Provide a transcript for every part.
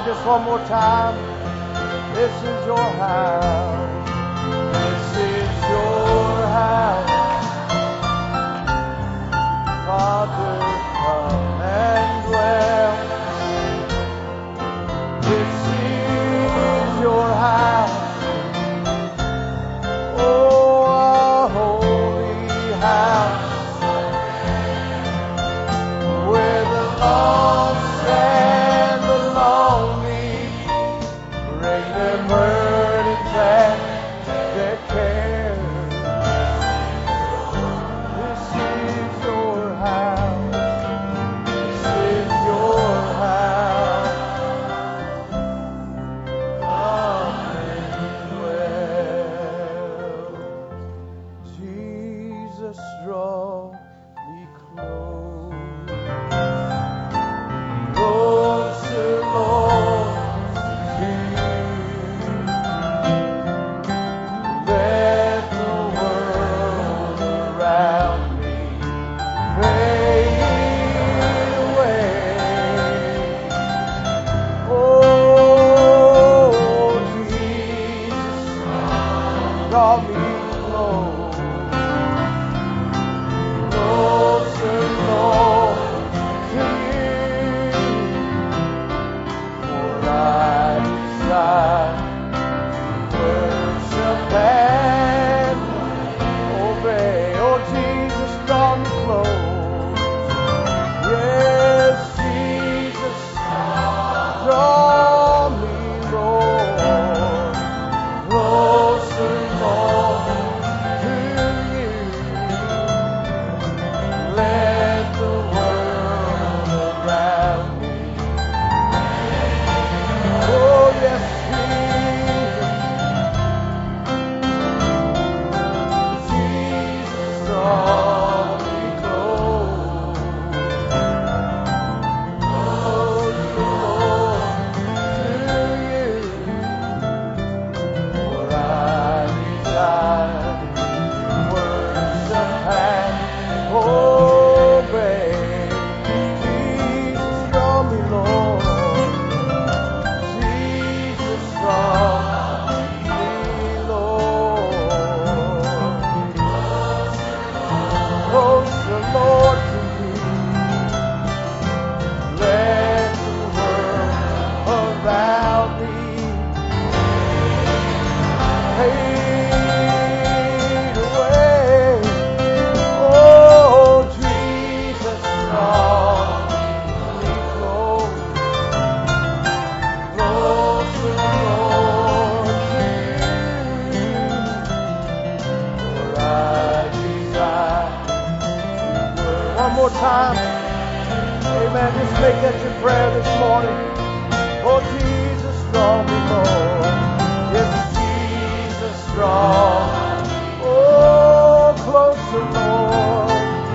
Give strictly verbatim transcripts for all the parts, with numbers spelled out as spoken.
just one more time. This is your house. This is your house. Father, come and dwell. This is your house. Oh, a holy house. Where the lost and the lonely bring their burdens and their cares. This is your house. This is your house. Come and dwell. Jesus, draw me close. Closer, Lord, to you. Let the world around me fade away. Oh, Jesus, draw me close. Closer, Lord, to you. For I desire to worship and obey. Oh, Jesus, draw me close. Yes, Jesus, draw me, Lord. Closer, Lord, to you. Let the world around me. Oh, yes, Jesus. Jesus, draw me close. Closer, Lord, to you. For I desire to worship and obey. Jesus, draw me, Lord. Jesus, draw me, Lord. Closer, Lord, to you. Let the world around me fade away. Oh, Jesus, draw me close. Closer, Lord, to you. For I desire to worship. One more time. Amen. Just make that your prayer this morning. Oh, Jesus, draw me, Lord. Yes, Jesus, draw. Oh, closer, Lord.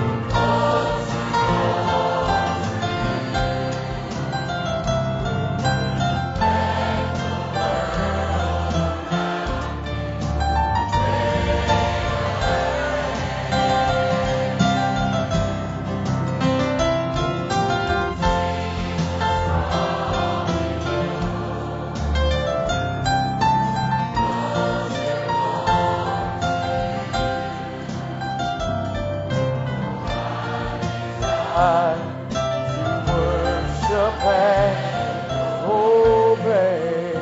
To worship and obey.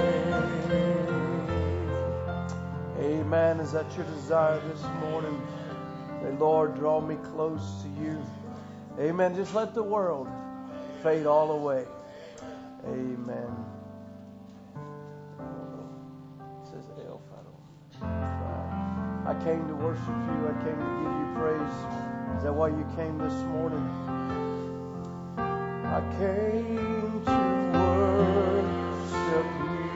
Amen. Is that your desire this morning? Say, Lord, draw me close to you. Amen. Just let the world fade all away. Amen. It says El Fado. I came to worship you. I came to give you praise. Is that why you came this morning? I came to worship you.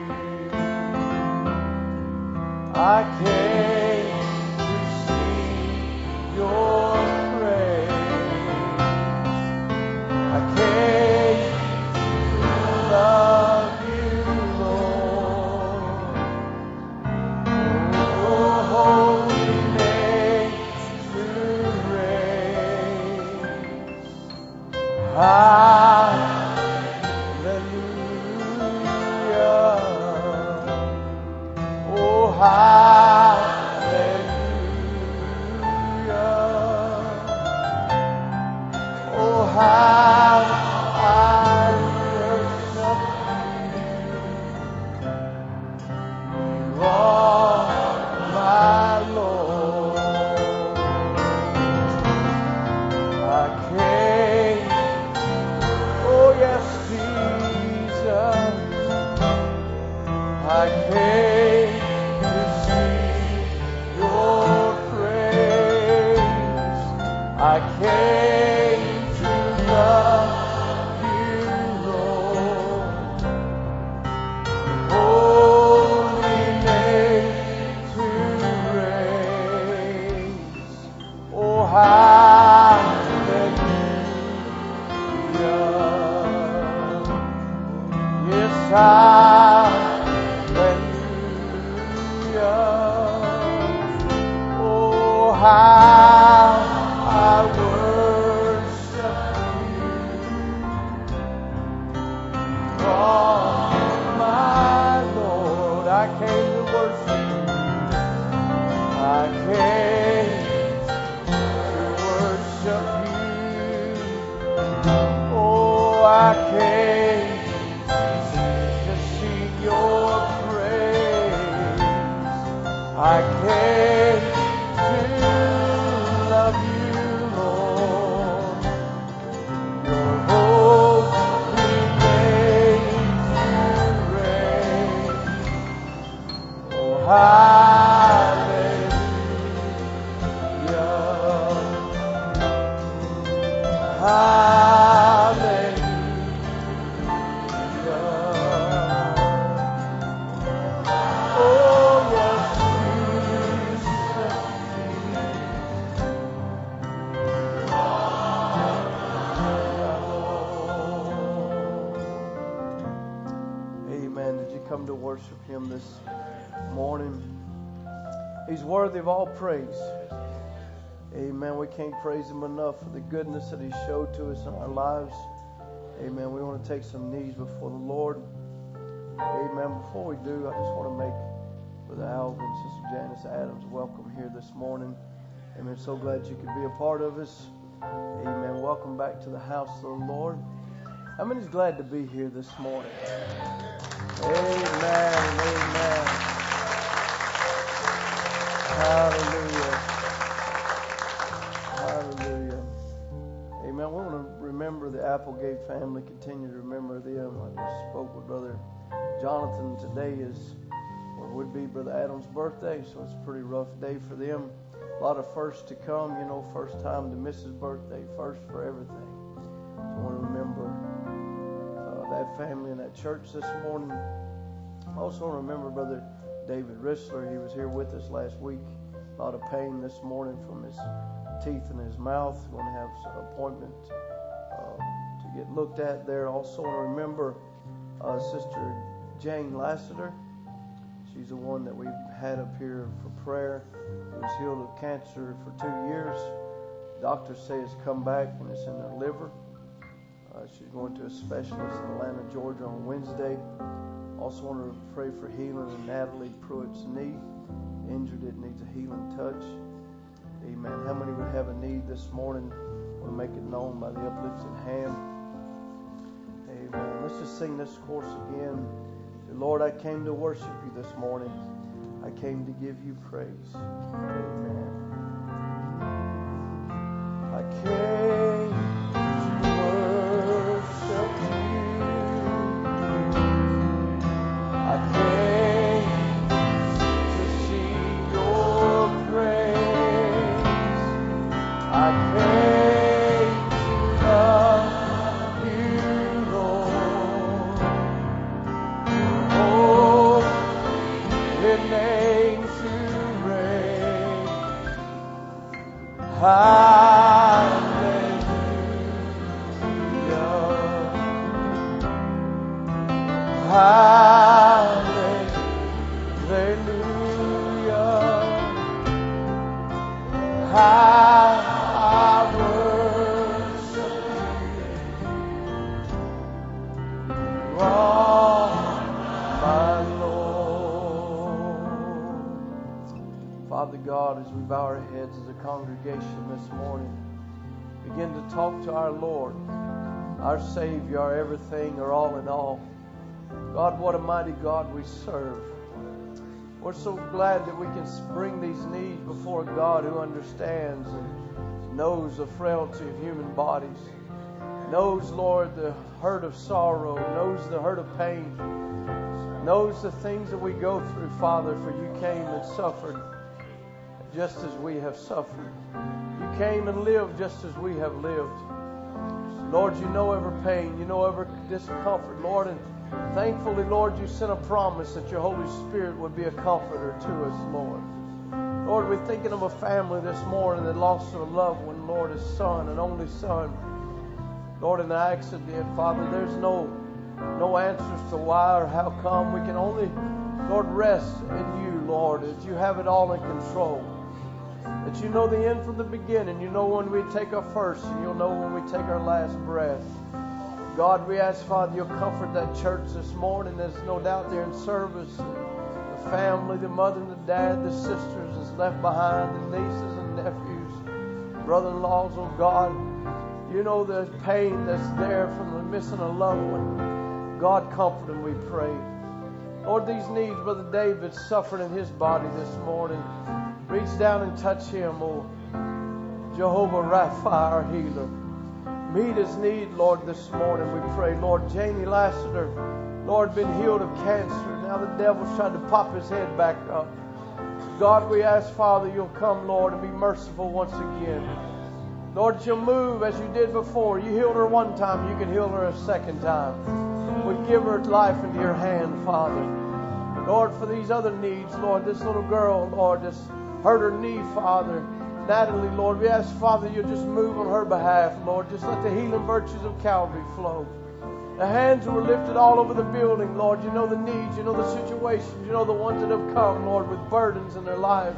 I came to sing your praise. I came to love you, Lord. Your holy name to raise. Hallelujah. I came to sing your praise. I came to love you, Lord. Holy name to raise. Oh, hallelujah. Yes, hallelujah. Oh, how I worship you. Oh, my Lord, I came to worship you. I came to worship you. Oh, I came to sing your praise. I came to love you, Lord. Your holy name to reign. Oh, hallelujah. Hallelujah. Oh, yes, Jesus. Amen. Did you come to worship Him this morning? He's worthy of all praise. Amen. We can't praise Him enough for the goodness that He showed to us in our lives. Amen. We want to take some knees before the Lord. Amen. Before we do, I just want to make Brother Alvin and Sister Janice Adams welcome here this morning. Amen. So glad you could be a part of us. Amen. Welcome back to the house of the Lord. How many's glad to be here this morning? Amen. Amen. Hallelujah. Hallelujah. Amen. We want to remember the Applegate family. Continue to remember them. I just spoke with Brother Jonathan. Today is, or would be, Brother Adam's birthday, so it's a pretty rough day for them. A lot of firsts to come, you know, first time to miss his birthday, first for everything. So I want to remember uh, that family and that church this morning. I also want to remember Brother David Rissler. He was here with us last week. A lot of pain this morning from his teeth in his mouth. Going to have an appointment uh, to get looked at there. Also want to remember uh, Sister Jane Lassiter. She's the one that we've had up here for prayer. Who was healed of cancer for two years. Doctors say it's come back and it's in her liver. Uh, she's going to a specialist in Atlanta, Georgia on Wednesday. Also want to pray for healing in Natalie Pruitt's knee. Injured, it needs a healing touch. Amen. How many would have a need this morning? Want to make it known by the uplifted hand. Amen. Let's just sing this chorus again. Say, Lord, I came to worship you this morning. I came to give you praise. Amen. I came to worship you. I came to sing your praise. I came to love you, Lord. Oh, your name to reign. Hallelujah. Hallelujah. How I worship you. Oh, my Lord. Father God, as we bow our heads as a congregation this morning, begin to talk to our Lord, our Savior, our everything, our all in all. God, what a mighty God we serve. We're so glad that we can bring these needs before God who understands and knows the frailty of human bodies, knows, Lord, the hurt of sorrow, knows the hurt of pain, knows the things that we go through, Father, for you came and suffered just as we have suffered. You came and lived just as we have lived. Lord, you know every pain, you know every discomfort, Lord, and thankfully, Lord, you sent a promise that your Holy Spirit would be a comforter to us, Lord. Lord, we're thinking of a family this morning that lost a loved one, Lord, a son, an only son. Lord, in an accident, Father, there's no no answers to why or how come. We can only, Lord, rest in you, Lord, that you have it all in control. That you know the end from the beginning. You know when we take our first, and you'll know when we take our last breath. God, we ask, Father, you'll comfort that church this morning. There's no doubt they're in service. The family, the mother and the dad, the sisters that's left behind, the nieces and nephews, brother-in-laws, oh God. You know the pain that's there from the missing a loved one. God, comfort them, we pray. Lord, these needs, Brother David's suffering in his body this morning. Reach down and touch him, oh Jehovah Rapha, our healer. Meet his need, Lord, this morning, we pray. Lord, Janie Lassiter, Lord, been healed of cancer. Now the devil's trying to pop his head back up. God, we ask, Father, you'll come, Lord, and be merciful once again. Lord, you'll move as you did before. You healed her one time, you can heal her a second time. We give her life into your hand, Father. Lord, for these other needs, Lord, this little girl, Lord, just hurt her knee, Father. Natalie, Lord, we ask, Father, you'll just move on her behalf, Lord. Just let the healing virtues of Calvary flow. The hands were lifted all over the building, Lord. You know the needs, you know the situations, you know the ones that have come, Lord, with burdens in their lives.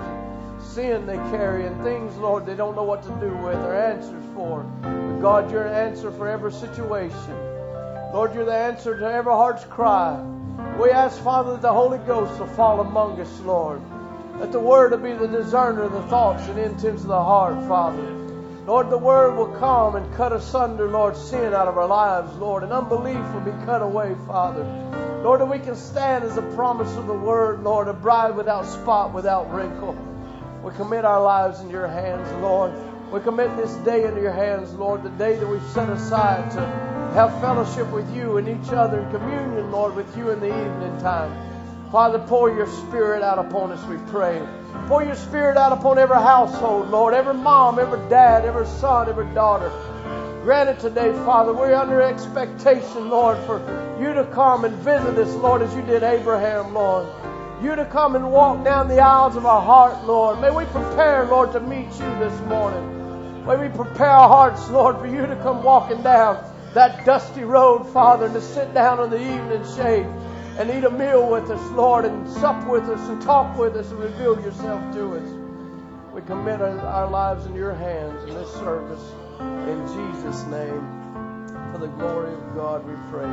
Sin they carry and things, Lord, they don't know what to do with or answers for. But God, you're an answer for every situation. Lord, you're the answer to every heart's cry. We ask, Father, that the Holy Ghost will fall among us, Lord. That the Word will be the discerner of the thoughts and intents of the heart, Father. Lord, the Word will come and cut asunder, Lord, sin out of our lives, Lord. And unbelief will be cut away, Father. Lord, that we can stand as a promise of the Word, Lord, a bride without spot, without wrinkle. We commit our lives in your hands, Lord. We commit this day into your hands, Lord, the day that we've set aside to have fellowship with you and each other in communion, Lord, with you in the evening time. Father, pour your Spirit out upon us, we pray. Pour your Spirit out upon every household, Lord, every mom, every dad, every son, every daughter. Grant it today, Father. We're under expectation, Lord, for you to come and visit us, Lord, as you did Abraham, Lord. You to come and walk down the aisles of our heart, Lord. May we prepare, Lord, to meet you this morning. May we prepare our hearts, Lord, for you to come walking down that dusty road, Father, and to sit down in the evening shade and eat a meal with us, Lord, and sup with us and talk with us and reveal yourself to us. We commit our, our lives in your hands in this service. In Jesus' name, for the glory of God, we pray.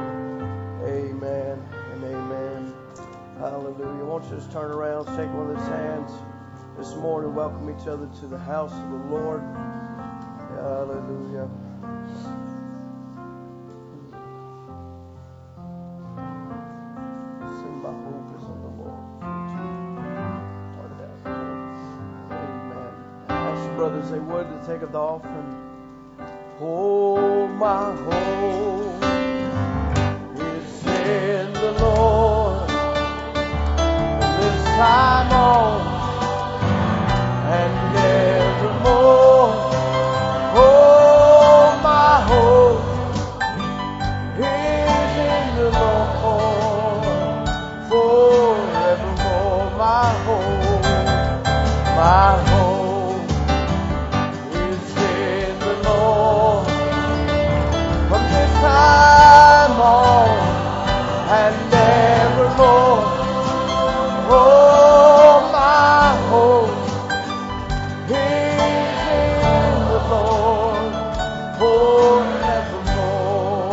Amen and amen. Hallelujah. Won't you just turn around, shake one of his hands this morning, welcome each other to the house of the Lord. Hallelujah. Sing my hope is in the Lord. Turn it out. Amen. Ask your brothers they would to take up the offering. Oh, my hope is in the Lord. This time on and evermore. Oh, my hope is in the Lord. Forevermore, my hope, my hope is in the Lord. From this time on and evermore. Oh, my hope is in the Lord forevermore.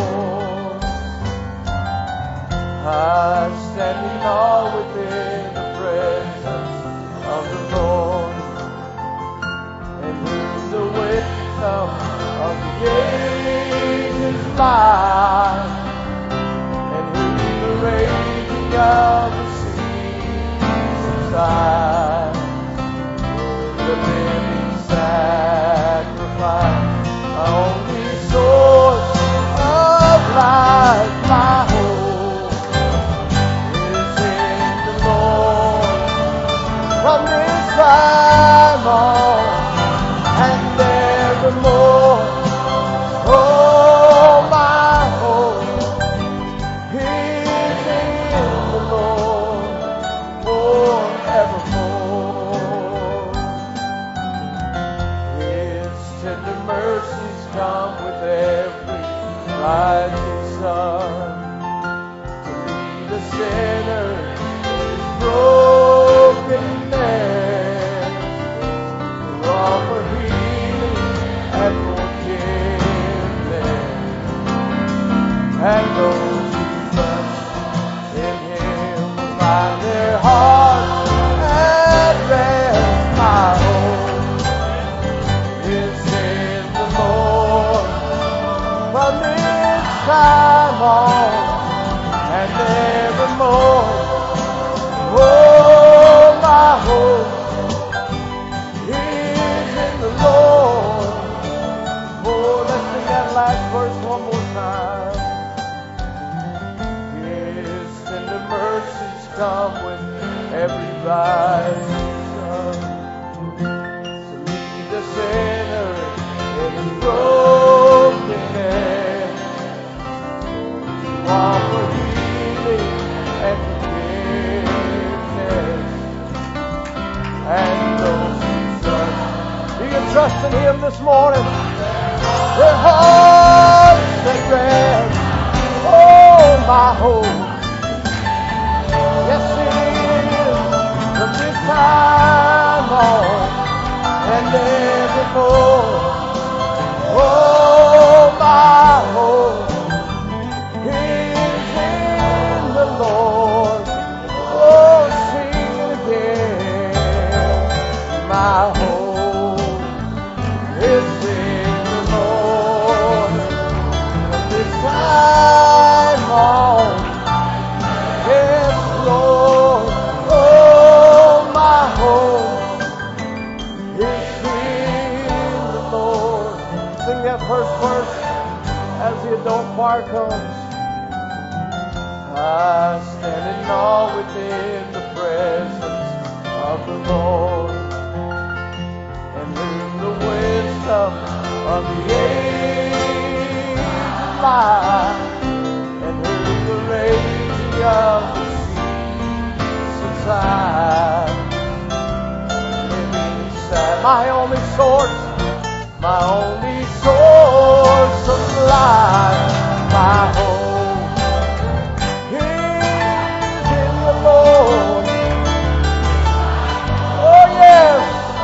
I stand in awe within the presence of the Lord, and hear the wisdom of the ages lie, and hear the raging of the side, the living sacrifice, my only source of life, my hope is come with every rising sun to meet the sinner in his brokenness, to offer healing and forgiveness. And those who trust, you can trust in Him this morning. Their hearts at rest. Oh, my hope. Yes, it is. From this time on and evermore. Oh, my hope is in the Lord. Oh, sing it again. My hope is in the Lord. From this time on, yes, Lord. Oh, my hope is in the Lord. Sing that first verse as the adult choir comes. I stand in awe within the presence of the Lord, and in the wisdom of the ages lie, and heard the raging of the seas subside. Living inside my only source, my only source of life, my hope is in the Lord. Oh yes,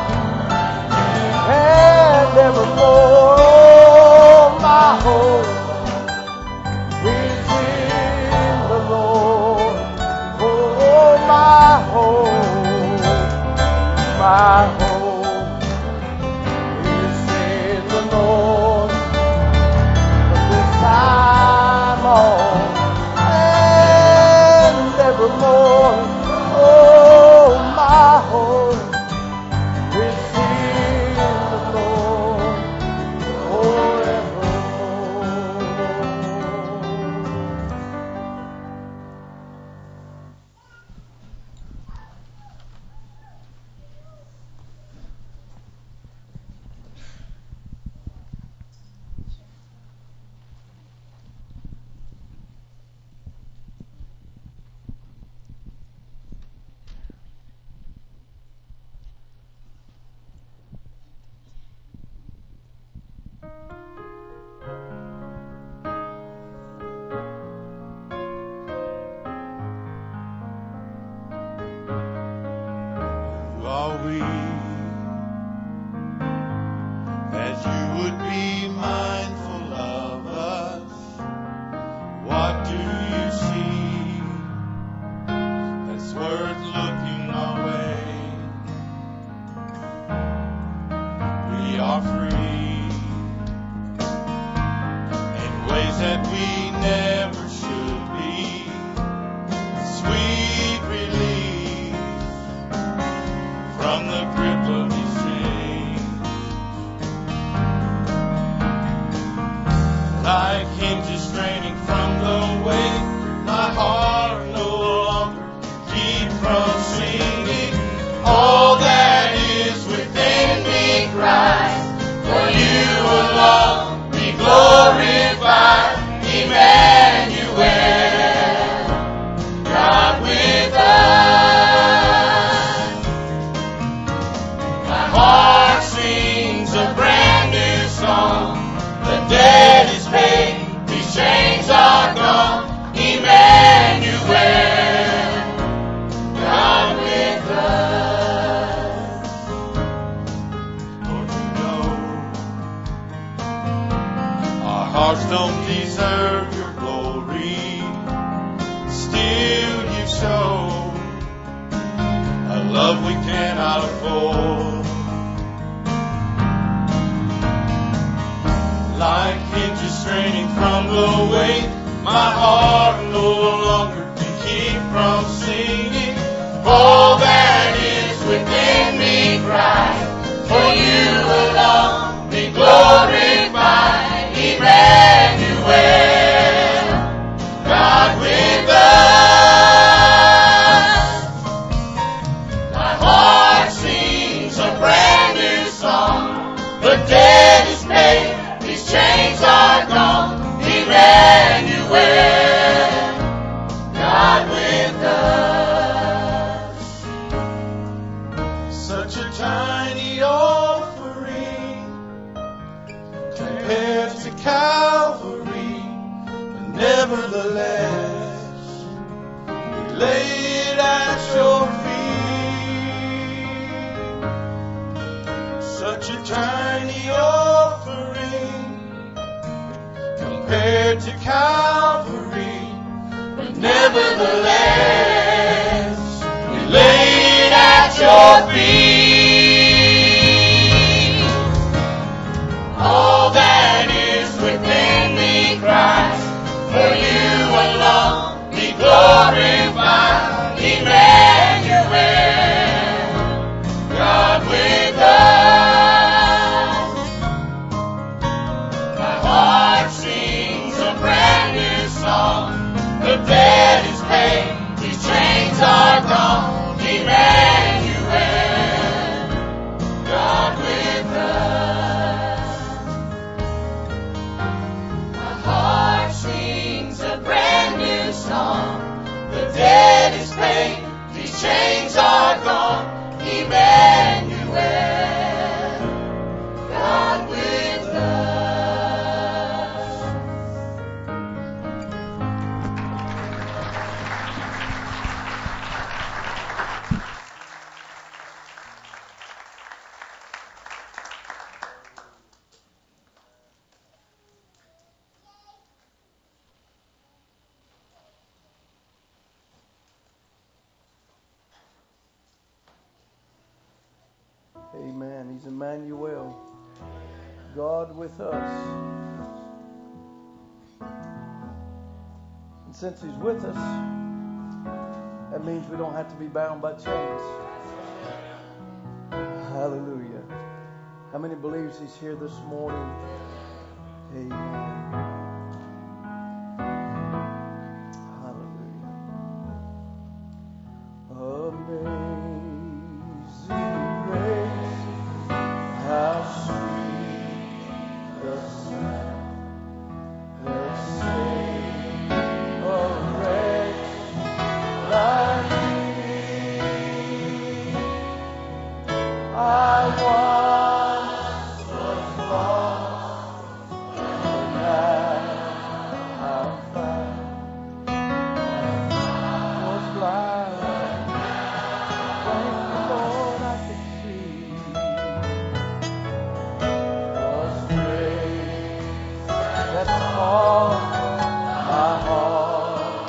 and evermore. Oh, my hope is in the Lord. Oh, my hope, my hope is in the Lord. From this time on and evermore. Oh, my hope is in the Lord Who are we that you would be mindful of us? What do you see that's worth looking our way? We are free in ways that we never should be. Sweet relief from the grip of these chains. Like hinges straining from the weight, my heart no longer keep from singing. All that is within me cries, for you alone be glorified, Emmanuel, God with us. My heart sings a brand new song. The dead is paid, these chains are gone. Emmanuel, God with us. Lord, you know our hearts don't deserve your glory. Still you show a love we cannot afford. Like hinges straining from the weight, my heart no longer can keep from singing. All that is within me cries, for you alone be glorified, Emmanuel, God with us. with us. Such a tiny offering compared to Calvary, but nevertheless, we lay it at your feet. Such a tiny offering compared to Calvary, but nevertheless, we lay it at your feet. All that is within me cries, for you alone be glorified, Emmanuel, God with us. My heart sings a brand new song. The debt is paid, these chains are gone, Emmanuel, God with us. My heart sings a brand new song. The debt is paid, these chains are gone, Emmanuel, God with us. Amen. He's Emmanuel, God with us. And since He's with us, that means we don't have to be bound by chains. Hallelujah. How many believes He's here this morning? Amen. Hallelujah. Amazing grace, how sweet the sound that saved a wretch like me. I once was lost, but now I'm found. Was blind, thank the Lord I could see. Was grace that taught my heart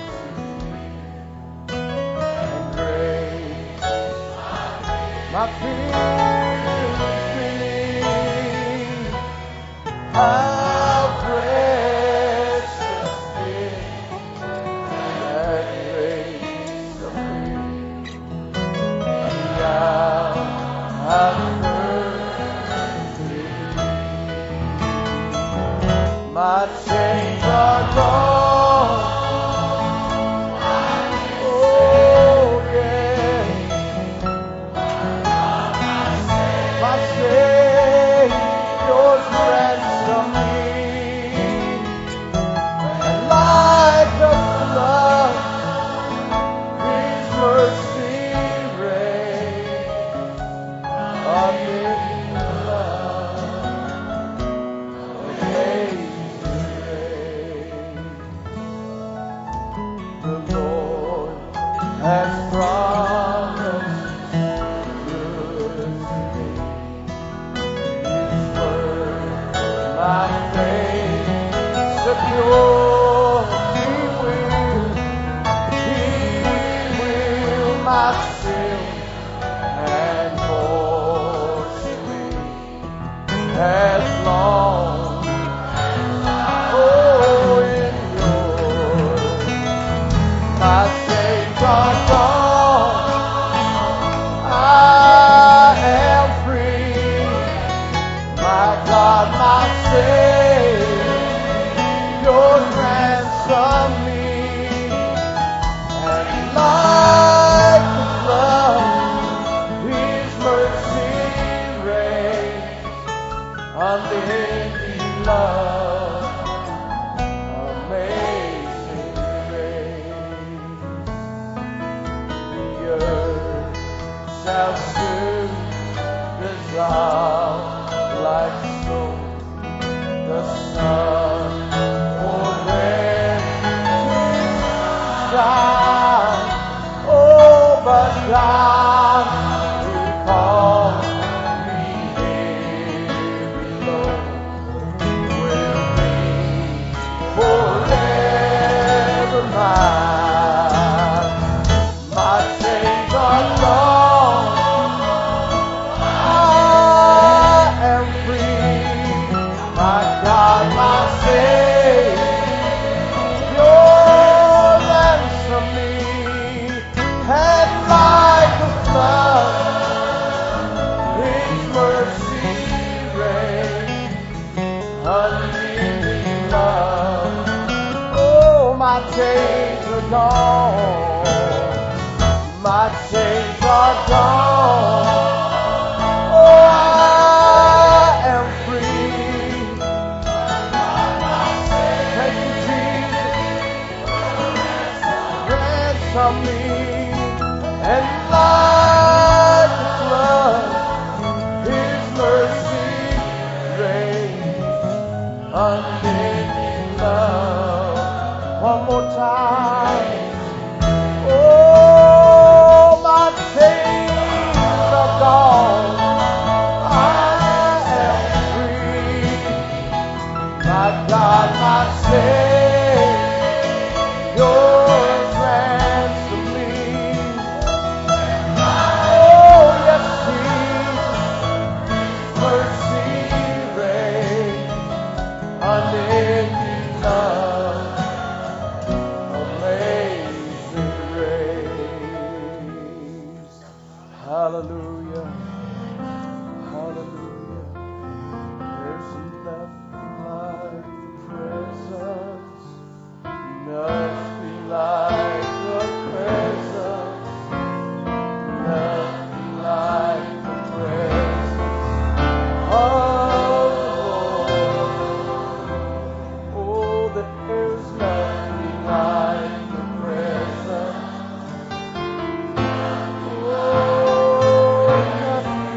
to fear, and grace my fears relieved. How precious is that grace of free. The hour I first believed. My chains are gone. Oh, yeah. My Savior's ransomed me, and like the flood, His mercy reigns amid the love of amazing grace. The Lord has promised good to me. His word, my faith secure. He will, He will my sin and portion me as long. Oh, in yours, my chains are gone. I am free. My God, my Savior, ransom me, and like the shall soon dissolve like snow. The sun will then shine. Oh, but God, you call me here below, will be forever mine. My chains are gone. I am free. My God, my Savior, ransom me. And like a flood, His mercy reigns, unending love. Oh, my chains are gone. My chains are gone. Oh, I am free. Thank you, Jesus. Ransom me. And like the flood, His mercy reigns, unending love. One more time. Oh, my chains are gone. I am free. My God, my Savior, ransom me. Oh, yes, Jesus, mercy reigns, unending love, amazing grace. Hallelujah, hallelujah. There's nothing like the presence, nothing like the presence, nothing like the presence of the Lord. Oh, that there's nothing like the presence. Oh, nothing.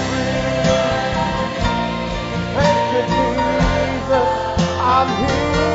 I'm here.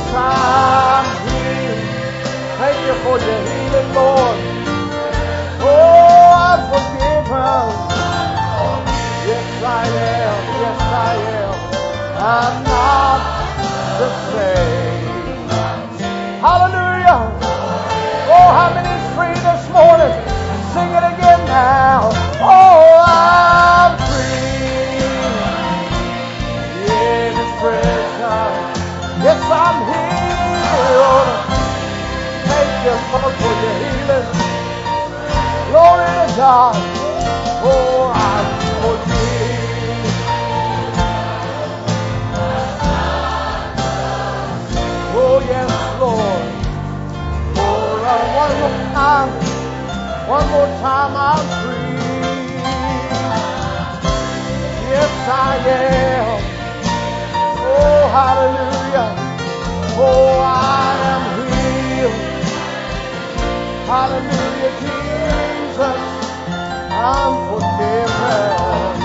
I'm healed. Thank you for your healing, Lord. Oh, I'm forgiven. Yes, I am. Yes, I am. I'm not the same. Hallelujah. Oh, how many is free this morning? Sing it again now. Oh, I'm free. In His presence. Yes, I'm healed. Thank you, Lord, for your healing. Glory to God. Oh, I'm forgiven. Oh, yes, Lord. For uh, one more time, one more time, I'm free. Yes, I am. Oh, hallelujah. Oh, I am healed. Hallelujah, Jesus. I'm forgiven.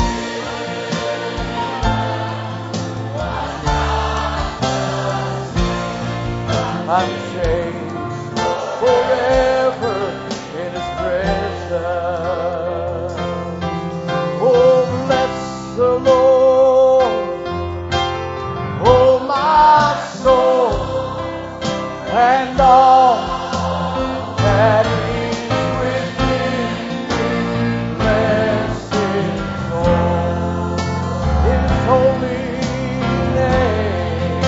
I'm changed forever in His presence. Oh, bless the Lord, oh my soul, and all that is within me. Bless His soul, His holy name.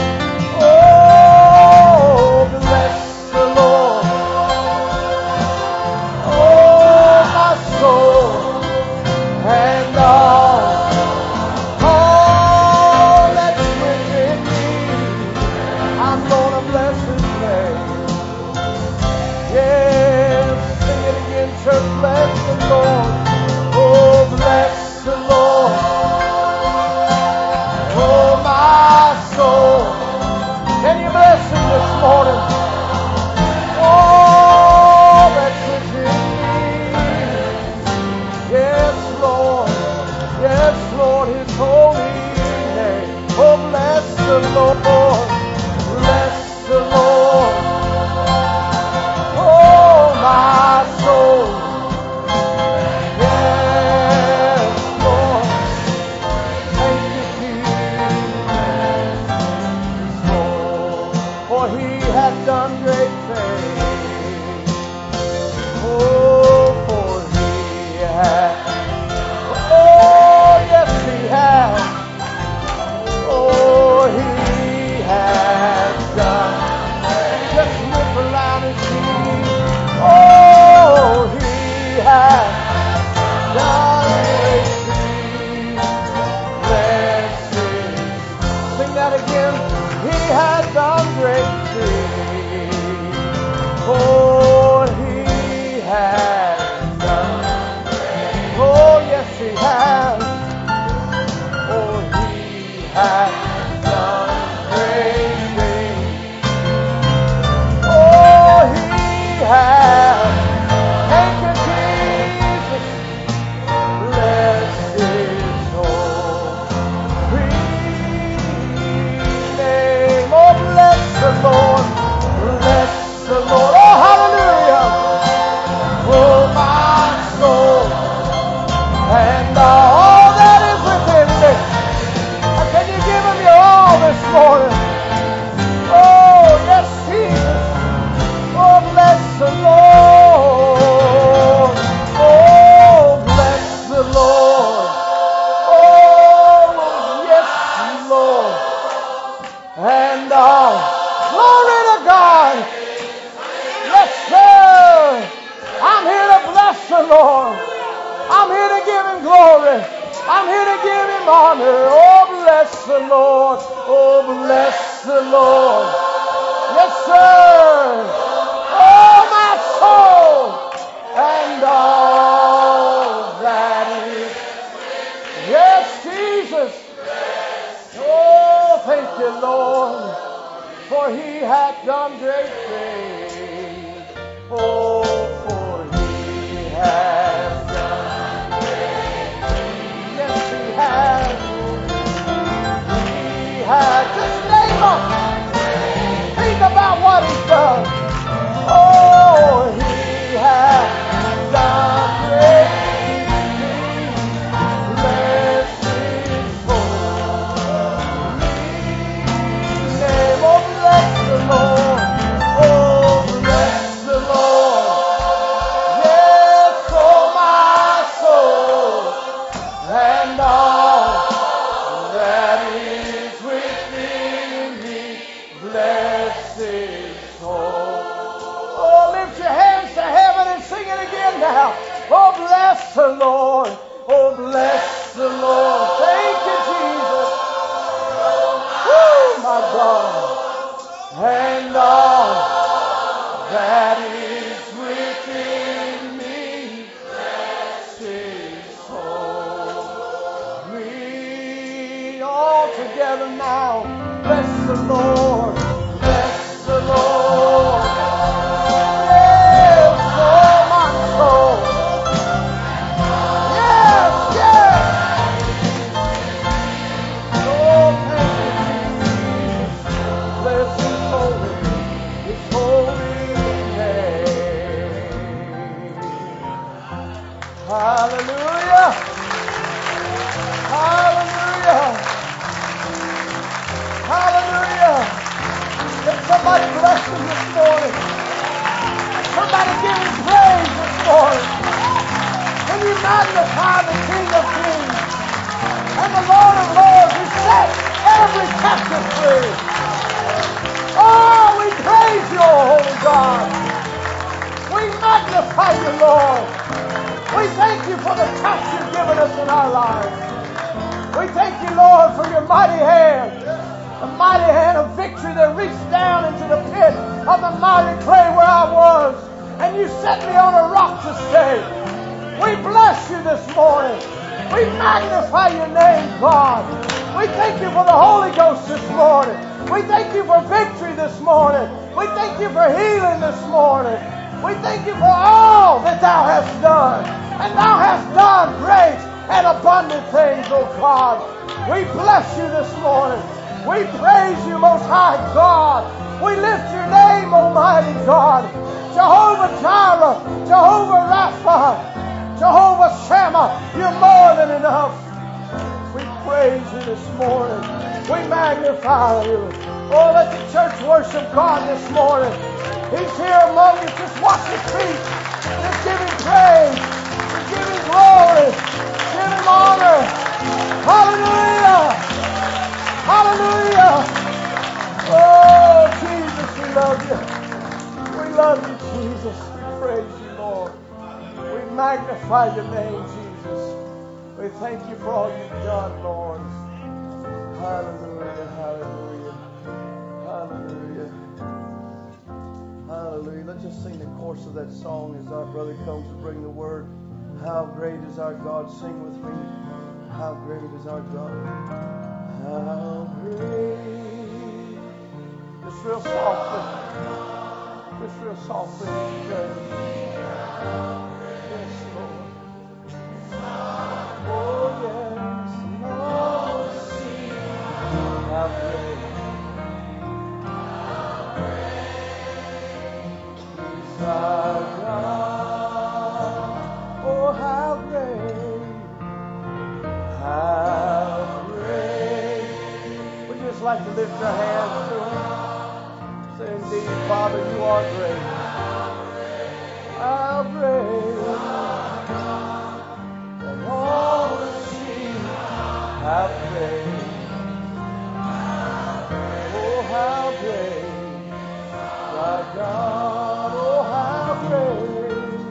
Oh, bless the Lord, oh my soul, and all, all that's within me. I'm gonna bless His name. Yes, sing it again, church. Bless the Lord. Oh, bless the Lord. Oh, my soul. Can you bless Him this morning? Oh, that's within me. Yes, Lord. Yes, Lord, His holy name. Oh, bless the Lord. Bless the Lord. Oh, my soul. Yes, Lord. Thank you, Jesus. Oh, for He had done great things. Oh, for He had. Oh, yes, He had. Oh, He has done. Just look around and see. Oh, He has done great things. Blessed. Sing that again. He has done great things. Oh, He has done. Oh, yes, He has. Oh, He has done great things. Oh, He has. Thank you, Jesus. Bless His holy name. Oh, bless the Lord. Bless the Lord. Oh, hallelujah. Oh, my soul. And all that is within me. Can you give Him your all this morning? Oh, yes, Jesus. Oh, bless the Lord. Oh, bless the Lord. Oh, yes, Lord. And all. Glory to God. Yes, sir. I'm here to bless the Lord. I'm here to give Him glory. I'm here to give Him honor. Oh, bless the Lord. Oh, bless the Lord. Yes, sir. Oh, my soul. And all that is. Yes, Jesus. Oh, thank you, Lord. For He hath done great things. Oh, for He has done great things. Yes, He has. He has. Just name Him. He that is within me. Bless His soul. Oh, lift your hands to heaven and sing it again now. Oh, bless the Lord. Oh, bless the Lord. Thank you, Jesus. Woo, my God. And all that is within me, bless His soul. We all together now, bless the Lord, bless the Lord. Yes, oh my soul. Yes, yes. Oh, thank you, Jesus. Bless His holy, His holy name. Hallelujah. Hallelujah. Hallelujah. Let somebody bless Him this morning. Somebody give Him praise this morning. Can you magnify the King of Kings and the Lord of Lords who set every captive free? Oh, we praise you, oh holy God. We magnify you, Lord. We thank you for the touch you've given us in our lives. We thank you, Lord, for your mighty hand, the mighty hand of victory that reached down into the pit of the mighty clay where I was, and you set me on a rock to stay. We bless you this morning. We magnify your name, God. We thank you for the Holy Ghost this morning. We thank you for victory this morning. We thank you for healing this morning. We thank you for all that thou hast done. And thou hast done great and abundant things, O God. We bless you this morning. We praise you, Most High God. We lift your name, Almighty God. Jehovah Jireh, Jehovah Rapha, Jehovah Shammah, you're more than enough. We praise you this morning. We magnify you. Oh, let the church worship God this morning. He's here among us. Just wash his feet. Just give him praise. Just give him glory. Give him honor. Hallelujah. Hallelujah. Oh, Jesus, we love you. We love you, Jesus. We praise you, Lord. We magnify your name, Jesus. We thank you for all you've done, Lord. Hallelujah, hallelujah, hallelujah, hallelujah. Let's just sing the chorus of that song as our brother comes to bring the word. How great is our God. Sing with me. How great is our God. How great. Just real softly. Just real softly. Yes, Lord. Oh, yes. Lord, see how great. How great is our God. Oh, how great. How great. Would you just like to lift your hands to him? Say, indeed, Father, you are great. How great. And all the sea, how great. Oh, how great. Our God, oh, how great.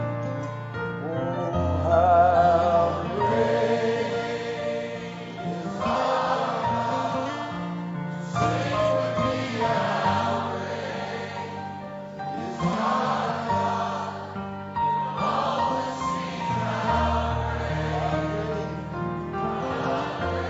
Oh, how great is our God. Sing with me, how great is our God. All the sea, how great, how great.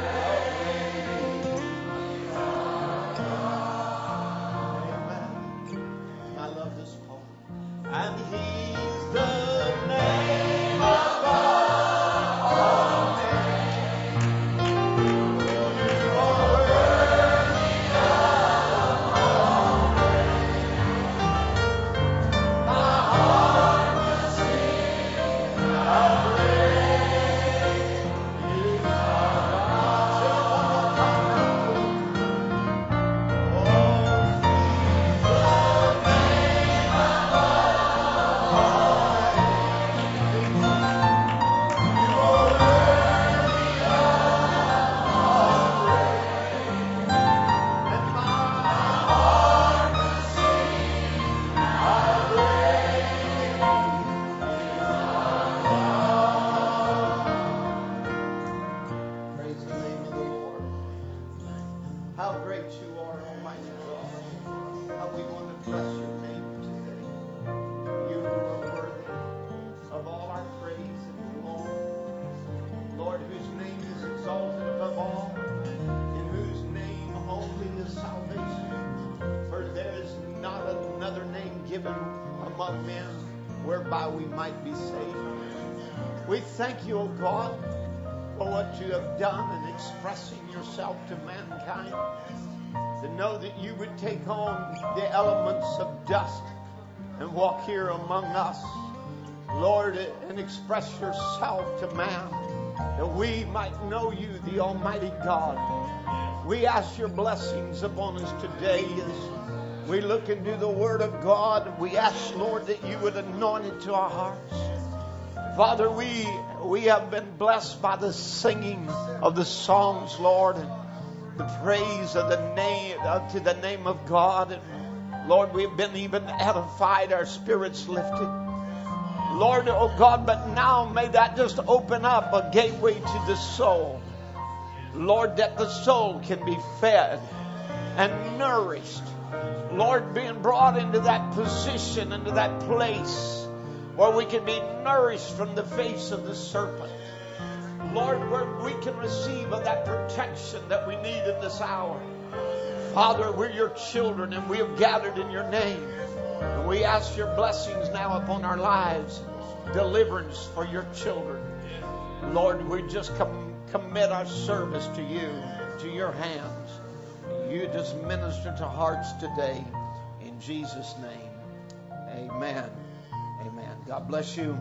we want to bless your name today. You who are worthy of all our praise and glory. Lord, whose name is exalted above all, in whose name only is salvation. For there is not another name given among men whereby we might be saved. We thank you, O God, for what you have done in expressing yourself to mankind. To know that you would take on the elements of dust and walk here among us, Lord, and express yourself to man, that we might know you, the Almighty God. We ask your blessings upon us today as we look into the Word of God. We ask, Lord, that you would anoint it to our hearts. Father, we we have been blessed by the singing of the songs, Lord, and the praise of the name uh, to the name of God. And Lord, we've been even edified, our spirits lifted. Lord, oh God, but now may that just open up a gateway to the soul. Lord, that the soul can be fed and nourished. Lord, being brought into that position, into that place where we can be nourished from the face of the serpent. Lord, where we can receive of that protection that we need in this hour. Father, we're your children and we have gathered in your name. And we ask your blessings now upon our lives, deliverance for your children. Lord, we just com- commit our service to you, to your hands. You just minister to hearts today. In Jesus' name, amen. Amen. God bless you.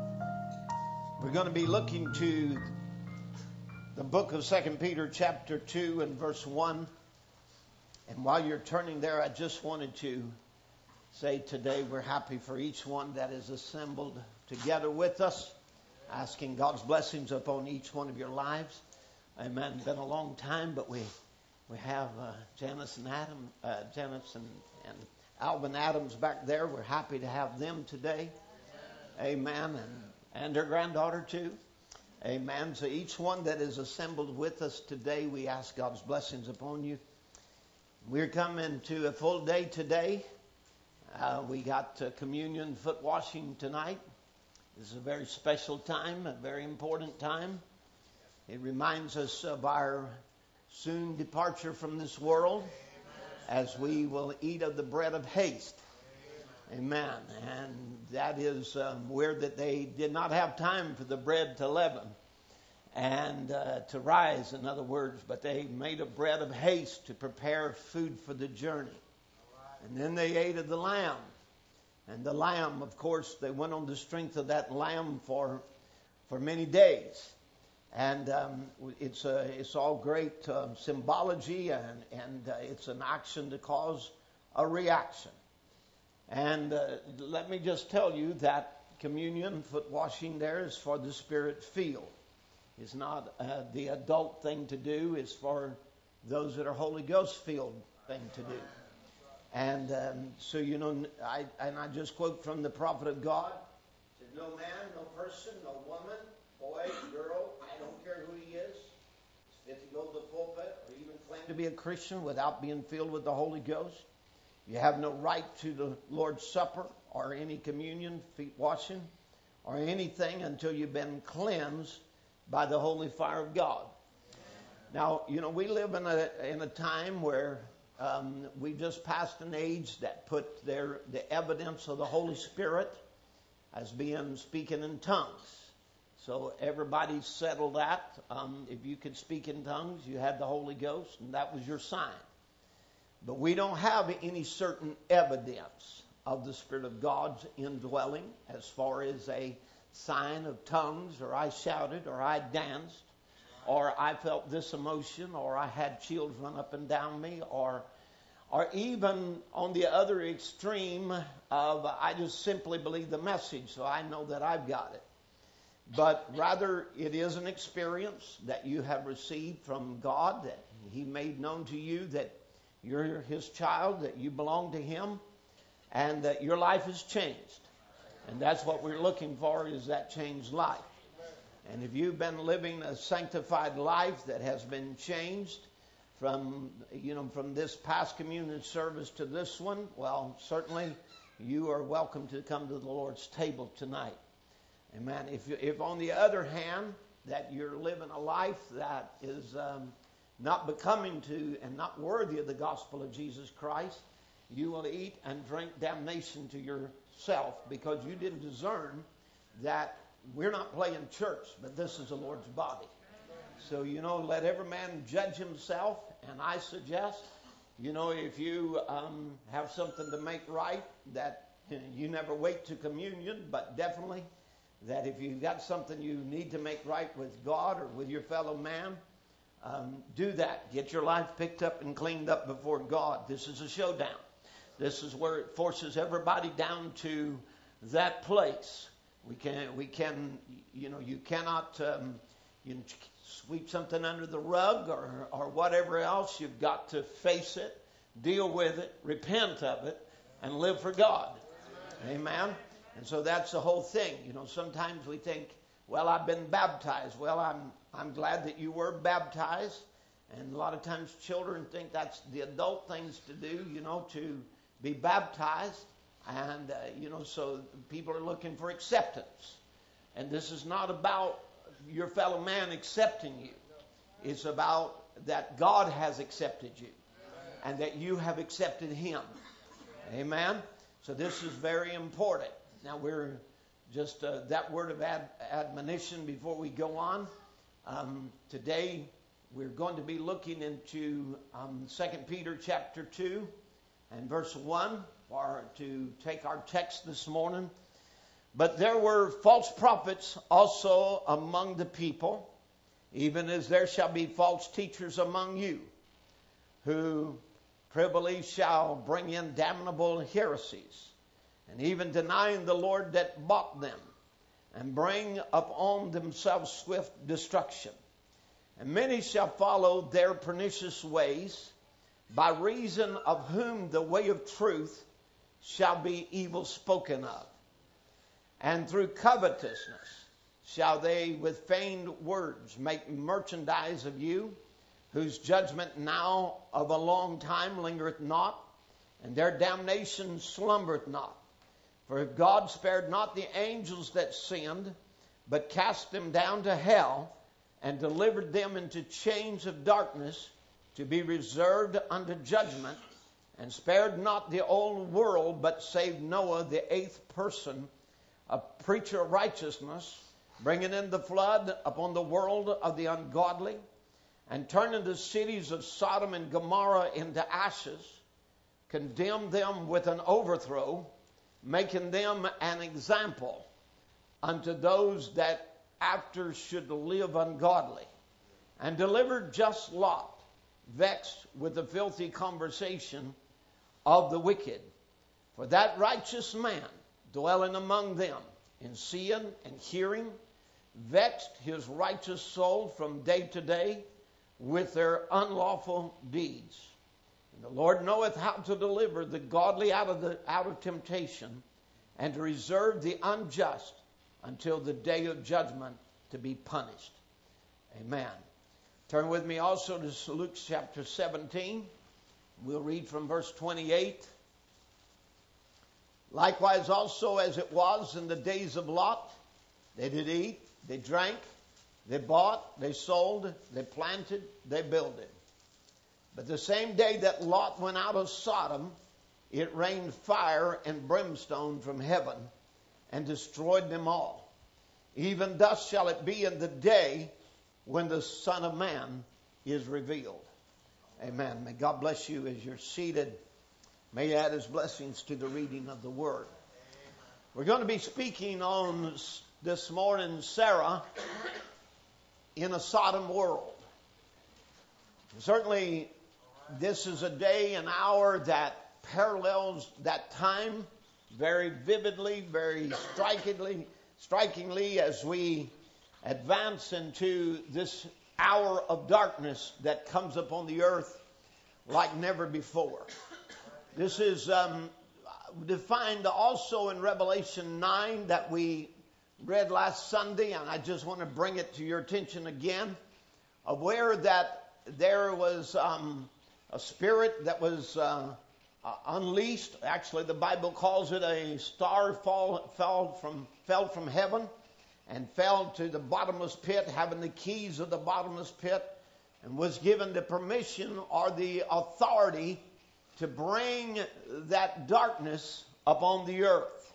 We're going to be looking to the book of Second Peter chapter two and verse one. And while you're turning there, I just wanted to say today we're happy for each one that is assembled together with us, asking God's blessings upon each one of your lives. Amen. Been a long time, but we we have uh, Janice and Adam, uh, Janice and, and Alvin Adams back there. We're happy to have them today. Amen. And, and their granddaughter too. Amen. So each one that is assembled with us today, we ask God's blessings upon you. We're coming to a full day today. Uh, we got uh, communion foot washing tonight. This is a very special time, a very important time. It reminds us of our soon departure from this world, as we will eat of the bread of haste. Amen. And that is um, where that they did not have time for the bread to leaven and uh, to rise, in other words, but they made a bread of haste to prepare food for the journey. And then they ate of the lamb. And the lamb, of course, they went on the strength of that lamb for for many days. And um, it's a, it's all great uh, symbology, and, and uh, it's an action to cause a reaction. And uh, let me just tell you that communion, foot washing there, is for the Spirit-filled. It's not uh, the adult thing to do. It's for those that are Holy Ghost-filled thing to do. And um, so, you know, I, and I just quote from the prophet of God, said, no man, no person, no woman, boy, girl, I don't care who he is, is fit to go to the pulpit or even claim to be a Christian without being filled with the Holy Ghost. You have no right to the Lord's Supper or any communion, feet washing, or anything until you've been cleansed by the holy fire of God. Now, you know, we live in a in a time where um, we just passed an age that put their the evidence of the Holy Spirit as being speaking in tongues. So everybody settled that. Um, if you could speak in tongues, you had the Holy Ghost, and that was your sign. But we don't have any certain evidence of the Spirit of God's indwelling as far as a sign of tongues, or I shouted, or I danced, or I felt this emotion, or I had chills run up and down me, or or even on the other extreme of I just simply believe the message, so I know that I've got it. But rather, it is an experience that you have received from God, that He made known to you that you're His child, that you belong to Him, and that your life has changed. And that's what we're looking for, is that changed life. And if you've been living a sanctified life that has been changed, from, you know, from this past communion service to this one, well, certainly you are welcome to come to the Lord's table tonight. Amen. If, if on the other hand, that you're living a life that is um, not becoming to and not worthy of the gospel of Jesus Christ, you will eat and drink damnation to yourself, because you didn't discern that we're not playing church, but this is the Lord's body. So, you know, let every man judge himself. And I suggest, you know, if you um, have something to make right, that you never wait to communion, but definitely that if you've got something you need to make right with God or with your fellow man, um, do that. Get your life picked up and cleaned up before God. This is a showdown. This is where it forces everybody down to that place. We can, we can, you know, you cannot um, you know, sweep something under the rug or, or whatever else. You've got to face it, deal with it, repent of it, and live for God. Amen. And so that's the whole thing. You know, sometimes we think, well, I've been baptized. Well, I'm I'm glad that you were baptized. And a lot of times children think that's the adult things to do, you know, to be baptized. And, uh, you know, so people are looking for acceptance. And this is not about your fellow man accepting you. It's about that God has accepted you and that you have accepted him. Amen. So this is very important. Now we're just uh, that word of ad- admonition before we go on. Um, today we're going to be looking into um, Second Peter chapter two and verse one, or to take our text this morning. But there were false prophets also among the people, even as there shall be false teachers among you, who privily shall bring in damnable heresies, and even denying the Lord that bought them, and bring upon themselves swift destruction. And many shall follow their pernicious ways, by reason of whom the way of truth shall be evil spoken of. And through covetousness shall they with feigned words make merchandise of you, whose judgment now of a long time lingereth not, and their damnation slumbereth not. For if God spared not the angels that sinned, but cast them down to hell, and delivered them into chains of darkness, to be reserved unto judgment, and spared not the old world, but saved Noah, the eighth person, a preacher of righteousness, bringing in the flood upon the world of the ungodly, and turning the cities of Sodom and Gomorrah into ashes, condemned them with an overthrow, making them an example unto those that after should live ungodly, and delivered just Lot, vexed with the filthy conversation of the wicked. For that righteous man, dwelling among them in seeing and hearing, vexed his righteous soul from day to day with their unlawful deeds. And the Lord knoweth how to deliver the godly out of the out of temptation, and to reserve the unjust until the day of judgment to be punished. Amen. Turn with me also to Luke chapter seventeen. We'll read from verse twenty-eight. Likewise also as it was in the days of Lot, they did eat, they drank, they bought, they sold, they planted, they builded. But the same day that Lot went out of Sodom, it rained fire and brimstone from heaven and destroyed them all. Even thus shall it be in the day when the Son of Man is revealed. Amen. May God bless you as you're seated. May He add His blessings to the reading of the Word. We're going to be speaking on this morning, Sarah, in a Sodom world. Certainly, this is a day, an hour that parallels that time very vividly, very strikingly, strikingly as we advance into this hour of darkness that comes upon the earth like never before. This is um, defined also in Revelation nine that we read last Sunday, and I just want to bring it to your attention again, of where that there was um, a spirit that was uh, uh, unleashed. Actually, the Bible calls it a star fall, fell from fell from heaven and fell to the bottomless pit, having the keys of the bottomless pit, and was given the permission or the authority to bring that darkness upon the earth.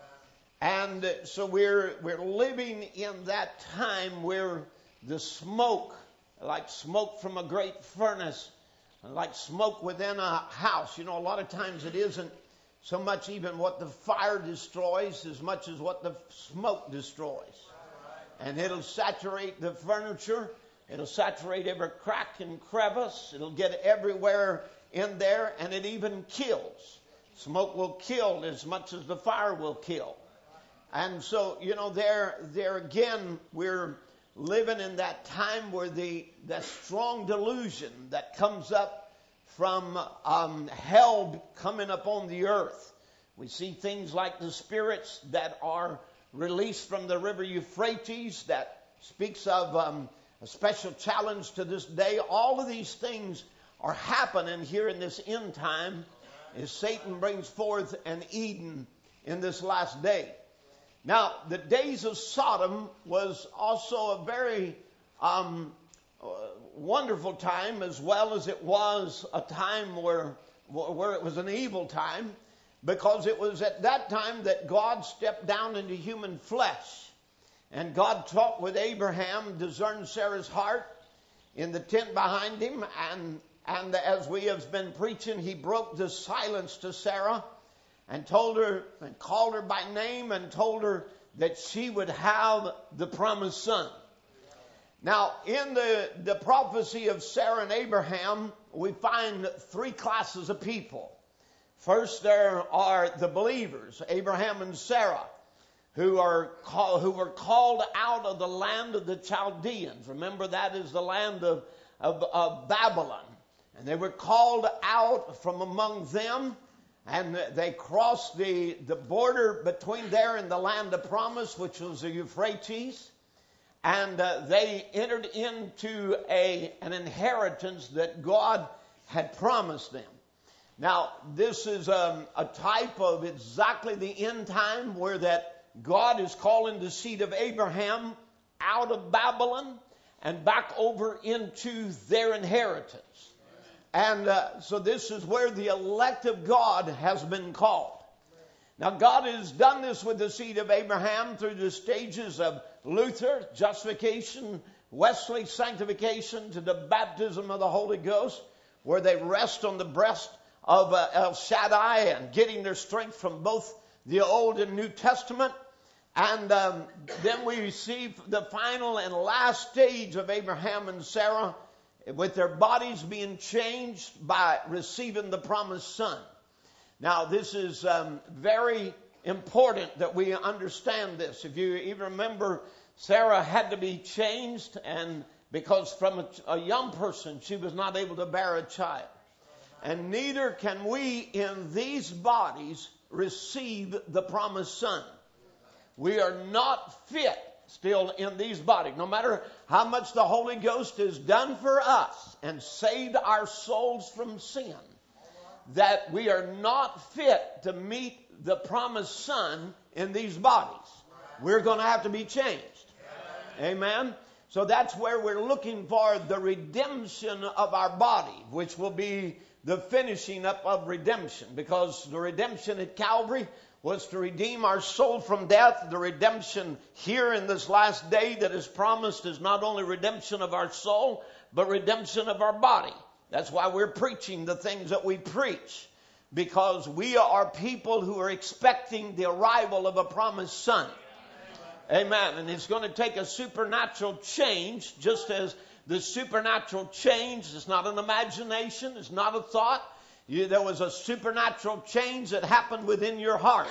And so we're we're living in that time where the smoke, like smoke from a great furnace, like smoke within a house. You know, a lot of times it isn't so much even what the fire destroys as much as what the smoke destroys. And it'll saturate the furniture. It'll saturate every crack and crevice. It'll get everywhere in there, and it even kills. Smoke will kill as much as the fire will kill. And so, you know, there, there again, we're living in that time where the that strong delusion that comes up from um, hell coming upon the earth. We see things like the spirits that are released from the river Euphrates that speaks of um, a special challenge to this day. All of these things are happening here in this end time as Satan brings forth an Eden in this last day. Now, the days of Sodom was also a very um, uh, wonderful time, as well as it was a time where, where it was an evil time, because it was at that time that God stepped down into human flesh. And God talked with Abraham, discerned Sarah's heart in the tent behind him. And, and as we have been preaching, he broke the silence to Sarah and told her and called her by name and told her that she would have the promised son. Now, in the, the prophecy of Sarah and Abraham, we find three classes of people. First, there are the believers, Abraham and Sarah, who are call, who were called out of the land of the Chaldeans. Remember, that is the land of, of, of Babylon. And they were called out from among them, and they crossed the, the border between there and the land of promise, which was the Euphrates. And uh, they entered into a, an inheritance that God had promised them. Now, this is um, a type of exactly the end time where that God is calling the seed of Abraham out of Babylon and back over into their inheritance. And uh, so this is where the elect of God has been called. Now, God has done this with the seed of Abraham through the stages of Luther, justification, Wesley, sanctification, to the baptism of the Holy Ghost, where they rest on the breast of uh, El Shaddai and getting their strength from both the Old and New Testament. And um, then we receive the final and last stage of Abraham and Sarah, with their bodies being changed by receiving the promised son. Now, this is um, very important that we understand this. If you even remember, Sarah had to be changed, and because from a, a young person, she was not able to bear a child. And neither can we in these bodies receive the promised son. We are not fit still in these bodies. No matter how much the Holy Ghost has done for us and saved our souls from sin, that we are not fit to meet the promised son in these bodies. We're going to have to be changed. Amen. So that's where we're looking for the redemption of our body, which will be the finishing up of redemption, because the redemption at Calvary was to redeem our soul from death. The redemption here in this last day that is promised is not only redemption of our soul, but redemption of our body. That's why we're preaching the things that we preach, because we are people who are expecting the arrival of a promised son. Amen. And it's going to take a supernatural change, just as the supernatural change is not an imagination, it's not a thought. You, there was a supernatural change that happened within your heart.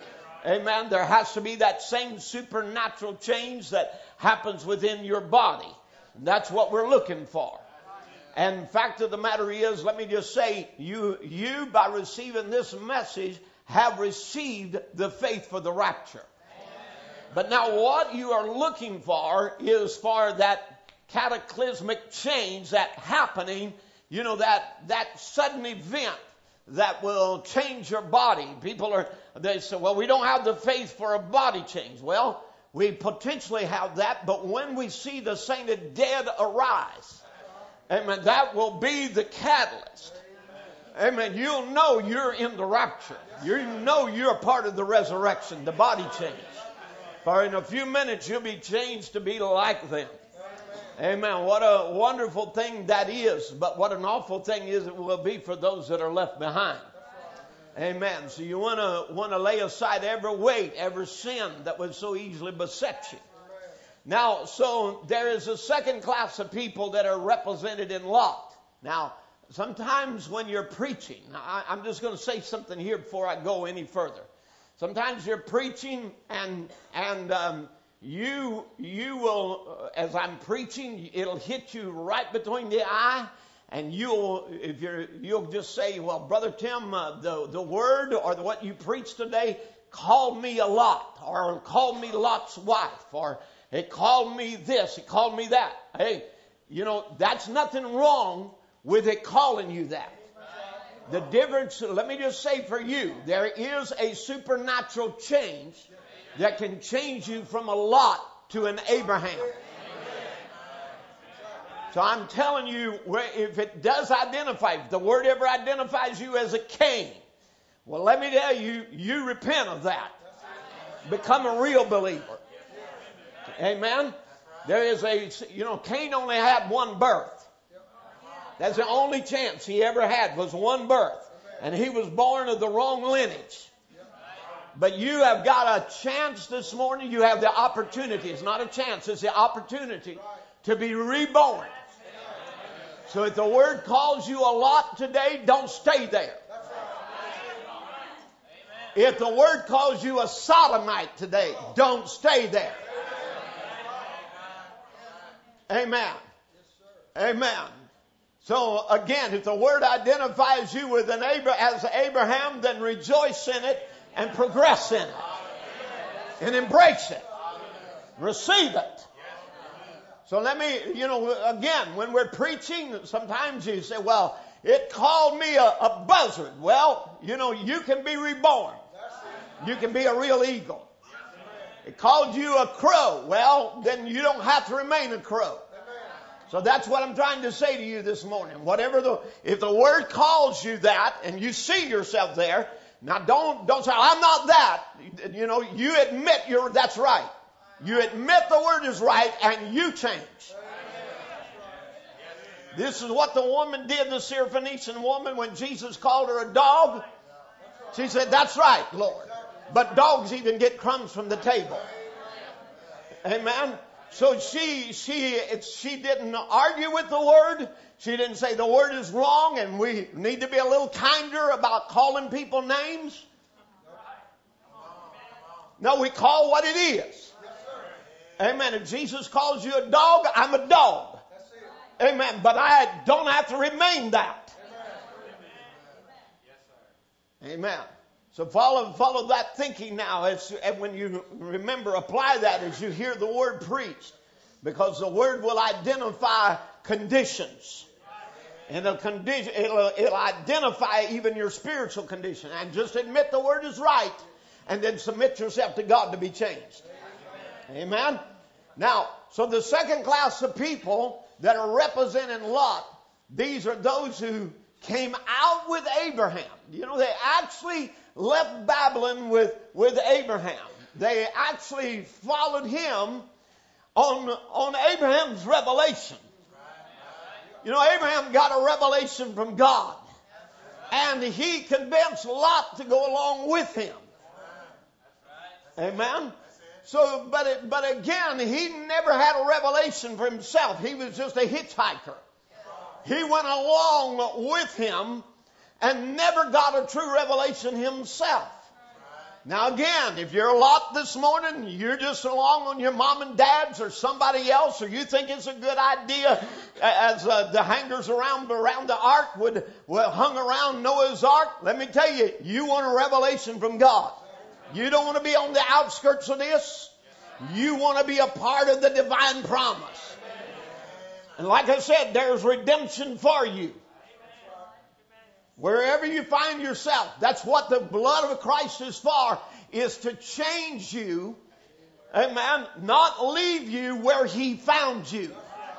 Amen. There has to be that same supernatural change that happens within your body. And that's what we're looking for. And fact of the matter is, let me just say, you, you by receiving this message have received the faith for the rapture. But now what you are looking for is for that cataclysmic change that happening, you know, that, that sudden event that will change your body. People are, they say, well, we don't have the faith for a body change. Well, we potentially have that, but when we see the sainted dead arise, amen, that will be the catalyst. Amen. You'll know you're in the rapture. You know you're a part of the resurrection, the body change. For in a few minutes you'll be changed to be like them. Amen. What a wonderful thing that is. But what an awful thing is it will be for those that are left behind. Amen. So you want to want to lay aside every weight, every sin that would so easily beset you. Now, so there is a second class of people that are represented in Lot. Now, sometimes when you're preaching, I, I'm just going to say something here before I go any further. Sometimes you're preaching and and um, you you will, uh, as I'm preaching, it'll hit you right between the eye, and you'll if you're you'll just say, well, Brother Tim, uh, the the word or the, what you preached today called me a Lot, or called me Lot's wife, or it called me this, it called me that. Hey, you know, that's nothing wrong with it calling you that. The difference, let me just say for you, there is a supernatural change that can change you from a Lot to an Abraham. So I'm telling you, if it does identify, if the word ever identifies you as a Cain, well, let me tell you, you repent of that. Become a real believer. Amen? There is a, you know, Cain only had one birth. That's the only chance he ever had, was one birth. And he was born of the wrong lineage. But you have got a chance this morning. You have the opportunity. It's not a chance. It's the opportunity to be reborn. So if the word calls you a Lot today, don't stay there. If the word calls you a sodomite today, don't stay there. Amen. Amen. So again, if the word identifies you with an Abra- as Abraham, then rejoice in it and progress in it. And embrace it. Receive it. So let me, you know, again, when we're preaching, sometimes you say, well, it called me a, a buzzard. Well, you know, you can be reborn. You can be a real eagle. It called you a crow. Well, then you don't have to remain a crow. So that's what I'm trying to say to you this morning. Whatever the, if the word calls you that and you see yourself there, now don't, don't say, I'm not that. You know, you admit you're, that's right. You admit the word is right and you change. This is what the woman did, the Syrophoenician woman, when Jesus called her a dog. She said, that's right, Lord. But dogs even get crumbs from the table. Amen. So she she she didn't argue with the word. She didn't say the word is wrong and we need to be a little kinder about calling people names. No, we call what it is. Amen. If Jesus calls you a dog, I'm a dog. Amen. But I don't have to remain that. Amen. So follow follow that thinking now, as, and when you remember, apply that as you hear the word preached, because the word will identify conditions, and it'll, condition, it'll, it'll identify even your spiritual condition. And just admit the word is right, and then submit yourself to God to be changed. Amen. Now, so the second class of people that are representing Lot, these are those who came out with Abraham. You know, they actually left Babylon with, with Abraham. They actually followed him on, on Abraham's revelation. You know, Abraham got a revelation from God. And he convinced Lot to go along with him. Amen? So, but, it, but again, he never had a revelation for himself. He was just a hitchhiker. He went along with him and never got a true revelation himself. Now again, if you're a Lot this morning, you're just along on your mom and dad's or somebody else, or you think it's a good idea, as uh, the hangers around around the ark would, would hung around Noah's ark, let me tell you, you want a revelation from God. You don't want to be on the outskirts of this. You want to be a part of the divine promise. And like I said, there's redemption for you. Wherever you find yourself, that's what the blood of Christ is for, is to change you, amen, not leave you where He found you.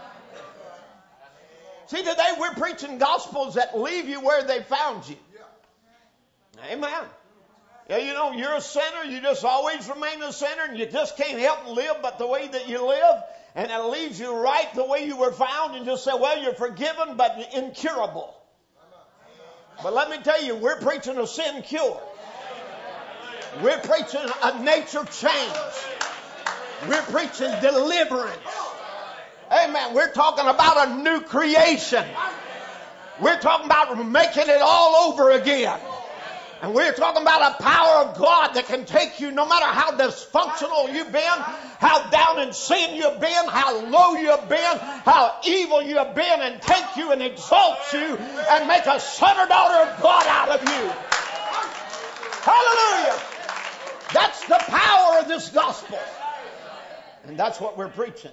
See, today we're preaching gospels that leave you where they found you. Amen. Yeah, you know, you're a sinner, you just always remain a sinner, and you just can't help live but the way that you live, and it leaves you right the way you were found, and just say, well, you're forgiven but incurable. But let me tell you, we're preaching a sin cure. We're preaching a nature change. We're preaching deliverance. Amen. We're talking about a new creation. We're talking about making it all over again. And we're talking about a power of God that can take you no matter how dysfunctional you've been, how down in sin you've been, how low you've been, how evil you have been, and take you and exalt you and make a son or daughter of God out of you. Hallelujah. That's the power of this gospel. And that's what we're preaching.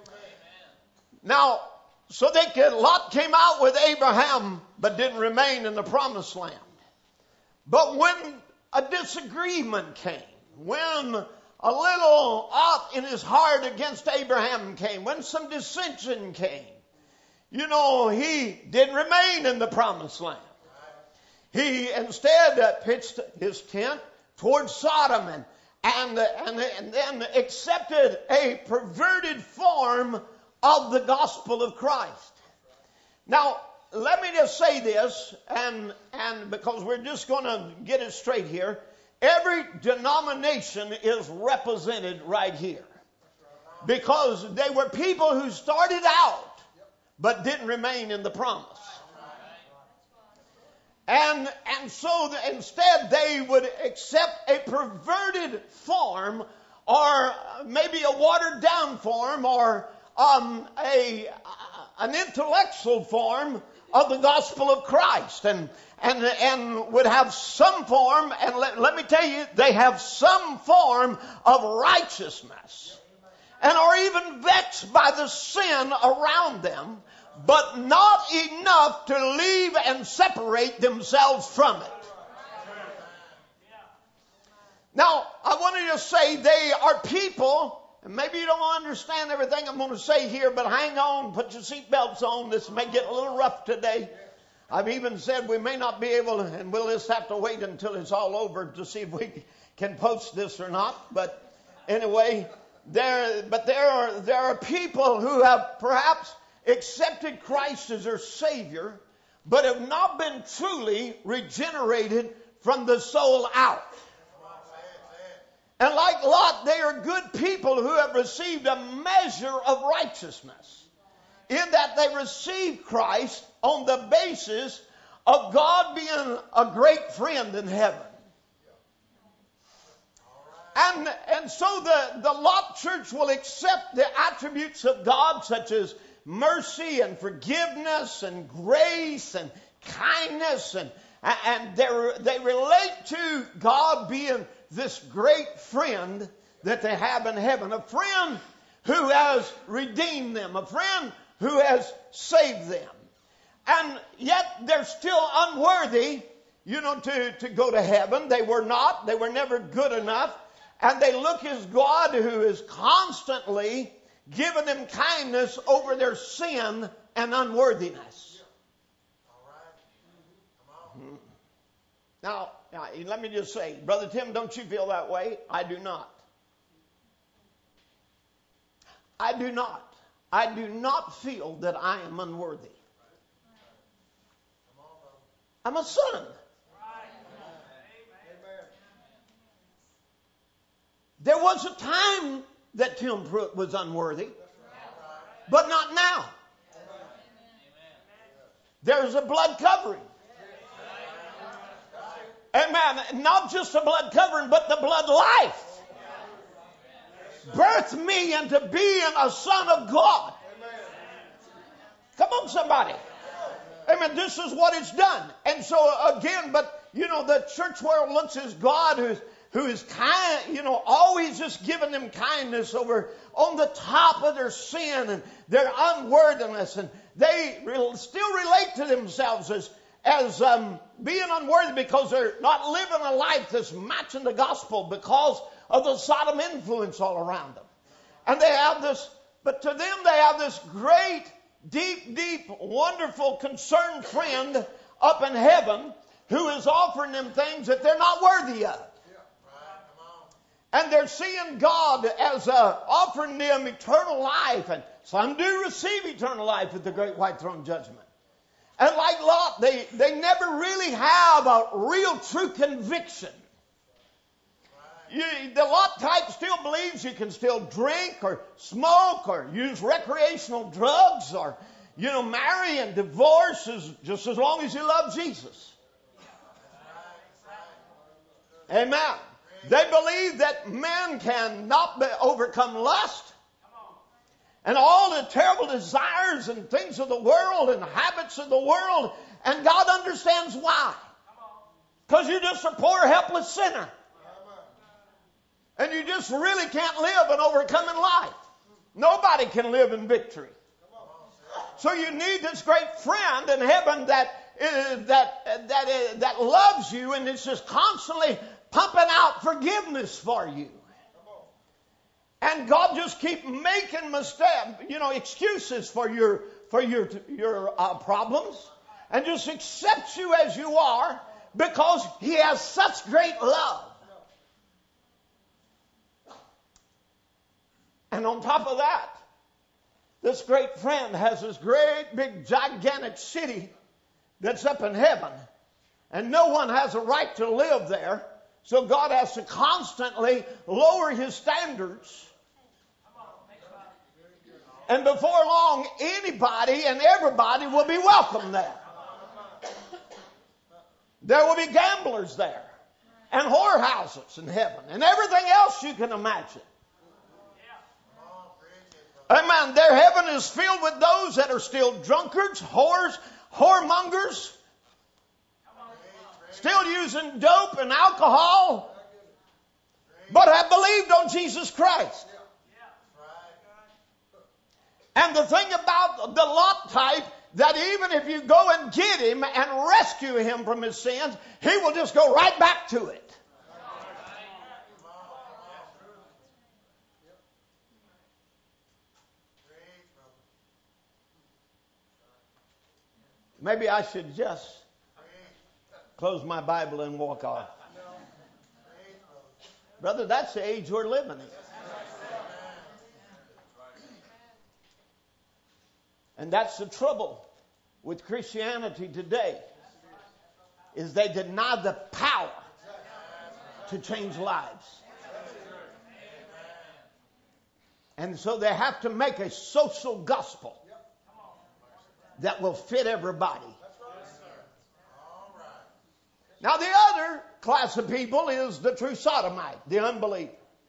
Now, so they could, Lot came out with Abraham but didn't remain in the promised land. But when a disagreement came, when a little ought in his heart against Abraham came, when some dissension came, you know, he didn't remain in the promised land. He instead uh, pitched his tent towards Sodom and, and, and, and then accepted a perverted form of the gospel of Christ. Now, let me just say this, and, and because we're just going to get it straight here. Every denomination is represented right here. Because they were people who started out, but didn't remain in the promise. And, and so instead they would accept a perverted form, or maybe a watered down form, or um, a, an intellectual form of the gospel of Christ, and and and would have some form, and let, let me tell you, they have some form of righteousness, and are even vexed by the sin around them, but not enough to leave and separate themselves from it. Now, I wanted to say they are people. And maybe you don't understand everything I'm going to say here, but hang on, put your seatbelts on. This may get a little rough today. I've even said we may not be able to, and we'll just have to wait until it's all over to see if we can post this or not. But anyway, there, but there are, there are people who have perhaps accepted Christ as their Savior, but have not been truly regenerated from the soul out. And like Lot, they are good people who have received a measure of righteousness, in that they received Christ on the basis of God being a great friend in heaven. And, and so the, the Lot church will accept the attributes of God, such as mercy and forgiveness and grace and kindness, and, and they relate to God being this great friend that they have in heaven, a friend who has redeemed them, a friend who has saved them. And yet they're still unworthy, you know, to, to go to heaven. They were not. They were never good enough. And they look as God who is constantly giving them kindness over their sin and unworthiness. Hmm. Now, Now, let me just say, Brother Tim, don't you feel that way? I do not. I do not. I do not feel that I am unworthy. I'm a son. There was a time that Tim Pruitt was unworthy, but not now. There's a blood covering. Amen. Not just the blood covering, but the blood life. Birthed me into being a son of God. Come on, somebody. Amen. This is what it's done. And so again, but you know, the church world looks as God who's who is kind, you know, always just giving them kindness over on the top of their sin and their unworthiness, and they re- still relate to themselves as as um, being unworthy because they're not living a life that's matching the gospel because of the Sodom influence all around them. And they have this, but to them they have this great, deep, deep, wonderful, concerned friend up in heaven who is offering them things that they're not worthy of. And they're seeing God as uh, offering them eternal life. And some do receive eternal life at the great white throne judgment. And like Lot, they, they never really have a real true conviction. You, the Lot type still believes you can still drink or smoke or use recreational drugs or, you know, marry and divorce as, just as long as you love Jesus. Amen. They believe that men cannot be, overcome lust and all the terrible desires and things of the world and habits of the world. And God understands why. Because you're just a poor, helpless sinner. And you just really can't live an overcoming life. Nobody can live in victory. So you need this great friend in heaven that uh, that that uh, that loves you and is just constantly pumping out forgiveness for you. And God just keep making mistakes, you know, excuses for your for your your uh, problems, and just accepts you as you are because He has such great love. And on top of that, this great friend has this great big gigantic city that's up in heaven, and no one has a right to live there. So God has to constantly lower His standards. And before long, anybody and everybody will be welcome there. There will be gamblers there, and whorehouses in heaven, and everything else you can imagine. Amen. Their heaven is filled with those that are still drunkards, whores, whoremongers, still using dope and alcohol, but have believed on Jesus Christ. And the thing about the Lot type, that even if you go and get him and rescue him from his sins, he will just go right back to it. Maybe I should just close my Bible and walk off. Brother, that's the age we're living in. And that's the trouble with Christianity today, is they deny the power to change lives. And so they have to make a social gospel that will fit everybody. Now the other class of people is the true sodomite, the unbeliever.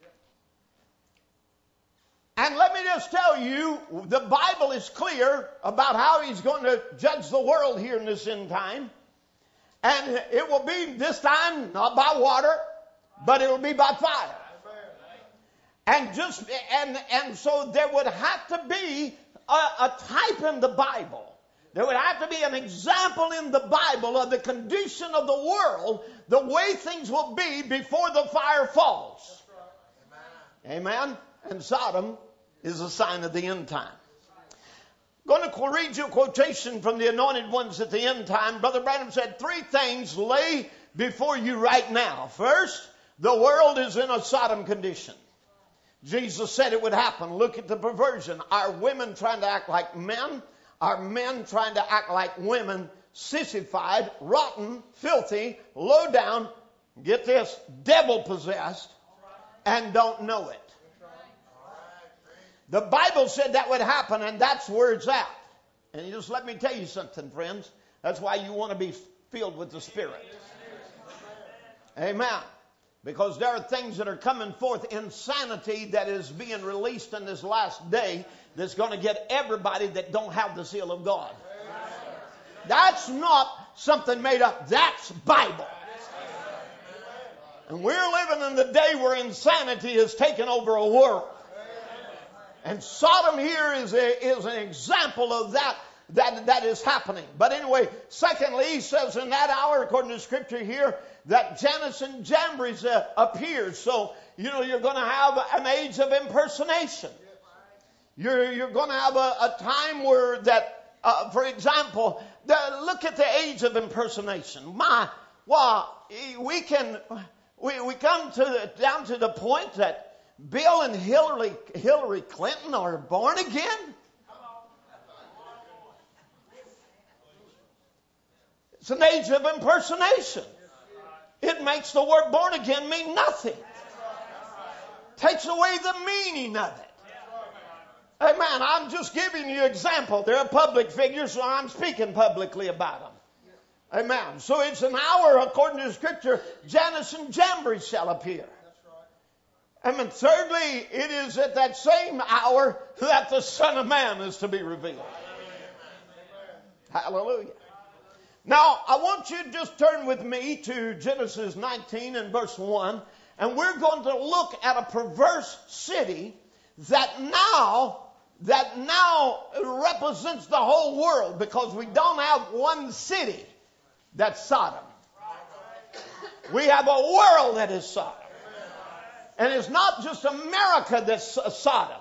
And let me just tell you, the Bible is clear about how He's going to judge the world here in this end time. And it will be this time not by water, but it will be by fire. And just and and so there would have to be a, a type in the Bible. There would have to be an example in the Bible of the condition of the world, the way things will be before the fire falls. Amen. And Sodom is a sign of the end time. I'm going to read you a quotation from the Anointed Ones at the end time. Brother Branham said, three things lay before you right now. First, the world is in a Sodom condition. Jesus said it would happen. Look at the perversion. Our women trying to act like men. Our men trying to act like women. Sissified, rotten, filthy, low down, get this, devil possessed, and don't know it. The Bible said that would happen, and that's where it's at. And just let me tell you something, friends. That's why you want to be filled with the Spirit. Amen. Because there are things that are coming forth, insanity that is being released in this last day that's going to get everybody that don't have the seal of God. That's not something made up. That's Bible. And we're living in the day where insanity has taken over a world. And Sodom here is a, is an example of that, that, that is happening. But anyway, secondly, he says in that hour, according to Scripture here, that Jannes and Jambres uh, appears. So, you know, you're going to have an age of impersonation. You're, you're going to have a, a time where that, uh, for example, the, look at the age of impersonation. My, well, we can, we, we come to the, down to the point that Bill and Hillary, Hillary Clinton are born again. It's an age of impersonation. It makes the word born again mean nothing. Takes away the meaning of it. Amen. I'm just giving you an example. They're public figures, so I'm speaking publicly about them. Amen. So it's an hour, according to the Scripture, Jannes and Jambres shall appear. Amen. Thirdly, it is at that same hour that the Son of Man is to be revealed. Hallelujah. Now, I want you to just turn with me to Genesis nineteen and verse one, and we're going to look at a perverse city that now, that now represents the whole world, because we don't have one city that's Sodom. We have a world that is Sodom. And it's not just America that's Sodom.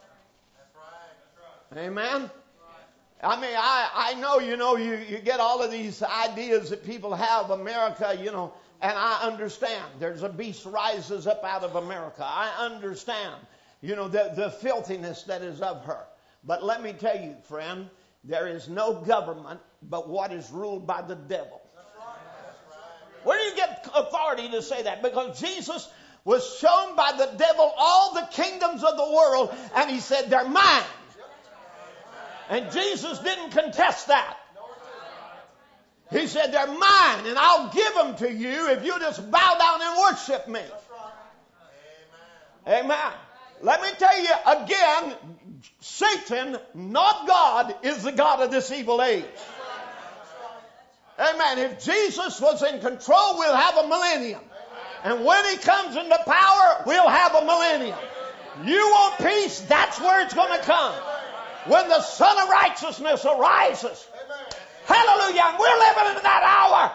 Amen. I mean, I, I know, you know, you, you get all of these ideas that people have, America, you know, and I understand. There's a beast rises up out of America. I understand, you know, the, the filthiness that is of her. But let me tell you, friend, there is no government but what is ruled by the devil. Where do you get authority to say that? Because Jesus was shown by the devil all the kingdoms of the world, and he said, they're mine. And Jesus didn't contest that. He said, they're mine, and I'll give them to you if you just bow down and worship me. Amen. Let me tell you again, Satan, not God, is the God of this evil age. Amen. If Jesus was in control, we'll have a millennium. And when he comes into power, we'll have a millennium. You want peace? That's where it's going to come. When the Son of Righteousness arises. Hallelujah. And we're living in that hour.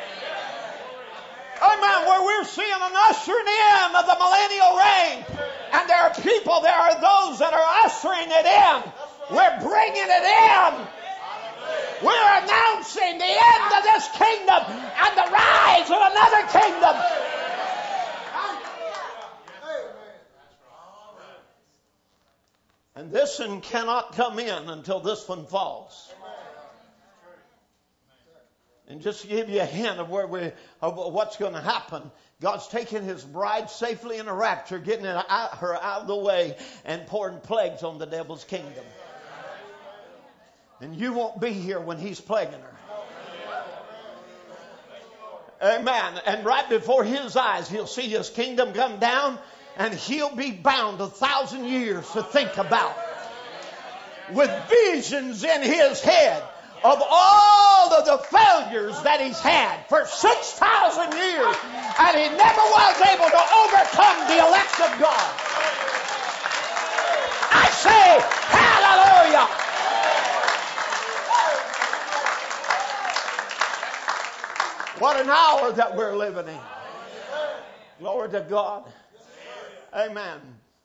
Amen. Where we're seeing an ushering in of the millennial reign. And there are people, there are those that are ushering it in. We're bringing it in. We're announcing the end of this kingdom and the rise of another kingdom. And this one cannot come in until this one falls. And just to give you a hint of where we, of what's going to happen, God's taking His bride safely in a rapture, getting her out, her out of the way, and pouring plagues on the devil's kingdom. And you won't be here when He's plaguing her. Amen. And right before His eyes, He'll see His kingdom come down, and He'll be bound a thousand years to think about, with visions in His head of all of the failures that He's had for six thousand years, and He never was able to overcome the elect of God. I say, hallelujah! What an hour that we're living in. Glory to God. Amen.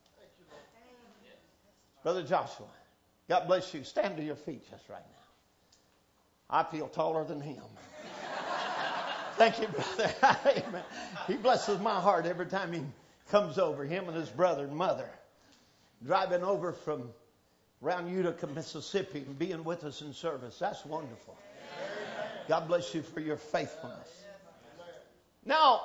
Brother Joshua, God bless you. Stand to your feet just right now. I feel taller than him. Thank you, brother. Amen. He blesses my heart every time he comes over, him and his brother and mother, driving over from around Utica, Mississippi, and being with us in service. That's wonderful. God bless you for your faithfulness. Now,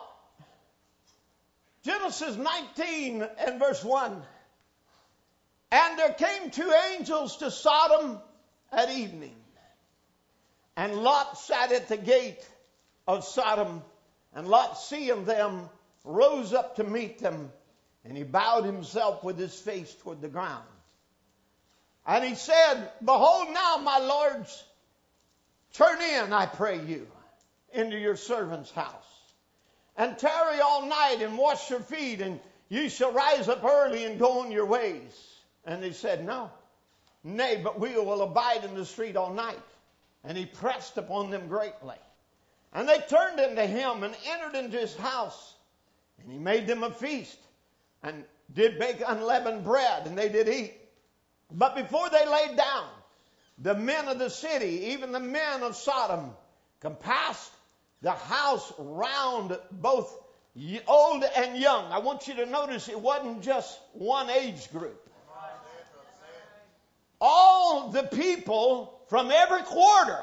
Genesis nineteen and verse one. And there came two angels to Sodom at evening. And Lot sat at the gate of Sodom. And Lot, seeing them, rose up to meet them. And he bowed himself with his face toward the ground. And he said, Behold now, my lords, turn in, I pray you, into your servant's house. and tarry all night and wash your feet, and you shall rise up early and go on your ways. And they said, no. Nay, but we will abide in the street all night. And he pressed upon them greatly. And they turned unto him and entered into his house. And he made them a feast, and did bake unleavened bread, and they did eat. But before they laid down, the men of the city, even the men of Sodom, compassed the house round, both old and young. I want you to notice it wasn't just one age group. All the people from every quarter.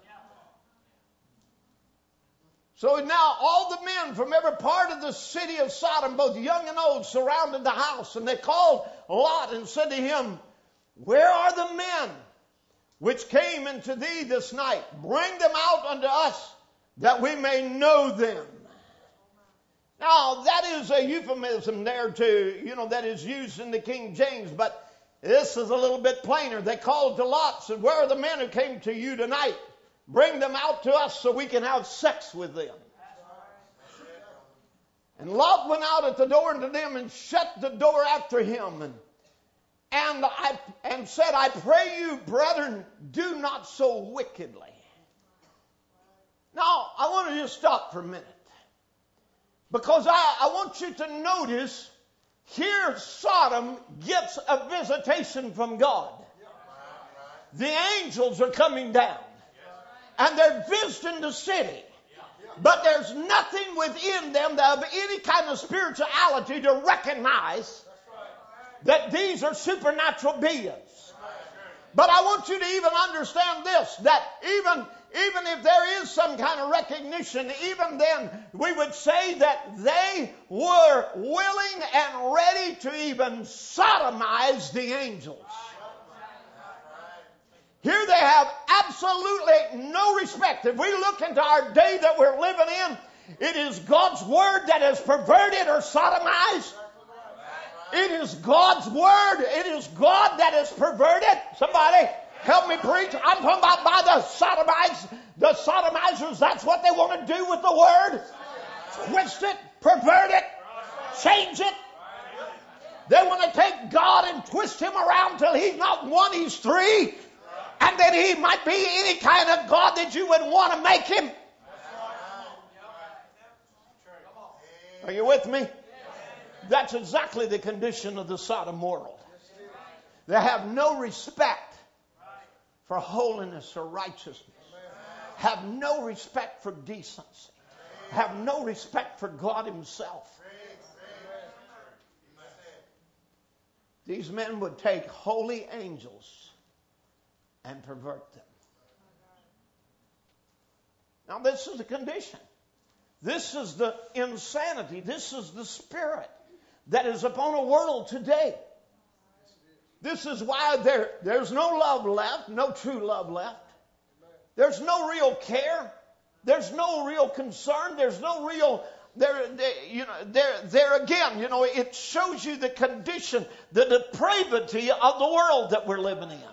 So now all the men from every part of the city of Sodom, both young and old, surrounded the house. And they called Lot and said to him, where are the men which came into thee this night? Bring them out unto us, that we may know them. Now, that is a euphemism there to, you know, that is used in the King James, but this is a little bit plainer. They called to Lot, said, where are the men who came to you tonight? Bring them out to us so we can have sex with them. And Lot went out at the door unto them and shut the door after him, and and I and said, I pray you, brethren, do not so wickedly. Now, I want to just stop for a minute, because I, I want you to notice here Sodom gets a visitation from God. The angels are coming down, and they're visiting the city. But there's nothing within them that of any kind of spirituality to recognize that these are supernatural beings. But I want you to even understand this, that even, even if there is some kind of recognition, even then we would say that they were willing and ready to even sodomize the angels. Here they have absolutely no respect. If we look into our day that we're living in, it is God's word that is perverted or sodomized. It is God's word. It is God that is perverted. Somebody help me preach. I'm talking about by the sodomizers. The sodomizers, that's what they want to do with the word. Twist it, pervert it, change it. They want to take God and twist him around till he's not one, he's three. And that he might be any kind of God that you would want to make him. Are you with me? That's exactly the condition of the Sodom world. They have no respect for holiness or righteousness. Have no respect for decency. Have no respect for God himself. These men would take holy angels and pervert them. Now this is the condition. This is the insanity. This is the spirit that is upon a world today. This is why there, there's no love left, no true love left. There's no real care. There's no real concern. There's no real, there, there, you know, there, there again, you know, it shows you the condition, the depravity of the world that we're living in.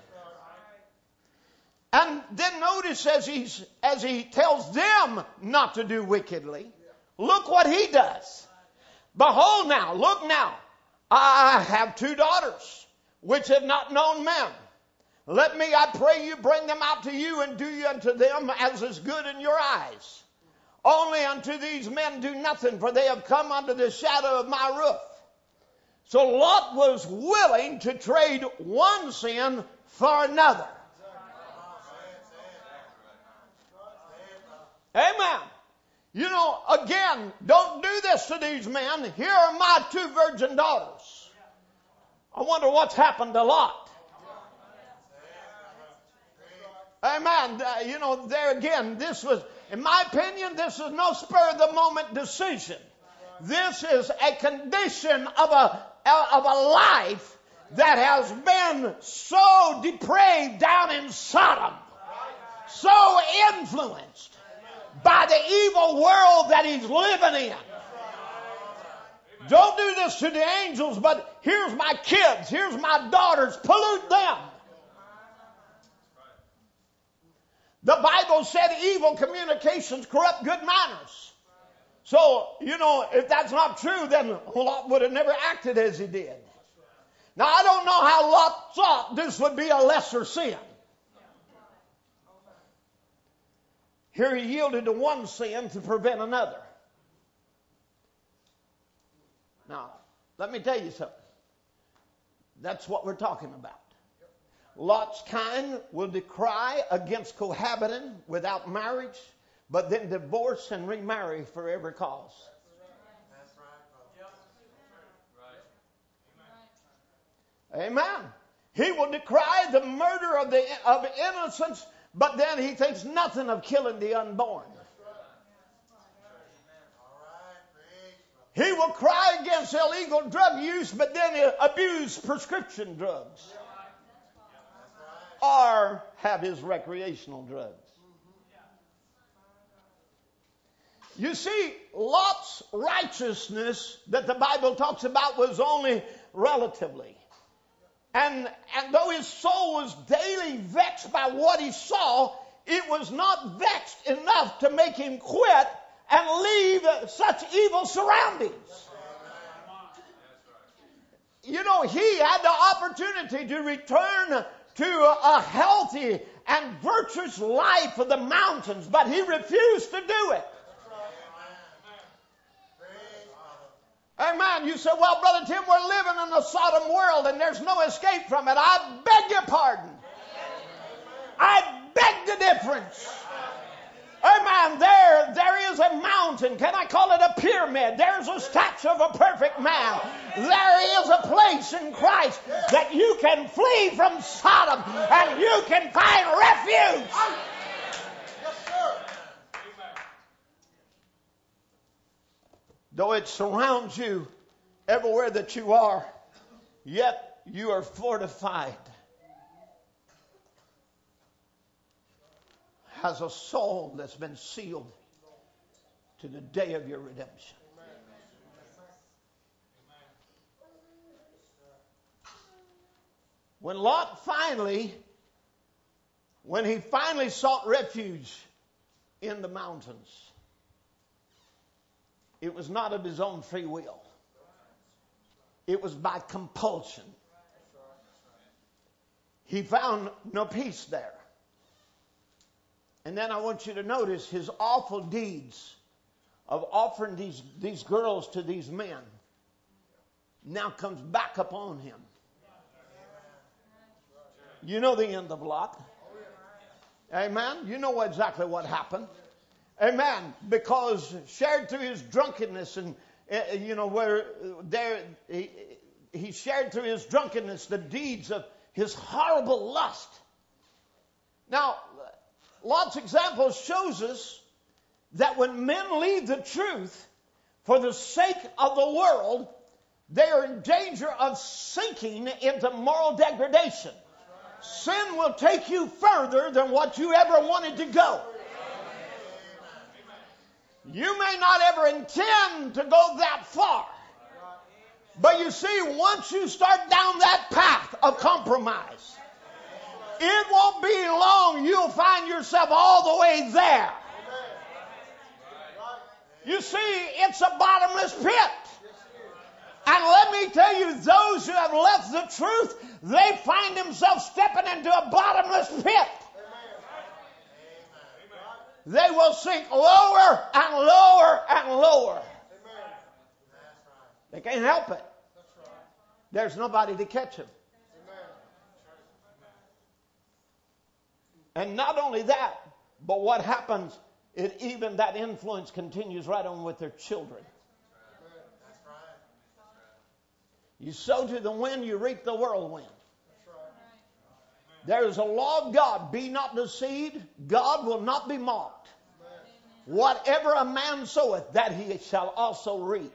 And then notice as he's, as he tells them not to do wickedly, look what he does. Behold now, look now, I have two daughters which have not known men. Let me, I pray you, bring them out to you, and do you unto them as is good in your eyes. Only unto these men do nothing, for they have come under the shadow of my roof. So Lot was willing to trade one sin for another. Amen. You know, again, don't do this to these men. Here are my two virgin daughters. I wonder what's happened to Lot. Amen. Uh, you know, there again, this was, in my opinion, this is no spur of the moment decision. This is a condition of a, of a life that has been so depraved down in Sodom, so influenced by the evil world that he's living in. Don't do this to the angels, but here's my kids, here's my daughters, pollute them. The Bible said evil communications corrupt good manners. So, you know, if that's not true, then Lot would have never acted as he did. Now, I don't know how Lot thought this would be a lesser sin. Here he yielded to one sin to prevent another. Now, let me tell you something. That's what we're talking about. Lot's kind will decry against cohabiting without marriage, but then divorce and remarry for every cause. Amen. He will decry the murder of the of innocents, but then he thinks nothing of killing the unborn. He will cry against illegal drug use, but then abuse prescription drugs. Or have his recreational drugs. You see, Lot's righteousness that the Bible talks about was only relatively. And, and though his soul was daily vexed by what he saw, it was not vexed enough to make him quit and leave such evil surroundings. You know, he had the opportunity to return to a healthy and virtuous life of the mountains, but he refused to do it. Amen. You say, well, Brother Tim, we're living in a Sodom world and there's no escape from it. I beg your pardon. I beg the difference. Amen. There, there is a mountain. Can I call it a pyramid? There's a statue of a perfect man. There is a place in Christ that you can flee from Sodom and you can find refuge. Though it surrounds you everywhere that you are, yet you are fortified as a soul that's been sealed to the day of your redemption. When Lot finally, when he finally sought refuge in the mountains, it was not of his own free will. It was by compulsion. He found no peace there. And then I want you to notice his awful deeds of offering these, these girls to these men now comes back upon him. You know the end of Lot. Amen. You know exactly what happened. Amen. Because shared through his drunkenness and, uh, you know, where there, he, he shared through his drunkenness the deeds of his horrible lust. Now, Lot's example shows us that when men leave the truth for the sake of the world, they are in danger of sinking into moral degradation. Sin will take you further than what you ever wanted to go. You may not ever intend to go that far. But you see, once you start down that path of compromise, it won't be long you'll find yourself all the way there. You see, it's a bottomless pit. And let me tell you, those who have left the truth, they find themselves stepping into a bottomless pit. They will sink lower and lower and lower. They can't help it. There's nobody to catch them. And not only that, but what happens, it even that influence continues right on with their children. You sow to the wind, you reap the whirlwind. There is a law of God. Be not deceived. God will not be mocked. Whatever a man soweth, that he shall also reap.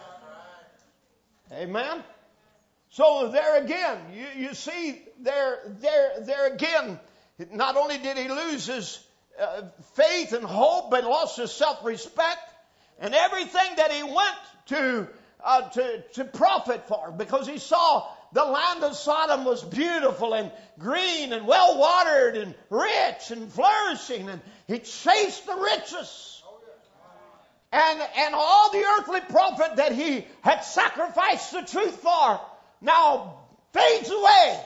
Amen? So there again, you, you see, there, there, there again, not only did he lose his uh, faith and hope, but lost his self-respect and everything that he went to, uh, to, to profit for, because he saw the land of Sodom was beautiful and green and well-watered and rich and flourishing, and he chased the riches. And, and all the earthly profit that he had sacrificed the truth for now fades away.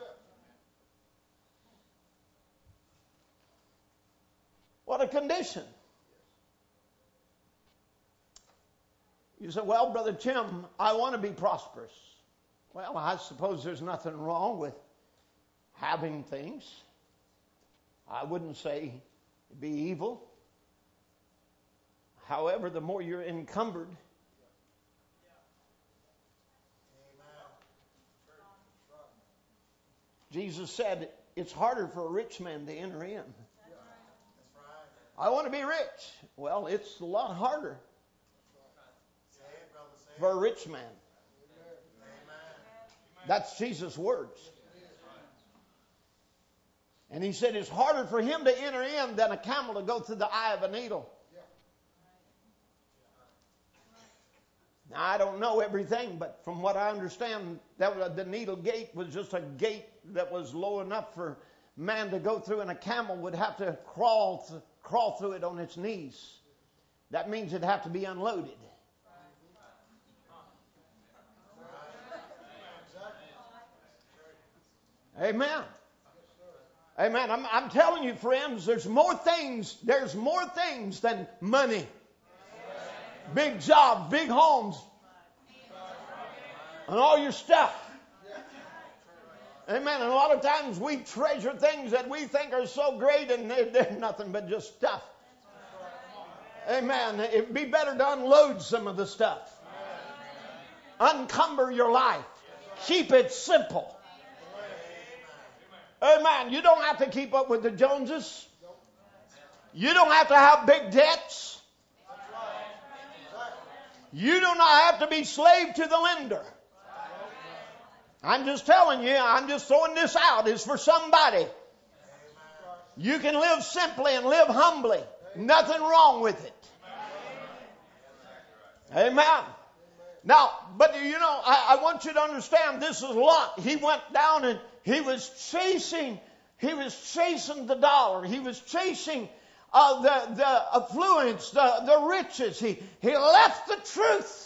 What a condition. You say, well, Brother Tim, I want to be prosperous. Well, I suppose there's nothing wrong with having things. I wouldn't say it'd be evil. However, the more you're encumbered, Jesus said it's harder for a rich man to enter in. I want to be rich. Well, it's a lot harder for a rich man. That's Jesus' words. And he said it's harder for him to enter in than a camel to go through the eye of a needle. Now, I don't know everything, but from what I understand, that was, the needle gate was just a gate that was low enough for man to go through, and a camel would have to crawl th- crawl through it on its knees. That means it'd have to be unloaded. Amen. Amen. I'm, I'm telling you, friends, there's more things, there's more things than money. Big jobs, big homes, and all your stuff. Amen. And a lot of times we treasure things that we think are so great, and they're, they're nothing but just stuff. Amen. It'd be better to unload some of the stuff. Uncumber your life. Keep it simple. Amen. You don't have to keep up with the Joneses. You don't have to have big debts. You do not have to be slave to the lender. I'm just telling you, I'm just throwing this out. It's for somebody. You can live simply and live humbly. Nothing wrong with it. Amen. Now, but you know, I, I want you to understand, this is Lot. He went down and he was chasing, he was chasing the dollar. He was chasing uh, the, the affluence, the, the riches. He, he left the truth.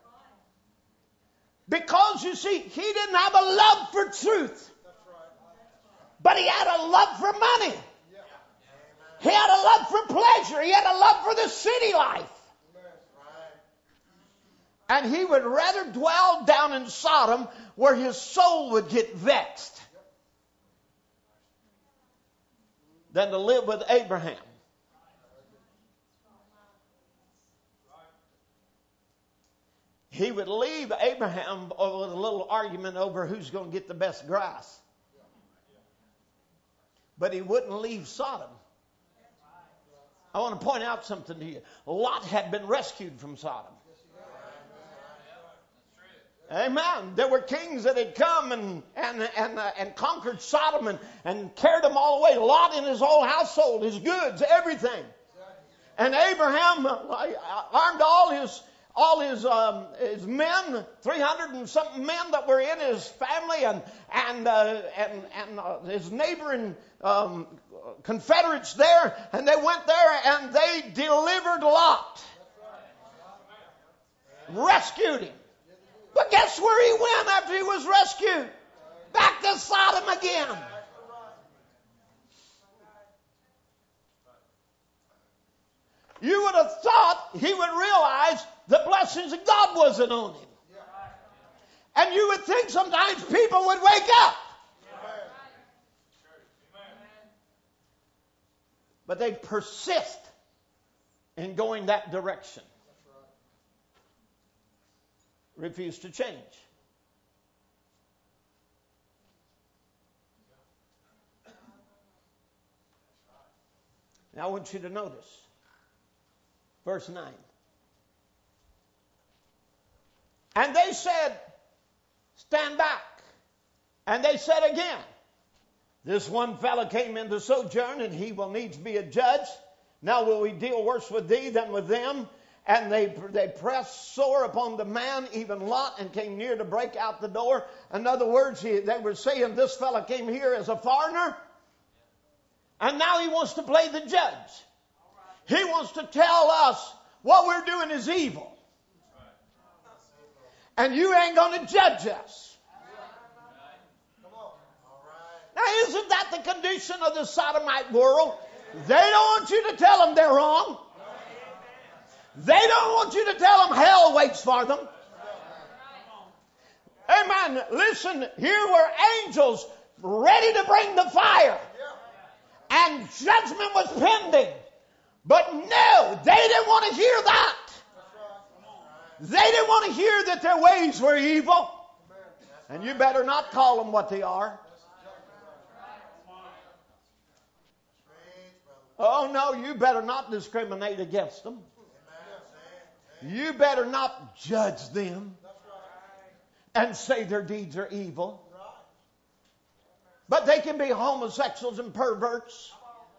Because, you see, he didn't have a love for truth. But he had a love for money. He had a love for pleasure. He had a love for the city life. And he would rather dwell down in Sodom where his soul would get vexed than to live with Abraham. He would leave Abraham with a little argument over who's going to get the best grass. But he wouldn't leave Sodom. I want to point out something to you. Lot had been rescued from Sodom. Amen. There were kings that had come and and and, uh, and conquered Sodom and, and carried them all away. Lot and his whole household, his goods, everything. And Abraham armed all his all his um, his men, three hundred and something men that were in his family, and and uh, and and uh, his neighboring um, confederates there, and they went there and they delivered Lot, rescued him. But guess where he went after he was rescued? Back to Sodom again. You would have thought he would realize the blessings of God wasn't on him. And you would think sometimes people would wake up. But they persist in going that direction. Refuse to change. Now I want you to notice verse nine. And they said, stand back. And they said again, this one fellow came into sojourn, and he will needs be a judge. Now will we deal worse with thee than with them? And they they pressed sore upon the man, even Lot, and came near to break out the door. In other words, he, they were saying this fellow came here as a foreigner, and now he wants to play the judge. He wants to tell us what we're doing is evil. And you ain't going to judge us. Now, isn't that the condition of the sodomite world? They don't want you to tell them they're wrong. They don't want you to tell them hell waits for them. Amen. Listen, here were angels ready to bring the fire. And judgment was pending. But no, they didn't want to hear that. They didn't want to hear that their ways were evil. And you better not call them what they are. Oh no, you better not discriminate against them. You better not judge them and say their deeds are evil. But they can be homosexuals and perverts.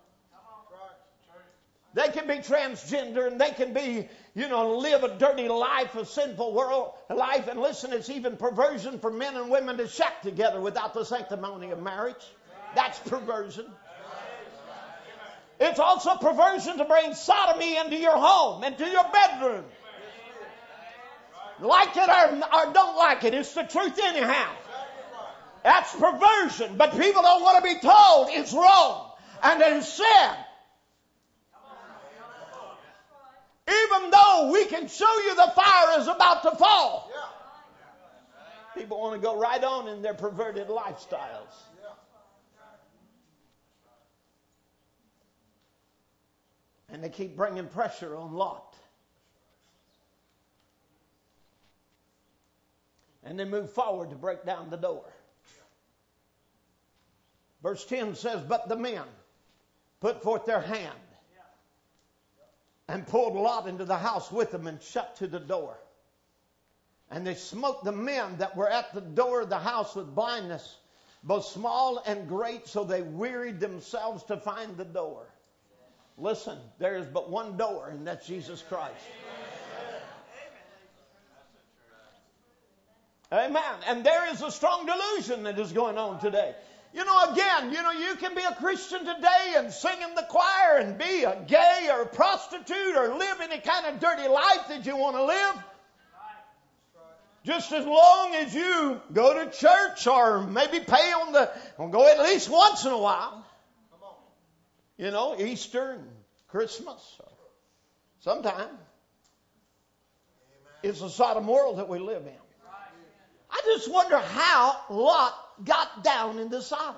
They can be transgender and they can be, you know, live a dirty life, a sinful world life. And listen, it's even perversion for men and women to shack together without the sanctimony of marriage. That's perversion. It's also perversion to bring sodomy into your home, into your bedroom. Like it or, or don't like it, it's the truth anyhow. That's perversion. But people don't want to be told it's wrong and it's sin. Even though we can show you the fire is about to fall. People want to go right on in their perverted lifestyles. And they keep bringing pressure on Lot. And they move forward to break down the door. Verse ten says, but the men put forth their hand and pulled Lot into the house with them and shut to the door. And they smote the men that were at the door of the house with blindness, both small and great, so they wearied themselves to find the door. Listen, there is but one door, and that's Jesus Christ. Amen. And there is a strong delusion that is going on today. You know, again, you know, you can be a Christian today and sing in the choir and be a gay or a prostitute or live any kind of dirty life that you want to live. Just as long as you go to church or maybe pay on the, or go at least once in a while. You know, Easter and Christmas. Or sometime. It's a Sodom world that we live in. I just wonder how Lot got down into Sodom.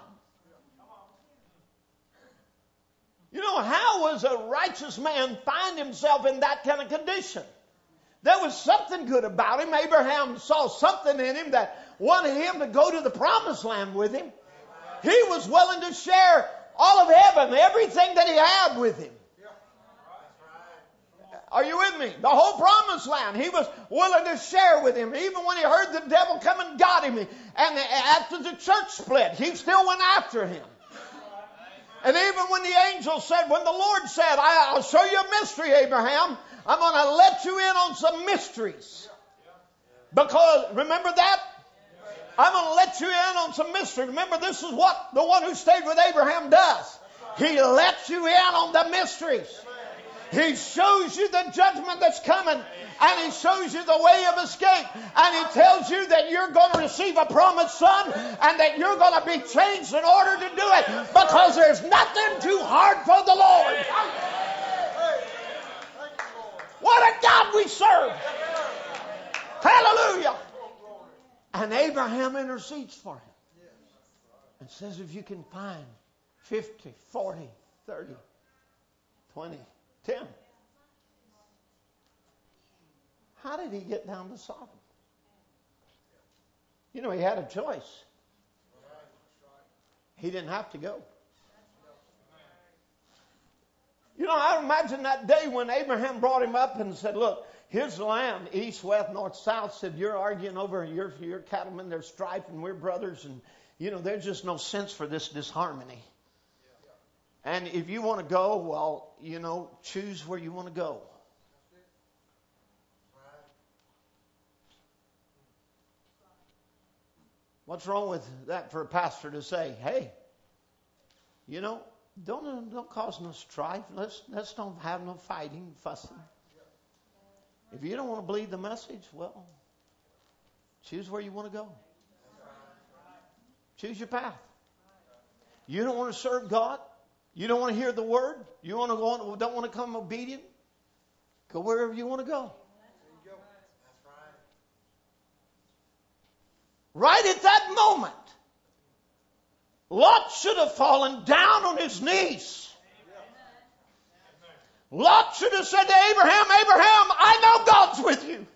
You know, how was a righteous man find himself in that kind of condition? There was something good about him. Abraham saw something in him that wanted him to go to the promised land with him. He was willing to share all of heaven, everything that he had with him. Are you with me? The whole promised land, he was willing to share with him. Even when he heard the devil come and got him. And after the church split, he still went after him. And even when the angel said, when the Lord said, I'll show you a mystery, Abraham. I'm going to let you in on some mysteries. Because, remember that? I'm going to let you in on some mystery. Remember, this is what the one who stayed with Abraham does. He lets you in on the mysteries. He shows you the judgment that's coming. And he shows you the way of escape. And he tells you that you're going to receive a promised son. And that you're going to be changed in order to do it. Because there's nothing too hard for the Lord. What a God we serve. Hallelujah. And Abraham intercedes for him. And says if you can find fifty, forty, thirty, twenty, ten. How did he get down to Sodom? You know, he had a choice. He didn't have to go. You know, I imagine that day when Abraham brought him up and said, look, here's the land, east, west, north, south. Said, you're arguing over your, your cattlemen, there's strife, and we're brothers. And, you know, there's just no sense for this disharmony. And if you want to go, well, you know, choose where you want to go. What's wrong with that for a pastor to say, hey, you know, don't don't cause no strife. Let's let's don't have no fighting, fussing. If you don't want to believe the message, well, choose where you want to go. Choose your path. You don't want to serve God? You don't want to hear the word? You want to go, don't want to come obedient? Go wherever you want to go. Right at that moment, Lot should have fallen down on his knees. Lot should have said to Abraham, Abraham, I know God's with you.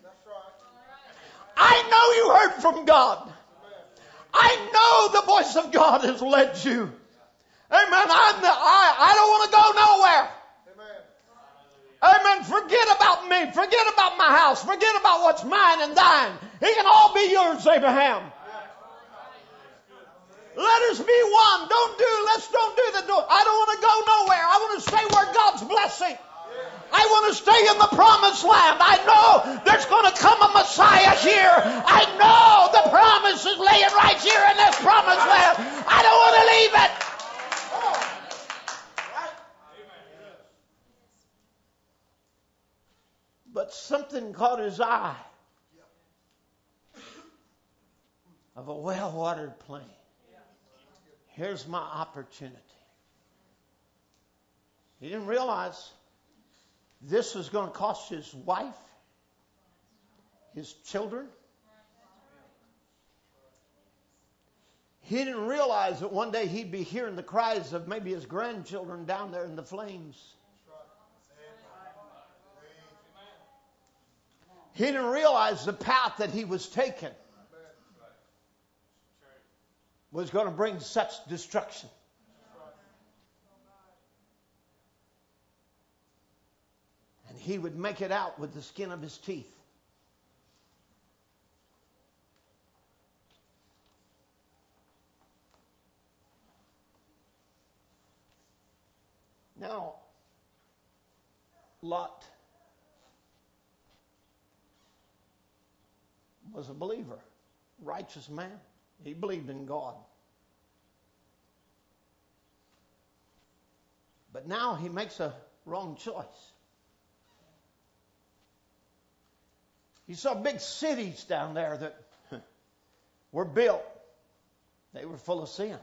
I know you heard from God. I know the voice of God has led you. Amen. I'm the, I, I don't want to go nowhere. Amen. Forget about me. Forget about my house. Forget about what's mine and thine. It can all be yours, Abraham. Let us be one. Don't do, let's don't do the door. I don't want to go nowhere. I want to stay where God's blessing. I want to stay in the promised land. I know there's going to come a Messiah here. I know the promise is laying right here in this promised land. I don't want to leave it. But something caught his eye of a well-watered plain. Here's my opportunity. He didn't realize this was going to cost his wife, his children. He didn't realize that one day he'd be hearing the cries of maybe his grandchildren down there in the flames. He didn't realize the path that he was taking was going to bring such destruction. And he would make it out with the skin of his teeth. Now, Lot was a believer, righteous man. He believed in God. But now he makes a wrong choice. You saw big cities down there that were built. They were full of sin.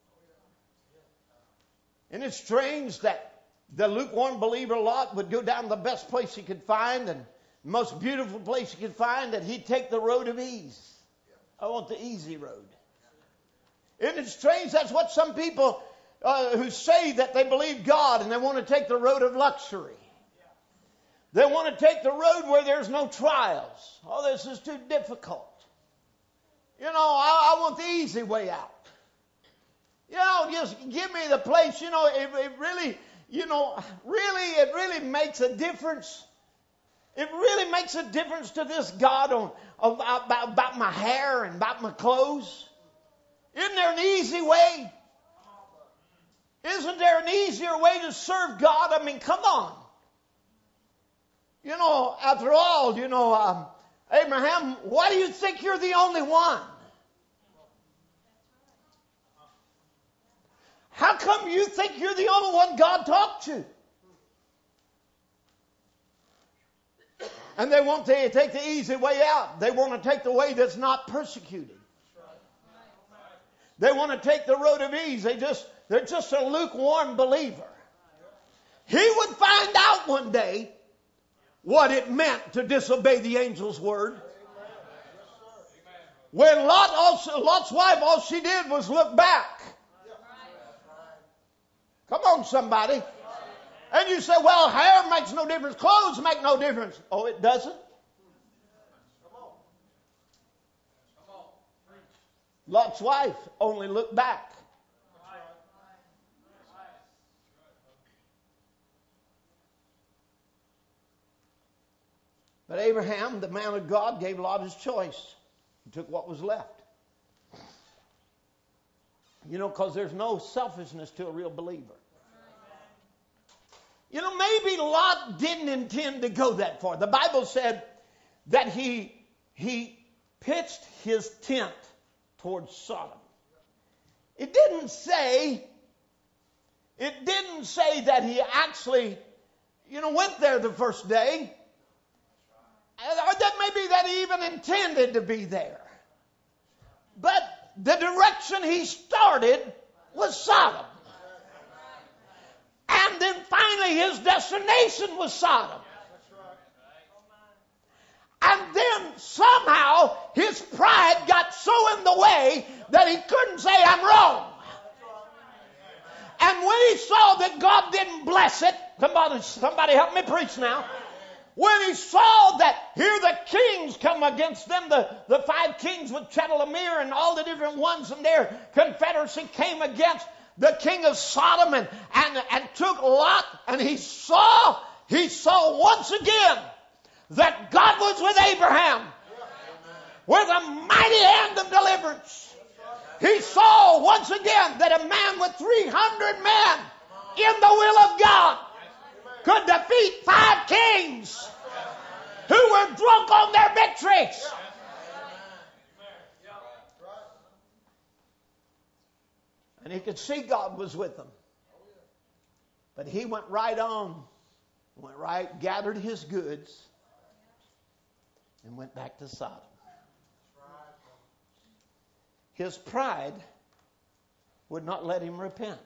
And it's strange that the lukewarm believer Lot would go down the best place he could find and most beautiful place he could find, that he'd take the road of ease. I want the easy road. Isn't it strange? That's what some people uh, who say that they believe God and they want to take the road of luxury. They want to take the road where there's no trials. Oh, this is too difficult. You know, I, I want the easy way out. You know, just give me the place. You know, it, it really, you know, really, it really makes a difference. It really makes a difference to this God on, about, about, about my hair and about my clothes. Isn't there an easy way? Isn't there an easier way to serve God? I mean, come on. You know, after all, you know, um, Abraham, why do you think you're the only one? How come you think you're the only one God talked to? And they want to take the easy way out. They want to take the way that's not persecuted. They want to take the road of ease. They just, they're just a lukewarm believer. He would find out one day what it meant to disobey the angel's word. When Lot also, Lot's wife, all she did was look back. Come on, somebody. And you say, well, hair makes no difference. Clothes make no difference. Oh, it doesn't? Lot's wife only looked back. But Abraham, the man of God, gave Lot his choice. He took what was left. You know, because there's no selfishness to a real believer. You know, maybe Lot didn't intend to go that far. The Bible said that he, he pitched his tent towards Sodom. It didn't say, it didn't say that he actually, you know, went there the first day. or that maybe that he even intended to be there. But the direction he started was Sodom. And then finally his destination was Sodom. And then somehow his pride got so in the way that he couldn't say, I'm wrong. And when he saw that God didn't bless it, somebody, somebody help me preach now. When he saw that here the kings come against them, the, the five kings with Chedorlaomer and all the different ones in their confederacy came against the king of Sodom and, and, and took Lot, and he saw, he saw once again that God was with Abraham with a mighty hand of deliverance. He saw once again that a man with three hundred men in the will of God could defeat five kings who were drunk on their victories. And he could see God was with them. But he went right on, went right, gathered his goods, and went back to Sodom. His pride would not let him repent.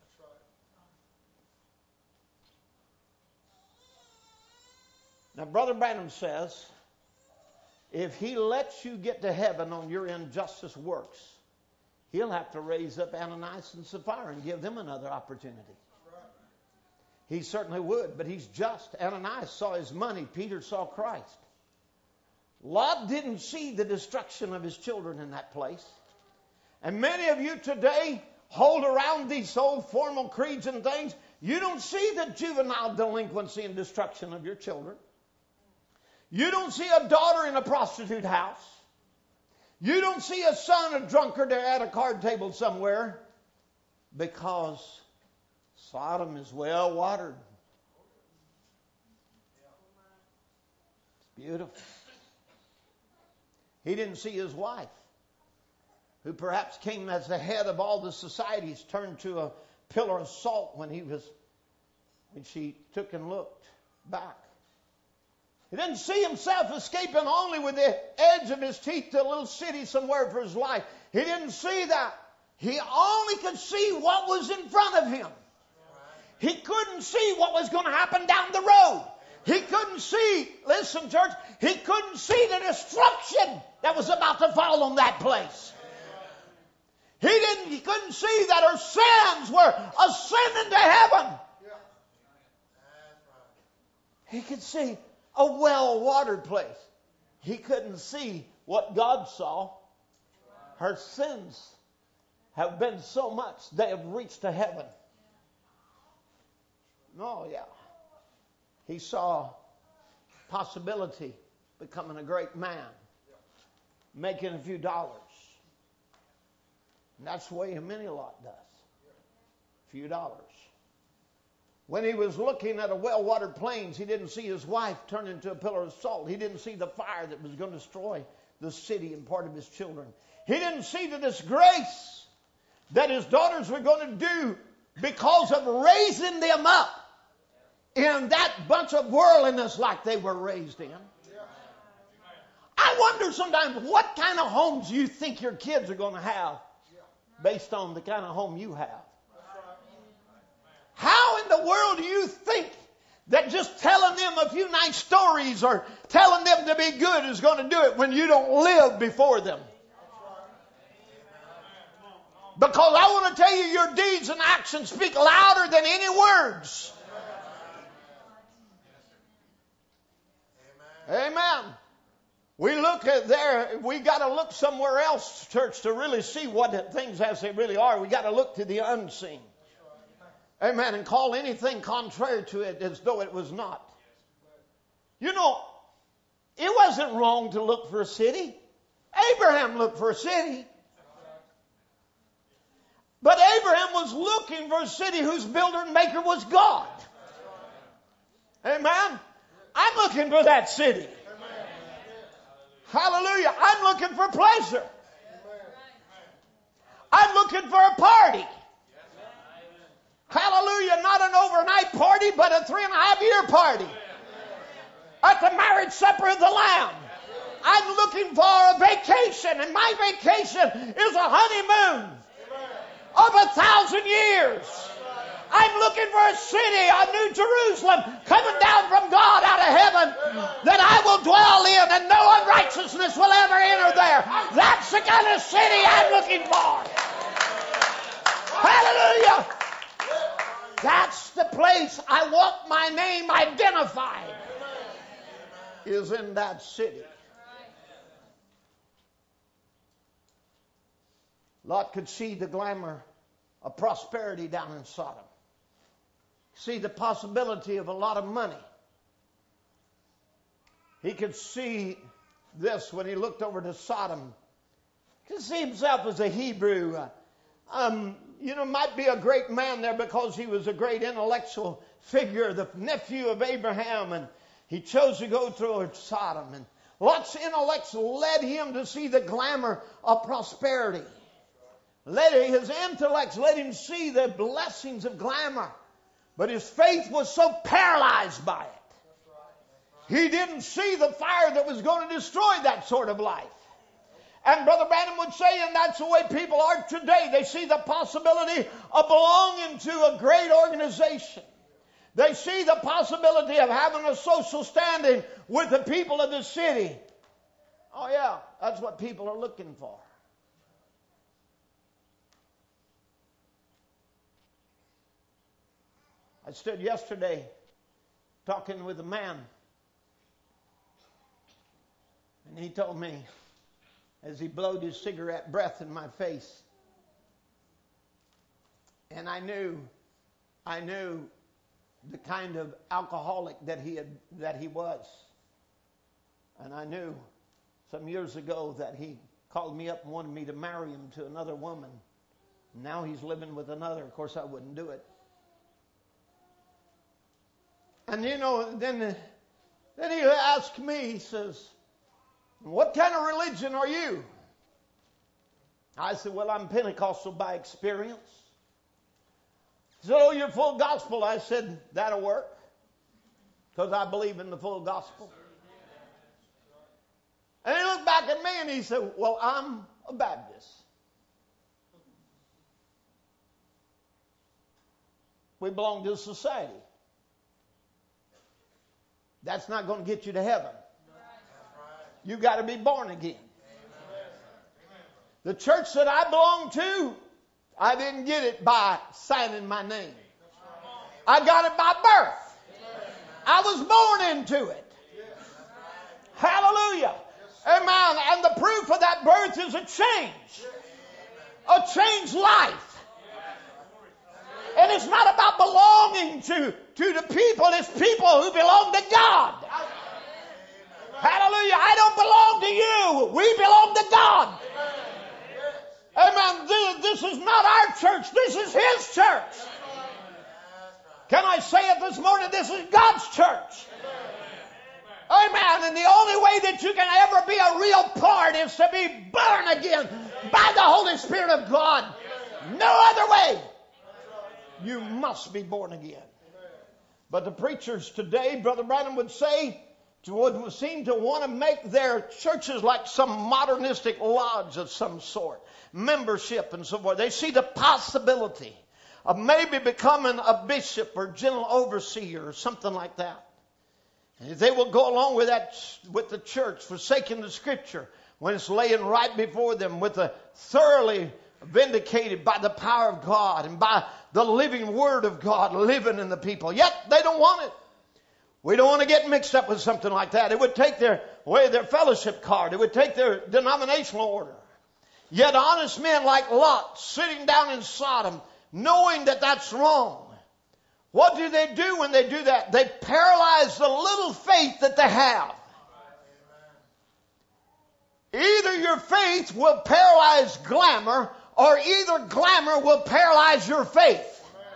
Now, Brother Branham says, if he lets you get to heaven on your injustice works, he'll have to raise up Ananias and Sapphira and give them another opportunity. He certainly would, but he's just. Ananias saw his money. Peter saw Christ. Lot didn't see the destruction of his children in that place. And many of you today hold around these old formal creeds and things. You don't see the juvenile delinquency and destruction of your children. You don't see a daughter in a prostitute house. You don't see a son a drunkard at a card table somewhere, because Sodom is well watered. It's beautiful. He didn't see his wife, who perhaps came as the head of all the societies, turned to a pillar of salt when he was, when she took and looked back. He didn't see himself escaping only with the edge of his teeth to a little city somewhere for his life. He didn't see that. He only could see what was in front of him. He couldn't see what was going to happen down the road. He couldn't see, listen church, he couldn't see the destruction that was about to fall on that place. He didn't, he couldn't see that her sins were ascending to heaven. He could see a well-watered place. He couldn't see what God saw. Her sins have been so much they have reached to heaven. Oh, yeah. He saw possibility becoming a great man, making a few dollars. And that's the way a many lot does. A few dollars. When he was looking at a well-watered plains, he didn't see his wife turn into a pillar of salt. He didn't see the fire that was going to destroy the city and part of his children. He didn't see the disgrace that his daughters were going to do because of raising them up in that bunch of worldliness like they were raised in. I wonder sometimes what kind of homes you think your kids are going to have based on the kind of home you have. How in the world do you think that just telling them a few nice stories or telling them to be good is going to do it when you don't live before them? Because I want to tell you, your deeds and actions speak louder than any words. Amen. We look at there, we got to look somewhere else, church, to really see what things as they really are. We got to look to the unseen. Amen. And call anything contrary to it as though it was not. You know, it wasn't wrong to look for a city. Abraham looked for a city. But Abraham was looking for a city whose builder and maker was God. Amen. I'm looking for that city. Hallelujah. I'm looking for pleasure. I'm looking for a party. Hallelujah. Not an overnight party, but a three and a half year party. at the marriage supper of the Lamb. I'm looking for a vacation, and my vacation is a honeymoon of a thousand years. I'm looking for a city, a New Jerusalem, coming down from God out of heaven that I will dwell in, and no unrighteousness will ever enter there. That's the kind of city I'm looking for. Hallelujah. That's the place I want my name identified, is in that city. Lot could see the glamour of prosperity down in Sodom. See the possibility of a lot of money. He could see this when he looked over to Sodom. He could see himself as a Hebrew. Uh, um, you know, might be a great man there because he was a great intellectual figure, the nephew of Abraham, and he chose to go through Sodom. And Lot's intellect led him to see the glamour of prosperity. Let his intellect let him see the blessings of glamour. But his faith was so paralyzed by it. He didn't see the fire that was going to destroy that sort of life. And Brother Branham would say, and that's the way people are today. They see the possibility of belonging to a great organization. They see the possibility of having a social standing with the people of the city. Oh yeah, that's what people are looking for. I stood yesterday talking with a man, and he told me, as he blowed his cigarette breath in my face, and I knew, I knew the kind of alcoholic that he had, that he was, and I knew some years ago that he called me up and wanted me to marry him to another woman. Now he's living with another. Of course, I wouldn't do it. And you know, then, then he asked me, he says, what kind of religion are you? I said, well, I'm Pentecostal by experience. He said, oh, you're full gospel. I said, that'll work, because I believe in the full gospel. And he looked back at me and he said, well, I'm a Baptist. We belong to a society. That's not going to get you to heaven. You got to be born again. The church that I belong to, I didn't get it by signing my name. I got it by birth. I was born into it. Hallelujah. Amen. And the proof of that birth is a change. A changed life. And it's not about belonging to, to the people. It's people who belong to God. Hallelujah. I don't belong to you. We belong to God. Amen. This, this is not our church. This is His church. Can I say it this morning? This is God's church. Amen. And the only way that you can ever be a real part is to be born again by the Holy Spirit of God. No other way. You must be born again. But the preachers today, Brother Branham would say, would seem to want to make their churches like some modernistic lodge of some sort. Membership and so forth. They see the possibility of maybe becoming a bishop or general overseer or something like that. And if they will go along with that, with the church, forsaking the Scripture when it's laying right before them with a thoroughly vindicated by the power of God and by the living Word of God living in the people. Yet they don't want it. We don't want to get mixed up with something like that. It would take their away their fellowship card. It would take their denominational order. Yet honest men like Lot sitting down in Sodom, knowing that that's wrong. What do they do when they do that? They paralyze the little faith that they have. Either your faith will paralyze glamour, or either glamour will paralyze your faith.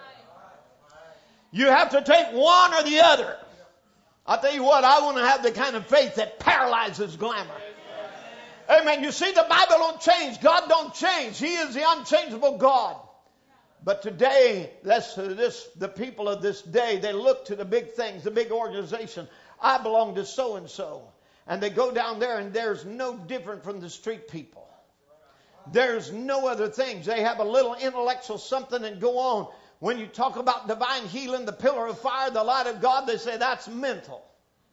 You have to take one or the other. I'll tell you what, I want to have the kind of faith that paralyzes glamour. Amen. You see, the Bible don't change. God don't change. He is the unchangeable God. But today, that's, this, the people of this day, they look to the big things, the big organization. I belong to so-and-so. And they go down there, and there's no different from the street people. There's no other things. They have a little intellectual something and go on. When you talk about divine healing, the pillar of fire, the light of God, they say that's mental.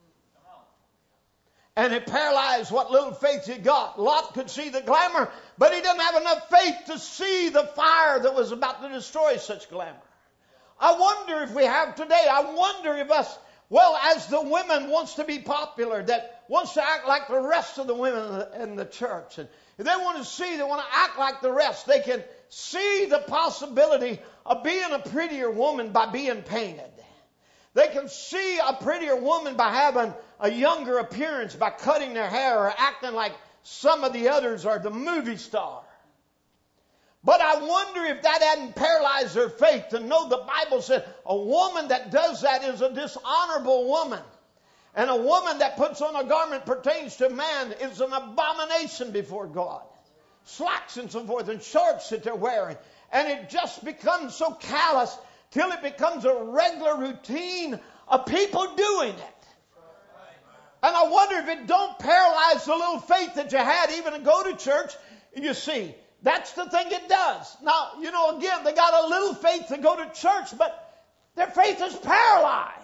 And it paralyzed what little faith he got. Lot could see the glamour, but he didn't have enough faith to see the fire that was about to destroy such glamour. I wonder if we have today, I wonder if us, well, as the women wants to be popular, that wants to act like the rest of the women in the church. And if they want to see, they want to act like the rest, they can see the possibility of being a prettier woman by being painted. They can see a prettier woman by having a younger appearance, by cutting their hair or acting like some of the others are the movie star. But I wonder if that hadn't paralyzed their faith to know the Bible said a woman that does that is a dishonorable woman. And a woman that puts on a garment pertains to man is an abomination before God. Slacks and so forth and shorts that they're wearing. And it just becomes so callous till it becomes a regular routine of people doing it. And I wonder if it don't paralyze the little faith that you had even to go to church. You see, that's the thing it does. Now, you know, again, they got a little faith to go to church, but their faith is paralyzed.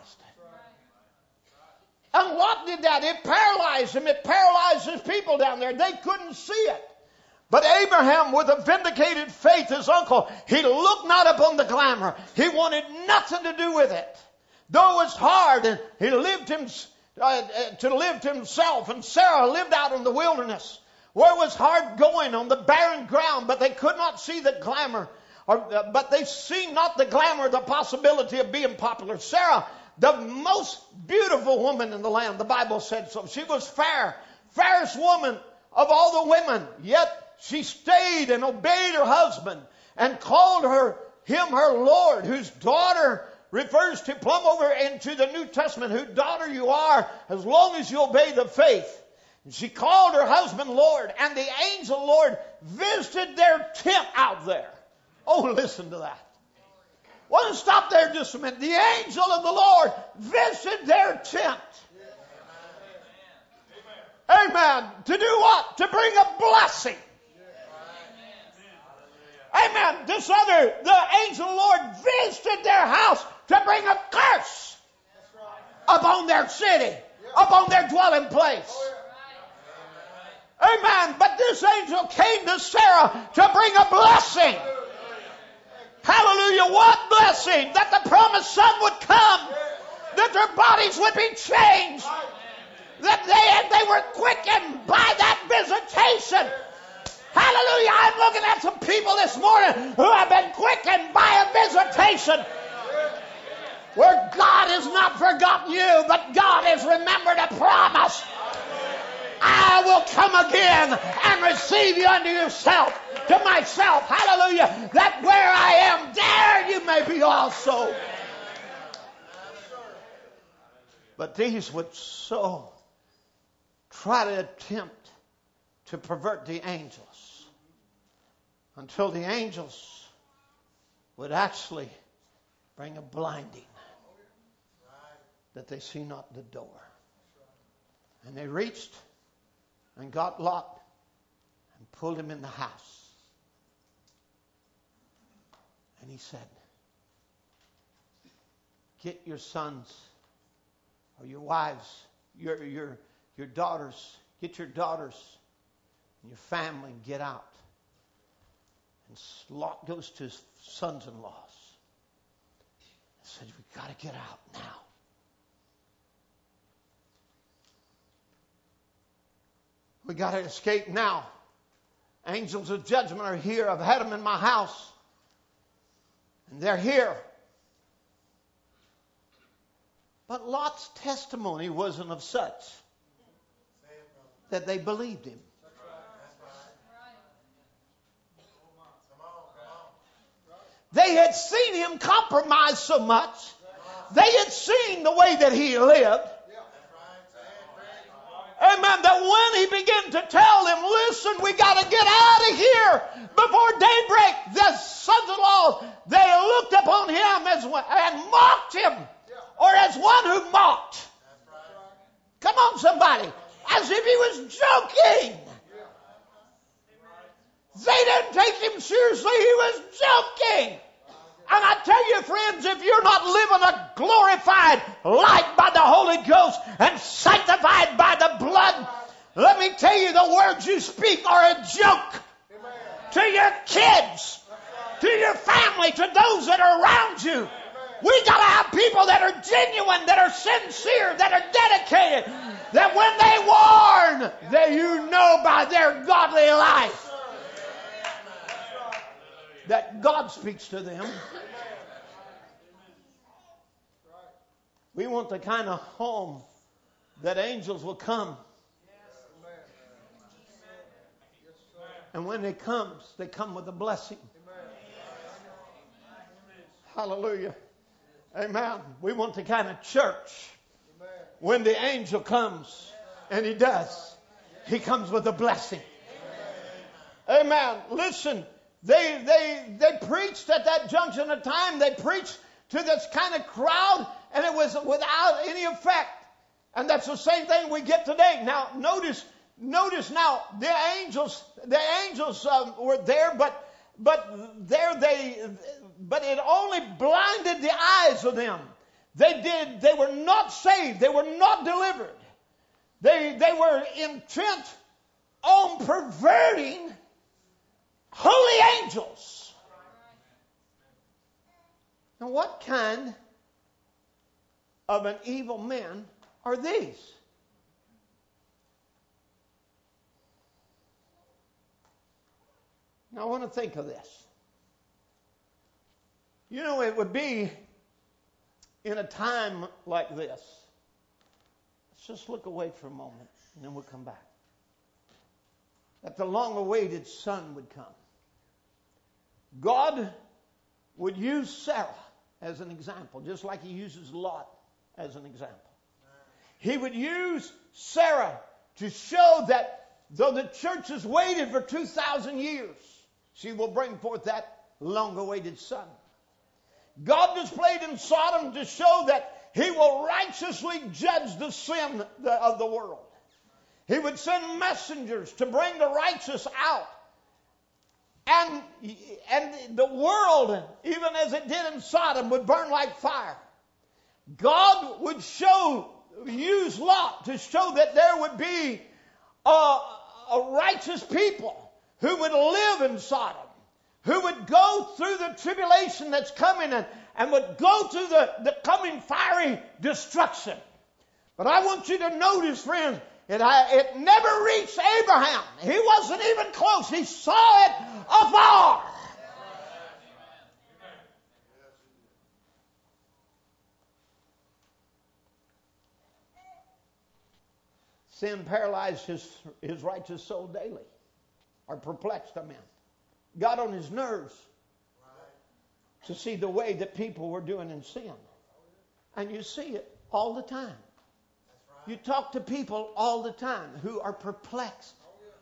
And Lot did that. It paralyzed him. It paralyzed his people down there. They couldn't see it. But Abraham, with a vindicated faith, his uncle, he looked not upon the glamour. He wanted nothing to do with it. Though it was hard, and he lived him, uh, to live to himself, and Sarah lived out in the wilderness, where it was hard going on the barren ground, but they could not see the glamour, or, uh, but they see not the glamour, the possibility of being popular. Sarah, the most beautiful woman in the land, the Bible said so. She was fair, fairest woman of all the women, yet she stayed and obeyed her husband and called her him her Lord, whose daughter refers to plumb over into the New Testament, whose daughter you are as long as you obey the faith. And she called her husband Lord, and the angel Lord visited their tent out there. Oh, listen to that. Well, let's stop there just a minute. The angel of the Lord visited their tent. Amen. To do what? To bring a blessing. Amen. This other, the angel of the Lord visited their house to bring a curse upon their city, upon their dwelling place. Amen. But this angel came to Sarah to bring a blessing. Hallelujah. What blessing? That the promised son would come. That their bodies would be changed. That they, they were quickened by that visitation. Hallelujah. I'm looking at some people this morning who have been quickened by a visitation. Where God has not forgotten you, but God has remembered a promise. I will come again and receive you unto yourself, to myself. Hallelujah. That where I am, there you may be also. But these would so try to attempt to pervert the angels until the angels would actually bring a blinding that they see not the door. And they reached and got Lot and pulled him in the house. And he said, get your sons or your wives, your your your daughters, get your daughters and your family and get out. And Lot goes to his sons-in-laws and said, we've got to get out now. We got to escape now. Angels of judgment are here. I've had them in my house. And they're here. But Lot's testimony wasn't of such that they believed him. They had seen him compromise so much. They had seen the way that he lived. Amen. That when he began to tell them, listen, we got to get out of here before daybreak, the sons-in-law, they looked upon him as one, and mocked him, or as one who mocked. Come on, somebody. As if he was joking. They didn't take him seriously. He was joking. And I tell you, friends, if you're not living a glorified life by the Holy Ghost and sanctified by the blood, let me tell you, the words you speak are a joke to your kids, to your family, to those that are around you. We got to have people that are genuine, that are sincere, that are dedicated, that when they warn, that you know by their godly life that God speaks to them. We want the kind of home that angels will come. And when they come, they come with a blessing. Hallelujah. Amen. We want the kind of church when the angel comes, and he does, he comes with a blessing. Amen. Listen, they they they preached at that junction of time. They preached to this kind of crowd, and it was without any effect. And that's the same thing we get today. Now, notice, notice now, the angels, the angels um, were there, but but there they, but it only blinded the eyes of them. They did. They were not saved. They were not delivered. They they were intent on perverting holy angels. Now, what kind of an evil men are these? Now, I want to think of this. You know, it would be in a time like this. Let's just look away for a moment, and then we'll come back. That the long-awaited son would come. God would use Sarah as an example, just like he uses Lot as an example. He would use Sarah to show that though the church has waited for two thousand years, she will bring forth that long-awaited son. God displayed in Sodom to show that he will righteously judge the sin of the world. He would send messengers to bring the righteous out. And, and the world, even as it did in Sodom, would burn like fire. God would show, use Lot to show that there would be a, a righteous people who would live in Sodom, who would go through the tribulation that's coming and, and would go through the, the coming fiery destruction. But I want you to notice, friends, It, it never reached Abraham. He wasn't even close. He saw it afar. Sin paralyzed his, his righteous soul daily, or perplexed, I mean. Got on his nerves to see the way that people were doing in sin. And you see it all the time. You talk to people all the time who are perplexed.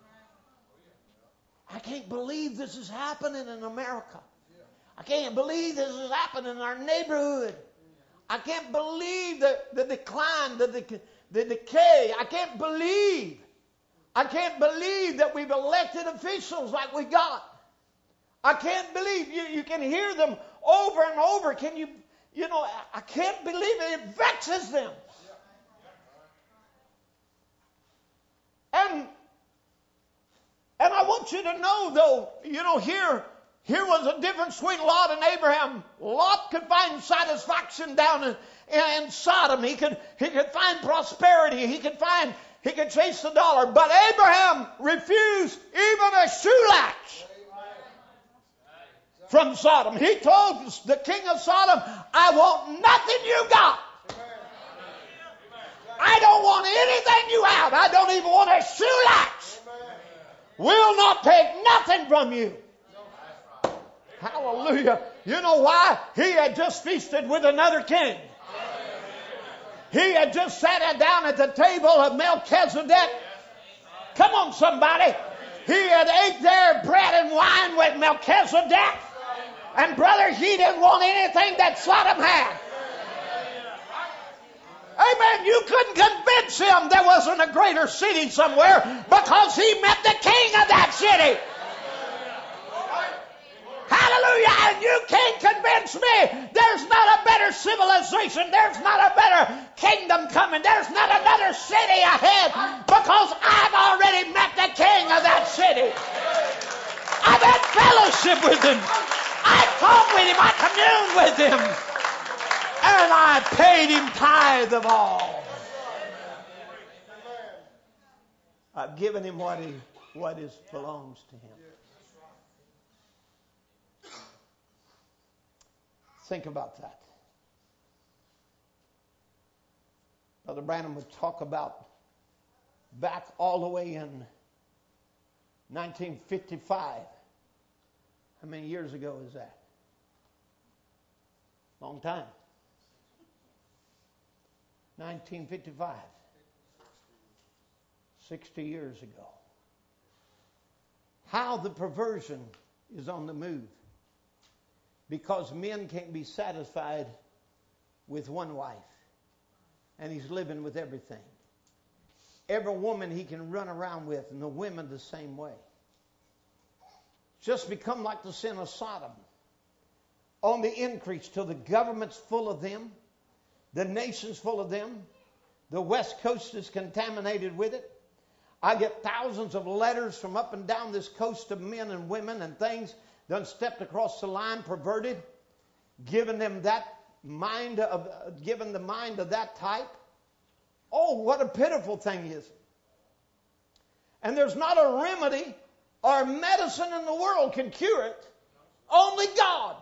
I can't believe this is happening in America. I can't believe this is happening in our neighborhood. I can't believe the, the decline, the, the, the decay. I can't believe. I can't believe that we've elected officials like we got. I can't believe. You, you can hear them over and over. Can you, you know, I can't believe it. It vexes them. And and I want you to know, though, you know, here, here was a difference between Lot and Abraham. Lot could find satisfaction down in, in, in Sodom. He could he could find prosperity. He could find he could chase the dollar. But Abraham refused even a shoe latch from Sodom. He told the king of Sodom, "I want nothing you got. I don't want anything you have. I don't even want a shoe latch. We'll not take nothing from you." Hallelujah. You know why? He had just feasted with another king. He had just sat down at the table of Melchizedek. Come on, somebody. He had ate their bread and wine with Melchizedek. And brother, he didn't want anything that Sodom had. Amen. You couldn't convince him there wasn't a greater city somewhere because he met the king of that city. Hallelujah. And you can't convince me there's not a better civilization. There's not a better kingdom coming. There's not another city ahead because I've already met the king of that city. I've had fellowship with him. I talked with him. I communed with him. And I paid him tithe of all. I've given him what he what is belongs to him. Think about that. Brother Branham would talk about back all the way in nineteen fifty-five. How many years ago is that? Long time. nineteen fifty-five. sixty years ago. How the perversion is on the move. Because men can't be satisfied with one wife. And he's living with everything. Every woman he can run around with, and the women the same way. Just become like the sin of Sodom. On the increase till the government's full of them. The nation's full of them. The West Coast is contaminated with it. I get thousands of letters from up and down this coast of men and women and things done stepped across the line, perverted, giving them that mind of, uh, given the mind of that type. Oh, what a pitiful thing is it? And there's not a remedy or medicine in the world can cure it. Only God.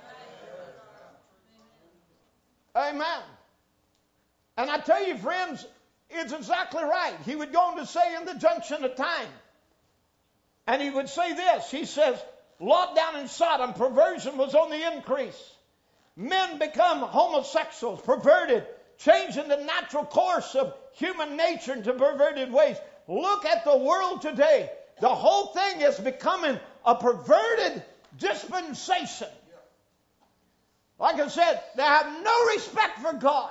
Amen. And I tell you, friends, it's exactly right. He would go on to say in the junction of time, and he would say this. He says, Lot down in Sodom, perversion was on the increase. Men become homosexuals, perverted, changing the natural course of human nature into perverted ways. Look at the world today. The whole thing is becoming a perverted dispensation. Like I said, they have no respect for God.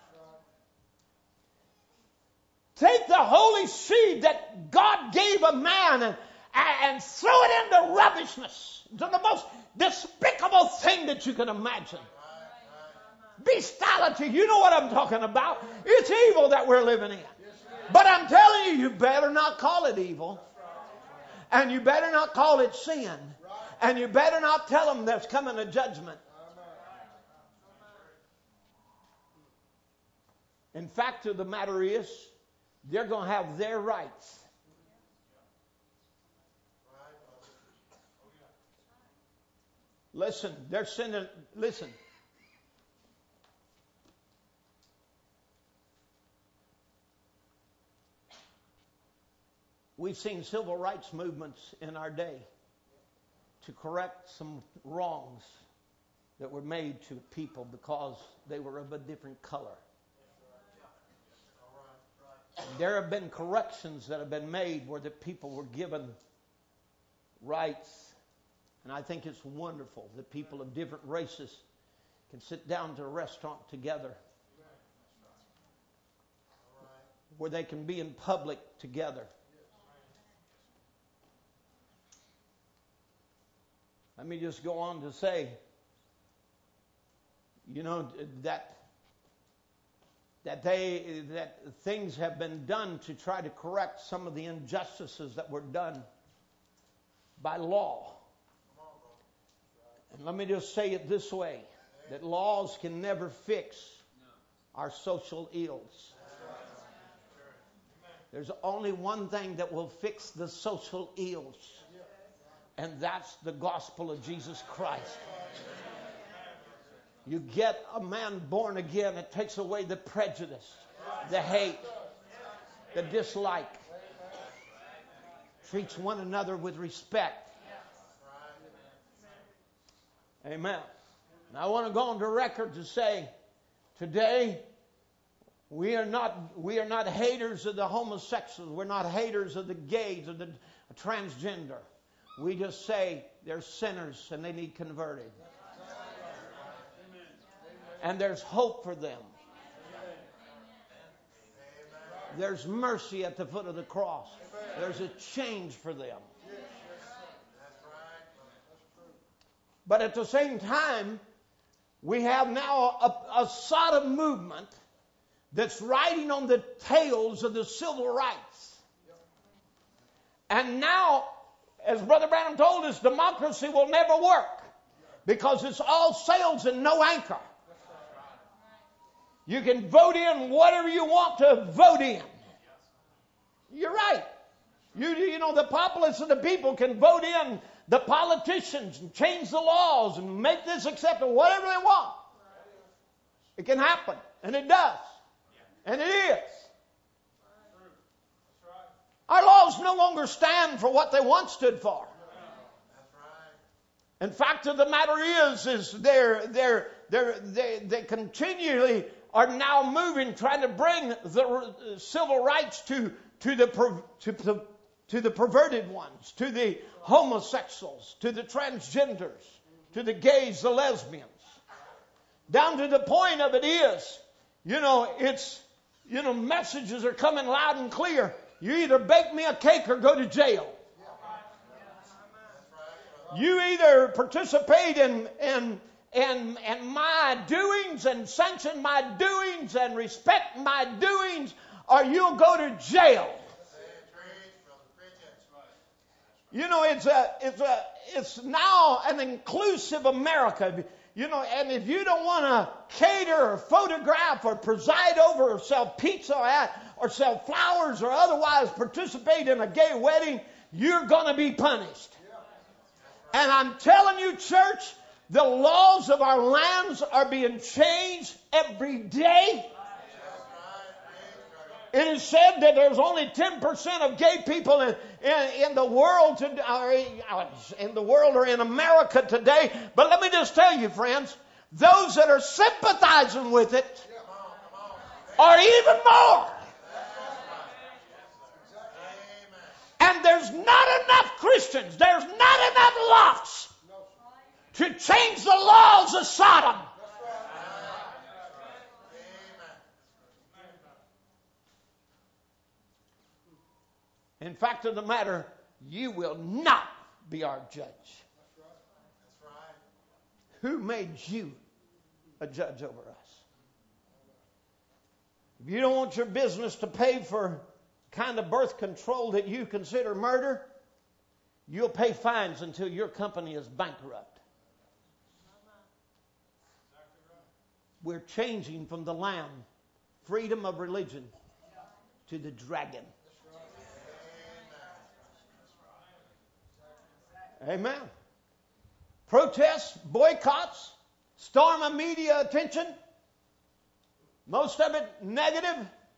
Take the holy seed that God gave a man and, and throw it into rubbishness. It's the most despicable thing that you can imagine. Bestiality, you know what I'm talking about. It's evil that we're living in. But I'm telling you, you better not call it evil. And you better not call it sin. And you better not tell them there's coming a judgment. In fact of the matter is, they're going to have their rights. Listen, they're sending, listen. We've seen civil rights movements in our day to correct some wrongs that were made to people because they were of a different color. There have been corrections that have been made where the people were given rights. And I think it's wonderful that people of different races can sit down to a restaurant together. Where they can be in public together. Let me just go on to say, you know, that that they that things have been done to try to correct some of the injustices that were done by law. And let me just say it this way, that laws can never fix our social ills. There's only one thing that will fix the social ills, and that's the gospel of Jesus Christ. You get a man born again, it takes away the prejudice, the hate, the dislike. Treats one another with respect. Amen. And I want to go on the record to say, today we are not we are not haters of the homosexuals. We're not haters of the gays or the transgender. We just say they're sinners and they need converted. And there's hope for them. There's mercy at the foot of the cross. There's a change for them. But at the same time, we have now a, a Sodom movement that's riding on the tails of the civil rights. And now, as Brother Branham told us, democracy will never work because it's all sails and no anchor. You can vote in whatever you want to vote in. You're right. You, you know, the populace of the people can vote in the politicians and change the laws and make this acceptable, whatever they want. It can happen, and it does, and it is. Our laws no longer stand for what they once stood for. In fact, of the matter is, is they're, they're, they're, they they continually are now moving, trying to bring the civil rights to to the to the to the perverted ones, to the homosexuals, to the transgenders, to the gays, the lesbians. Down to the point of it is, you know, it's, you know, messages are coming loud and clear. You either bake me a cake or go to jail. You either participate in, in, in, in my doings and sanction my doings and respect my doings, or you'll go to jail. You know, it's a, it's a, it's now an inclusive America. You know, and if you don't want to cater or photograph or preside over or sell pizza at or sell flowers or otherwise participate in a gay wedding, you're going to be punished. And I'm telling you, church, the laws of our lands are being changed every day. It is said that there's only ten percent of gay people in, in, in the world to, or in the world or in America today. But let me just tell you, friends, those that are sympathizing with it are even more. And there's not enough Christians, there's not enough lofts to change the laws of Sodom. In fact of the matter, you will not be our judge. That's right. That's right. Who made you a judge over us? If you don't want your business to pay for kind of birth control that you consider murder, you'll pay fines until your company is bankrupt. We're changing from the lamb, freedom of religion, to the dragon. Amen. Protests, boycotts, storm of media attention, most of it negative.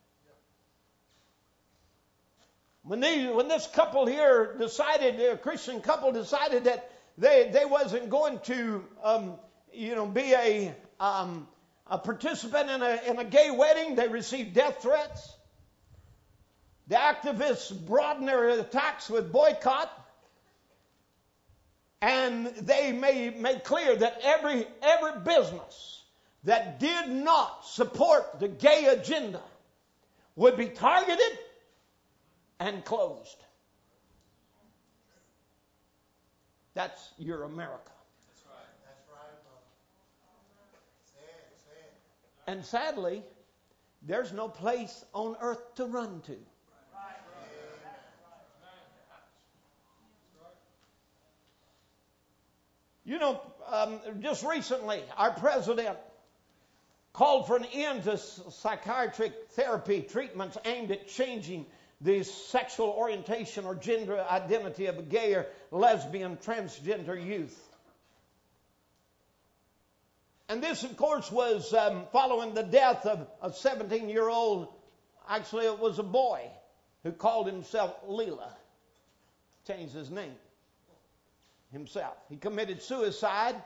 When, they, when this couple here decided, a Christian couple decided that they, they wasn't going to, um, you know, be a, um, a participant in a, in a gay wedding, they received death threats. The activists broadened their attacks with boycott. And they made, made clear that every, every business that did not support the gay agenda would be targeted and closed. That's your America. That's right. That's right. Say it, say it. And sadly, there's no place on earth to run to. You know, um, just recently, our president called for an end to psychiatric therapy treatments aimed at changing the sexual orientation or gender identity of a gay or lesbian transgender youth. And this, of course, was um, following the death of a seventeen-year-old, actually it was a boy, who called himself Leela, changed his name. Himself. He committed suicide,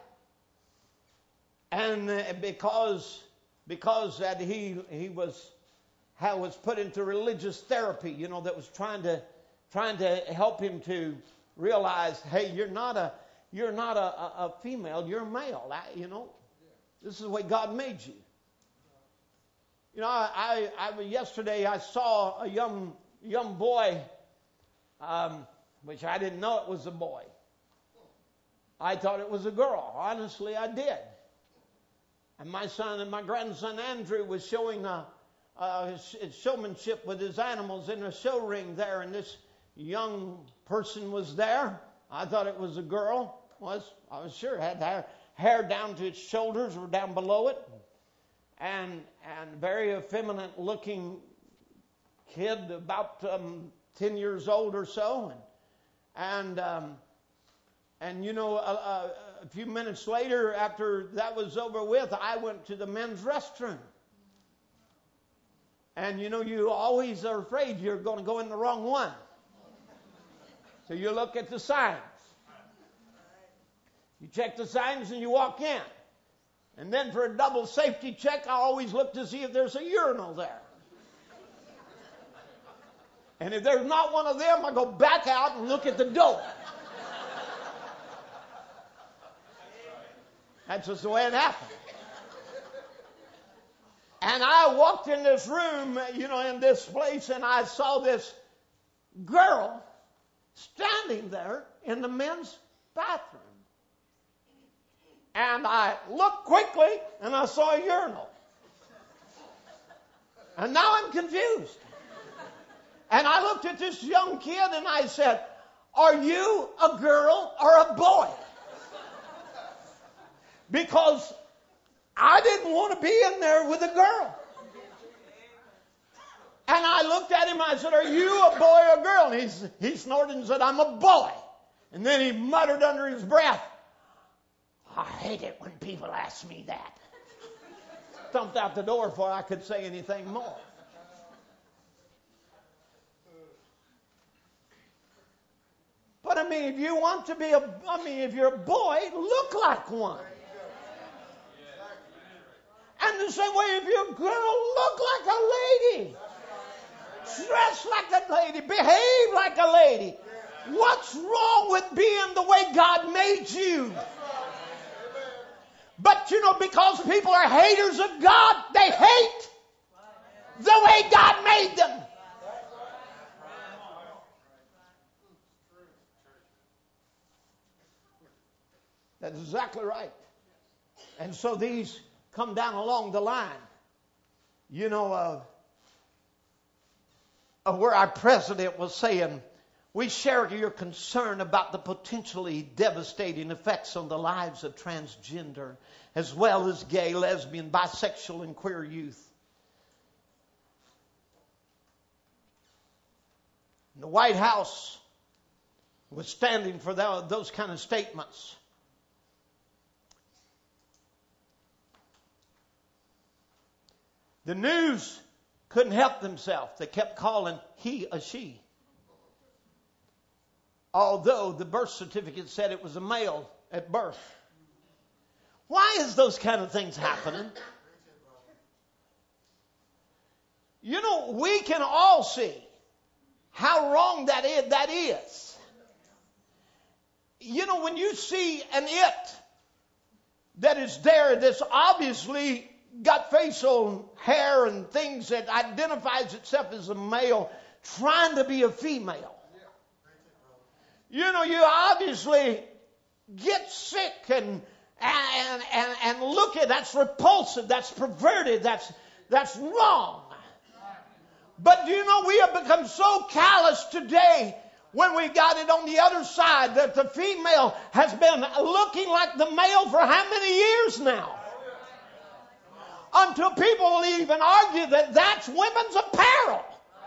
and uh, because because that he he was how was put into religious therapy, you know, that was trying to trying to help him to realize, hey, you're not a you're not a, a, a female, you're a male. I, you know, this is the way God made you. You know, I, I, I yesterday I saw a young young boy, um, which I didn't know it was a boy. I thought it was a girl. Honestly, I did. And my son and my grandson Andrew was showing a, a his showmanship with his animals in a show ring there, and this young person was there. I thought it was a girl. Was I was sure it had hair, hair down to its shoulders or down below it, and and very effeminate looking kid, about um, ten years old or so, and and um, and you know, a, a, a few minutes later, after that was over with, I went to the men's restroom. And you know, you always are afraid you're going to go in the wrong one. So you look at the signs. You check the signs and you walk in. And then for a double safety check, I always look to see if there's a urinal there. And if there's not one of them, I go back out and look at the door. That's just the way it happened. And I walked in this room, you know, in this place, and I saw this girl standing there in the men's bathroom. And I looked quickly, and I saw a urinal. And now I'm confused. And I looked at this young kid, and I said, "Are you a girl or a boy?" Because I didn't want to be in there with a girl. And I looked at him, I said, "Are you a boy or a girl?" And he's, he snorted and said, "I'm a boy." And then he muttered under his breath, "I hate it when people ask me that." Thumped out the door before I could say anything more. But I mean, if you want to be a, I mean, if you're a boy, look like one. And the same way, if you're a girl, look like a lady. Dress like a lady. Behave like a lady. What's wrong with being the way God made you? But you know, because people are haters of God, they hate the way God made them. That's exactly right. And so these come down along the line, you know, uh, of where our president was saying, "We share your concern about the potentially devastating effects on the lives of transgender, as well as gay, lesbian, bisexual, and queer youth." And the White House was standing for those kind of statements. The news couldn't help themselves. They kept calling he a she. Although the birth certificate said it was a male at birth. Why is those kind of things happening? You know, we can all see how wrong that is. That is. You know, when you see an it that is there that's obviously got facial hair and things that identifies itself as a male trying to be a female. You know, you obviously get sick and and and, and look at that's repulsive, that's perverted, that's that's wrong. But do you know we have become so callous today when we got it on the other side that the female has been looking like the male for how many years now? Until people will even argue that that's women's apparel.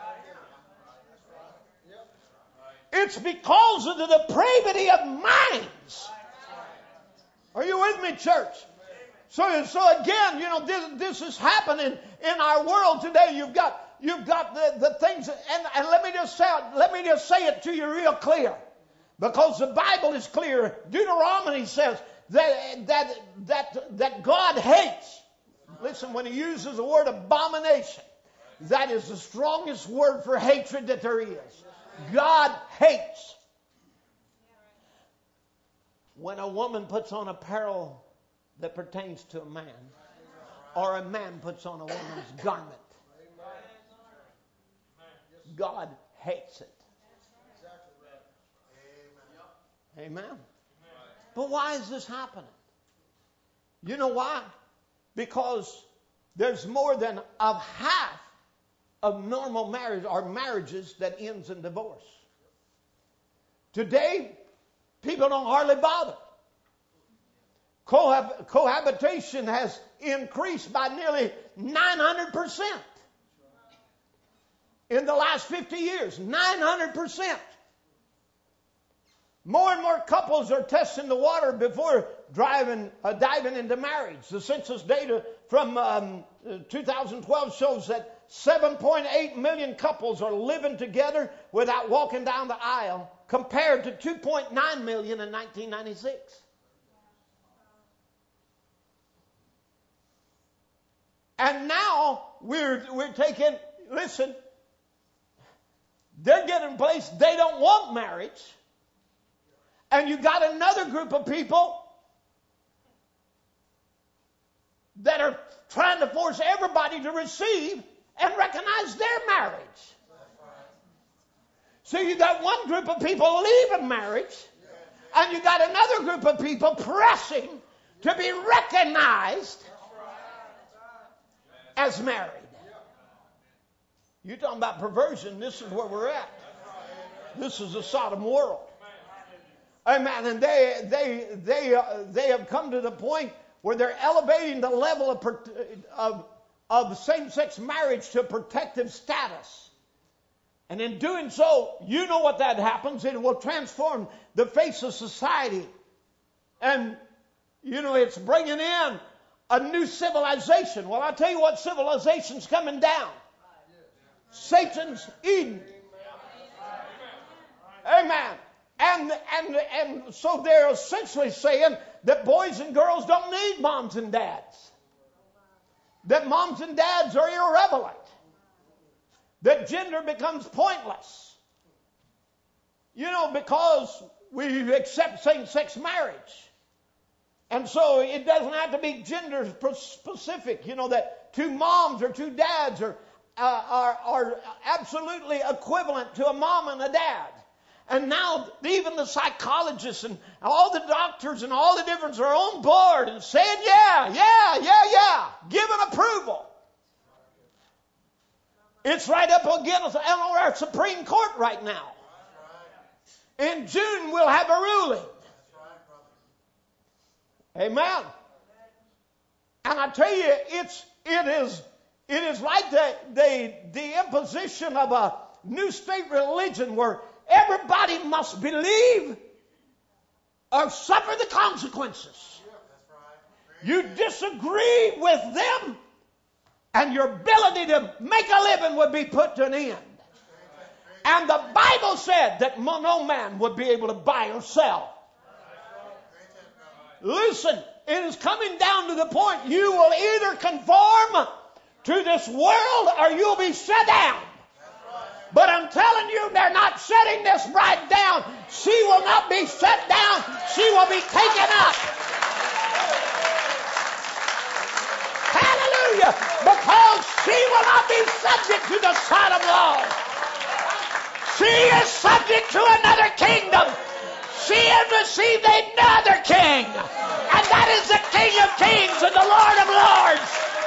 It's because of the depravity of minds. Are you with me, church? So, so again, you know, this, this is happening in our world today. You've got, you've got the, the things, and, and let me just say, let me just say it to you real clear, because the Bible is clear. Deuteronomy says that that that that God hates. Listen, when he uses the word abomination, that is the strongest word for hatred that there is. God hates when a woman puts on apparel that pertains to a man. or a man puts on a woman's garment. God hates it. Amen. But why is this happening? You know why? Because there's more than of half of normal marriage or marriages that ends in divorce. Today, people don't hardly bother. Cohab- cohabitation has increased by nearly nine hundred percent in the last fifty years. nine hundred percent. More and more couples are testing the water before driving, uh, diving into marriage. The census data from um, two thousand twelve shows that seven point eight million couples are living together without walking down the aisle, compared to two point nine million in nineteen ninety-six. And now we're we're taking, listen, they're getting a place they don't want marriage. And you got another group of people that are trying to force everybody to receive and recognize their marriage. So you got one group of people leaving marriage, and you got another group of people pressing to be recognized as married. You're talking about perversion. This is where we're at. This is the Sodom world. Amen. And they they they uh, they have come to the point where they're elevating the level of of, of same-sex marriage to protective status. And in doing so, you know what that happens. It will transform the face of society. And, you know, it's bringing in a new civilization. Well, I'll tell you what civilization's coming down. Satan's Eden. Amen. And, and, and so they're essentially saying that boys and girls don't need moms and dads. That moms and dads are irrelevant. That gender becomes pointless. You know, because we accept same-sex marriage. And so it doesn't have to be gender specific. You know, that two moms or two dads are, uh, are, are absolutely equivalent to a mom and a dad. And now even the psychologists and all the doctors and all the different are on board and saying, yeah, yeah, yeah, yeah, giving approval. It's right up against our Supreme Court right now. In June, we'll have a ruling. Amen. And I tell you, it's it is it is like the the the imposition of a new state religion where everybody must believe or suffer the consequences. You disagree with them, and your ability to make a living would be put to an end. And the Bible said that no man would be able to buy or sell. Listen, it is coming down to the point you will either conform to this world or you'll be shut down. But I'm telling you, they're not shutting this bride down. She will not be shut down. She will be taken up. Hallelujah. Because she will not be subject to the Sodom law. She is subject to another kingdom. She has received another king. And that is the King of Kings and the Lord of Lords.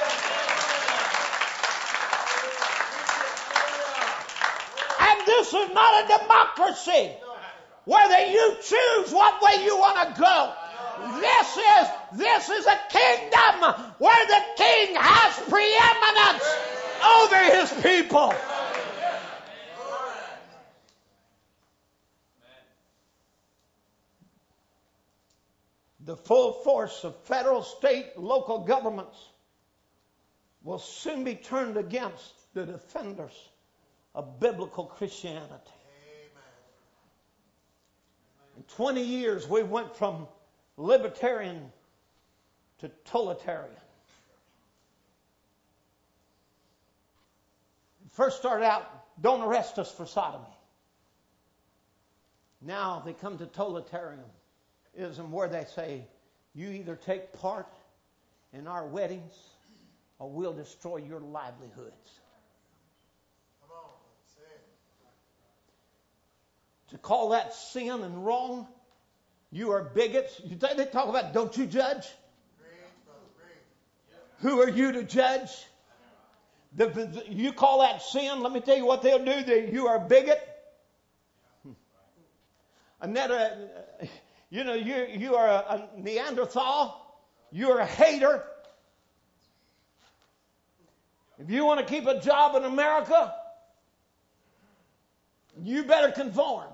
And this is not a democracy where that you choose what way you want to go. This is, this is a kingdom where the king has preeminence over his people. The full force of federal, state, local governments will soon be turned against the defenders of biblical Christianity. Amen. In twenty years, we went from libertarian to totalitarian. First started out, don't arrest us for sodomy. Now they come to totalitarianism, where they say, you either take part in our weddings or we'll destroy your livelihoods. Come on. Say it. To call that sin and wrong, you are bigots. You think they talk about, don't you judge? Who are you to judge? The, the, you call that sin, let me tell you what they'll do. They, you are a bigot. Another, you know, you, you are a, a Neanderthal. You're a hater. If you want to keep a job in America, you better conform.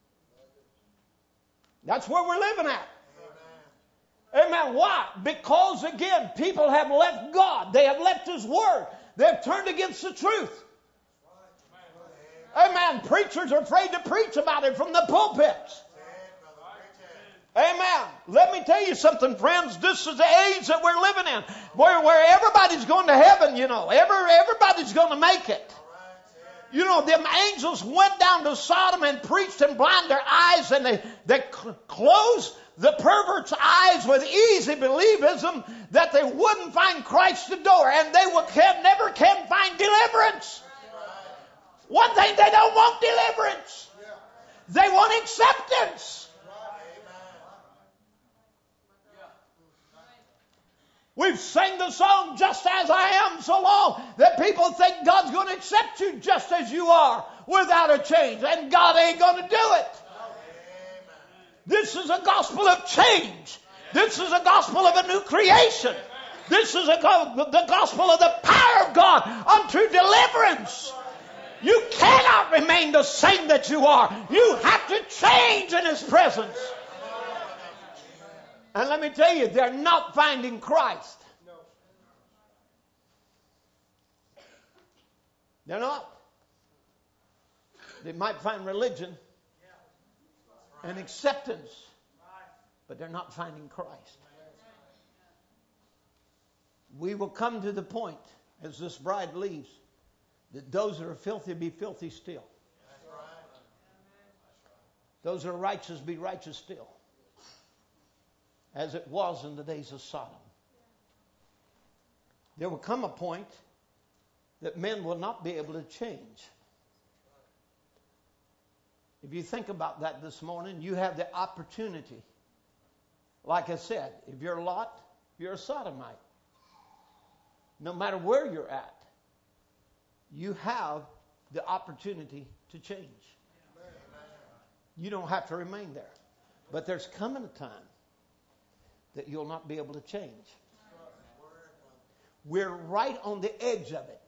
That's where we're living at. Amen. Why? Because, again, people have left God. They have left His Word. They have turned against the truth. Amen. Preachers are afraid to preach about it from the pulpits. Amen. Let me tell you something, friends. This is the age that we're living in, where, where everybody's going to heaven, you know. Every, everybody's going to make it. You know, them angels went down to Sodom and preached and blinded their eyes, and they, they closed the perverts' eyes with easy believism that they wouldn't find Christ the door, and they would, can, never can find deliverance. One thing, they don't want deliverance. They want acceptance. We've sang the song, Just As I Am, so long that people think God's going to accept you just as you are without a change. And God ain't going to do it. This is a gospel of change. This is a gospel of a new creation. This is a, the gospel of the power of God unto deliverance. You cannot remain the same that you are. You have to change in His presence. And let me tell you, they're not finding Christ. They're not. They might find religion and acceptance, but they're not finding Christ. We will come to the point, as this bride leaves, that those that are filthy be filthy still. Those that are righteous be righteous still. As it was in the days of Sodom. There will come a point that men will not be able to change. If you think about that this morning, you have the opportunity. Like I said, if you're Lot, you're a Sodomite. No matter where you're at, you have the opportunity to change. You don't have to remain there. But there's coming a time that you'll not be able to change. We're right on the edge of it.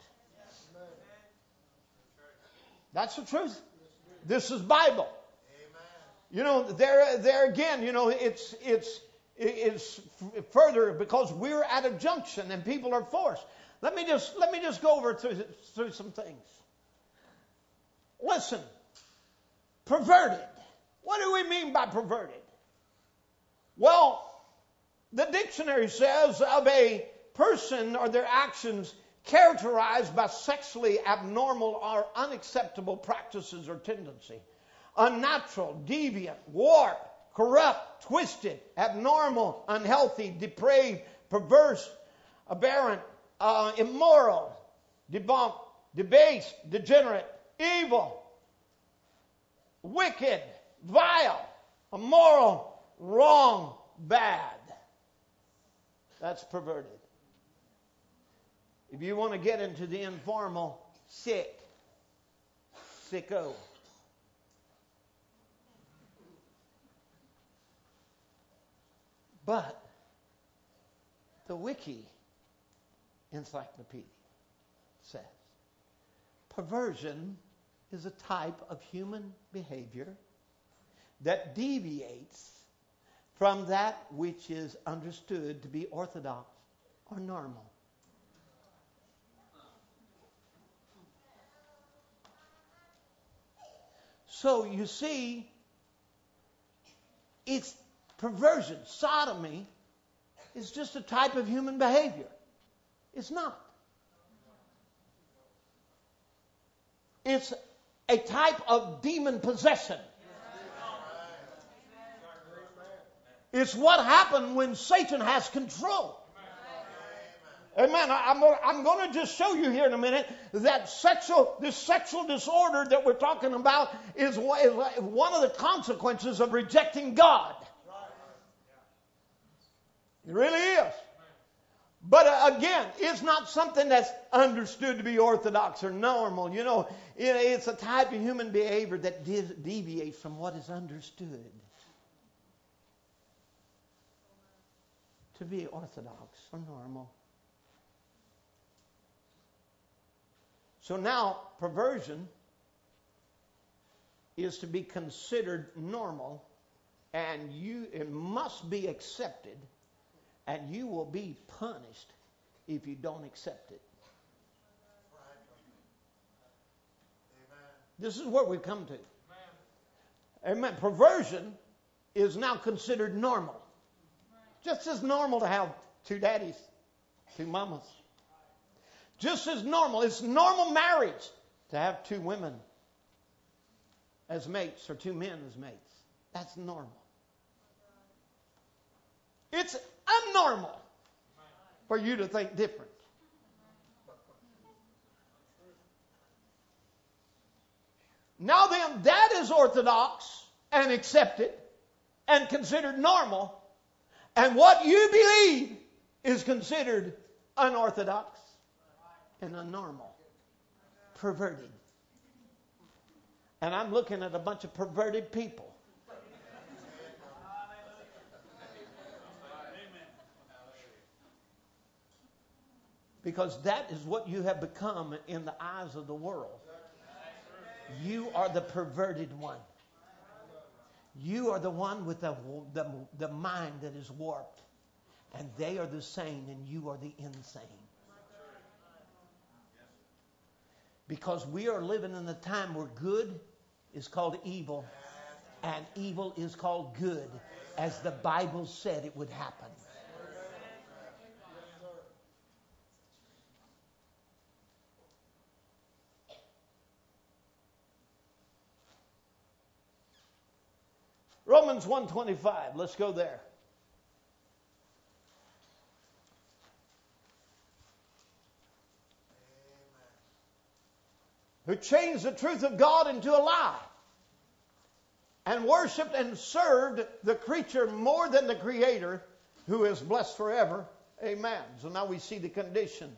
That's the truth. This is Bible. You know, there, there again, you know, it's, it's, it's further because we're at a junction and people are forced. Let me just, let me just go over through, through some things. Listen, perverted. What do we mean by perverted? Well, the dictionary says of a person or their actions characterized by sexually abnormal or unacceptable practices or tendency. Unnatural, deviant, warped, corrupt, twisted, abnormal, unhealthy, depraved, perverse, aberrant, uh, immoral, debauched, debased, degenerate, evil, wicked, vile, immoral, wrong, bad. That's perverted. If you want to get into the informal, sick, sicko. But the Wiki Encyclopedia says perversion is a type of human behavior that deviates from that which is understood to be orthodox or normal. So you see, it's perversion. Sodomy is just a type of human behavior. It's not. It's a type of demon possession. It's what happened when Satan has control. Amen. I, I'm, gonna, I'm going to just show you here in a minute that sexual, this sexual disorder that we're talking about is, is one of the consequences of rejecting God. It really is. But uh, again, it's not something that's understood to be orthodox or normal. You know, it, it's a type of human behavior that de- deviates from what is understood to be orthodox or normal. So now, perversion is to be considered normal, and you it must be accepted, and you will be punished if you don't accept it. This is where we come to. Amen. Perversion is now considered normal. Just as normal to have two daddies, two mamas. Just as normal. It's normal marriage to have two women as mates or two men as mates. That's normal. It's abnormal for you to think different. Now then, that is orthodox and accepted and considered normal. And what you believe is considered unorthodox and unnormal. Perverted. And I'm looking at a bunch of perverted people. Because that is what you have become in the eyes of the world. You are the perverted one. You are the one with the, the, the mind that is warped. And they are the sane and you are the insane. Because we are living in a time where good is called evil and evil is called good, as the Bible said it would happen. Romans one twenty-five, let's go there. Who changed the truth of God into a lie, and worshipped and served the creature more than the Creator, who is blessed forever. Amen. So now we see the condition.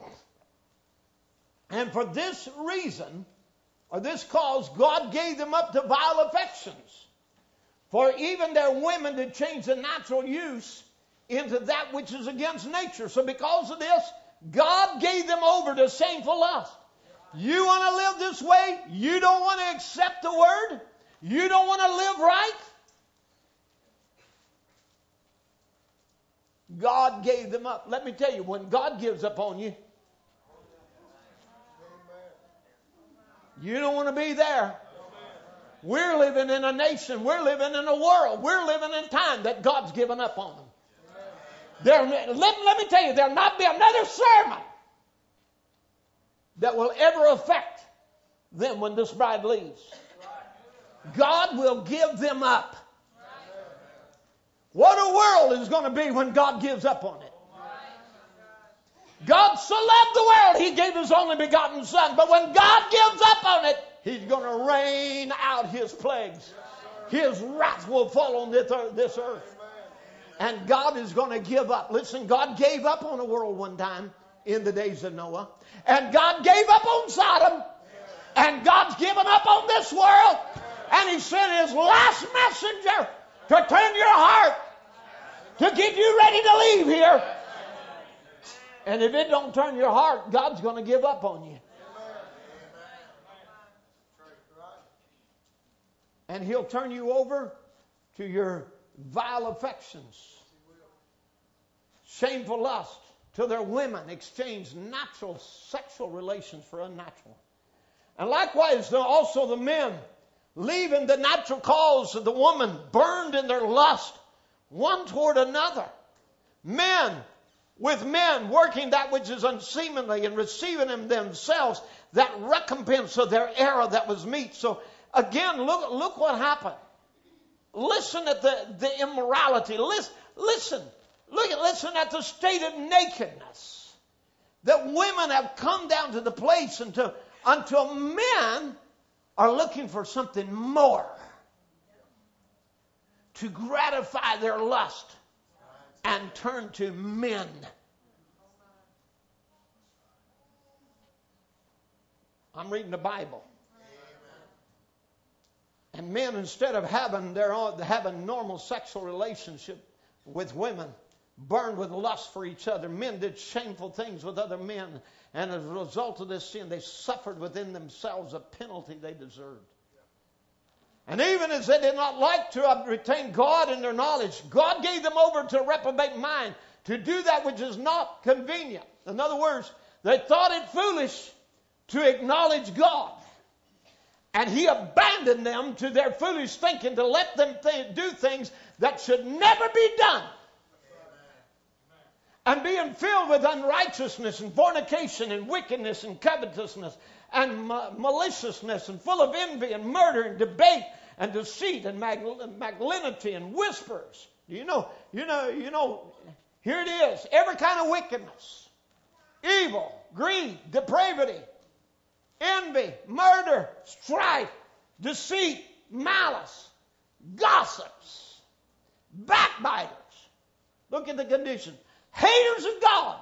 And for this reason, or this cause, God gave them up to vile affections. For even their women did change the natural use into that which is against nature. So because of this, God gave them over to shameful lust. You want to live this way? You don't want to accept the word? You don't want to live right? God gave them up. Let me tell you, when God gives up on you, you don't want to be there. We're living in a nation, we're living in a world, we're living in a time that God's given up on them. There, let, let me tell you, there'll not be another sermon that will ever affect them when this bride leaves. God will give them up. What a world is going to be when God gives up on it. God so loved the world, He gave His only begotten Son. But when God gives up on it, He's going to rain out His plagues. His wrath will fall on this earth. And God is going to give up. Listen, God gave up on the world one time in the days of Noah. And God gave up on Sodom. And God's given up on this world. And He sent His last messenger to turn your heart, to get you ready to leave here. And if it don't turn your heart, God's going to give up on you. And He'll turn you over to your vile affections. Shameful lust. Till their women exchange natural sexual relations for unnatural. And likewise, also the men, leaving the natural cause of the woman, burned in their lust, one toward another. Men with men, working that which is unseemly, and receiving in themselves that recompense of their error that was meet. So again, look, look what happened. Listen at the, the immorality. Listen, listen, look at, listen at the state of nakedness that women have come down to the place until, until men are looking for something more to gratify their lust and turn to men. I'm reading the Bible. And men, instead of having their own, having normal sexual relationship with women, burned with lust for each other. Men did shameful things with other men. And as a result of this sin, they suffered within themselves a penalty they deserved. And even as they did not like to retain God in their knowledge, God gave them over to a reprobate mind to do that which is not convenient. In other words, they thought it foolish to acknowledge God. And He abandoned them to their foolish thinking to let them th- do things that should never be done. And being filled with unrighteousness and fornication and wickedness and covetousness and ma- maliciousness and full of envy and murder and debate and deceit and mag- malignity and whispers. You know, you know, you know, here it is. Every kind of wickedness, evil, greed, depravity, envy, murder, strife, deceit, malice, gossips, backbiters. Look at the condition. Haters of God,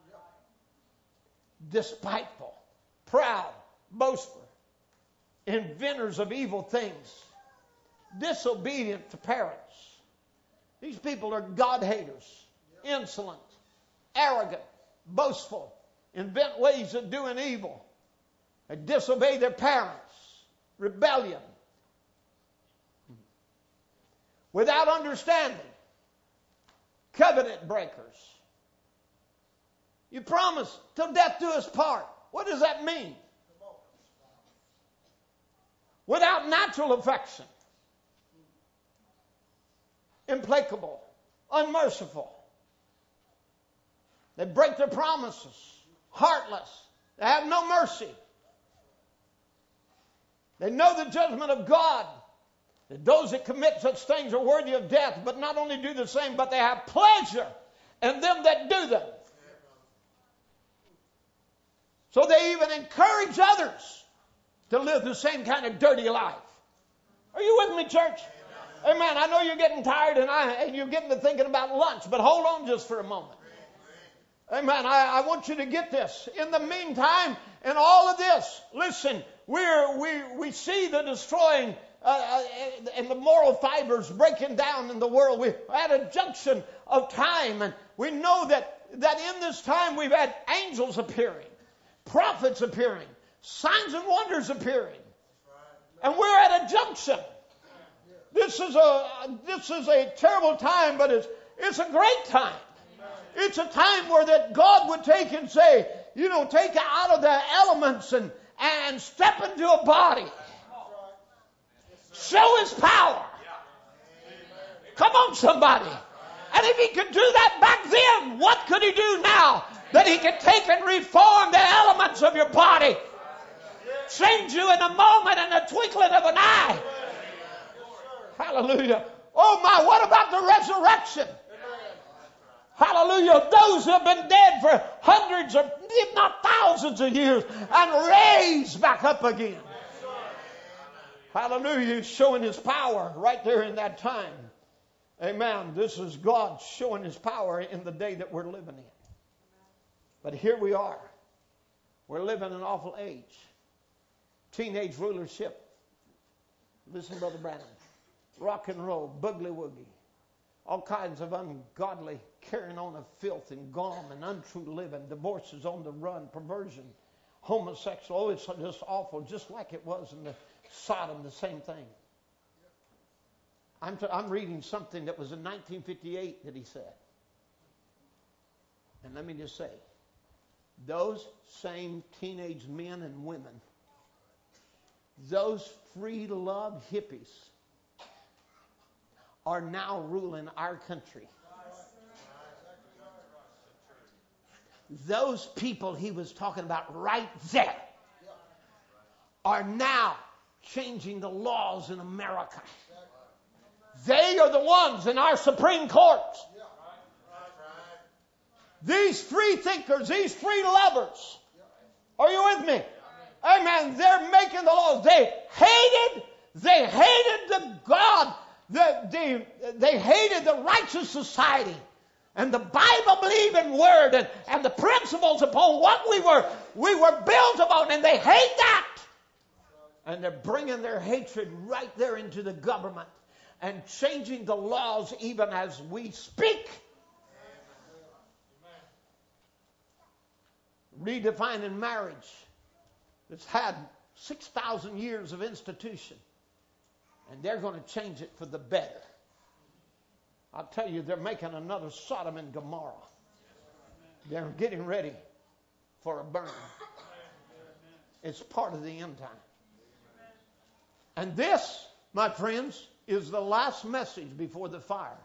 despiteful, proud, boastful, inventors of evil things, disobedient to parents. These people are God haters, insolent, arrogant, boastful, invent ways of doing evil. They disobey their parents, rebellion, without understanding, covenant breakers. You promise till death do us part. What does that mean? Without natural affection, implacable, unmerciful. They break their promises, heartless. They have no mercy. They know the judgment of God, that those that commit such things are worthy of death, but not only do the same, but they have pleasure in them that do them. So they even encourage others to live the same kind of dirty life. Are you with me, church? Amen. Amen. I know you're getting tired and, I, and you're getting to thinking about lunch, but hold on just for a moment. Amen. I, I want you to get this. In the meantime, in all of this, listen, we're, we we see the destroying uh, and the moral fibers breaking down in the world. We're at a junction of time, and we know that, that in this time we've had angels appearing, prophets appearing, signs and wonders appearing. And we're at a junction. This is a this is a terrible time, but it's it's a great time. It's a time where that God would take and say, you know, take out of the elements and, and step into a body. Show His power. Come on, somebody. And if He could do that back then, what could He do now? That He could take and reform the elements of your body. Change you in a moment, in a twinkling of an eye. Hallelujah. Oh my, what about the resurrection? Hallelujah. Those who have been dead for hundreds of, if not thousands of years, and raised back up again. Hallelujah. He's showing His power right there in that time. Amen. This is God showing His power in the day that we're living in. But here we are. We're living in an awful age. Teenage rulership. Listen, Brother Branham. Rock and roll, boogly woogie. All kinds of ungodly carrying on of filth and gum and untrue living. Divorces on the run, perversion, homosexual. Oh, it's just awful, just like it was in the Sodom, the same thing. I'm, t- I'm reading something that was in nineteen fifty-eight that he said. And let me just say, those same teenage men and women, those free love hippies, are now ruling our country. Those people he was talking about right there are now changing the laws in America. They are the ones in our Supreme Court. These free thinkers, these free lovers, are you with me? Amen. They're making the laws. They hated, they hated the God, the, the, they hated the righteous society and the Bible-believing word and, and the principles upon what we were, we were built upon, and they hate that. And they're bringing their hatred right there into the government and changing the laws even as we speak. Redefining marriage. It's had six thousand years of institution. And they're going to change it for the better. I'll tell you, they're making another Sodom and Gomorrah. They're getting ready for a burn. It's part of the end time. And this, my friends, is the last message before the fire.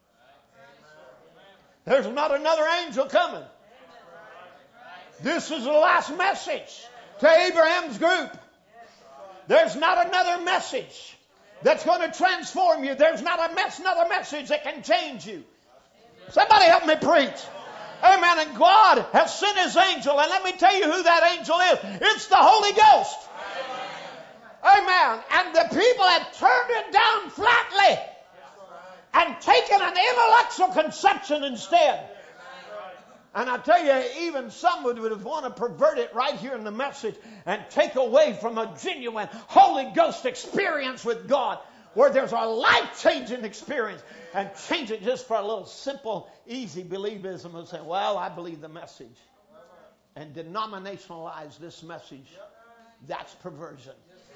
There's not another angel coming. This is the last message to Abraham's group. There's not another message that's going to transform you. There's not a mess, another message that can change you. Somebody help me preach. Amen. And God has sent His angel. And let me tell you who that angel is. It's the Holy Ghost. Amen. And the people have turned it down flatly and taken an intellectual conception instead. And I tell you, even some would, would want to pervert it right here in the message and take away from a genuine Holy Ghost experience with God, where there's a life-changing experience, and change it just for a little simple, easy believism and say, well, I believe the message. And denominationalize this message. That's perversion.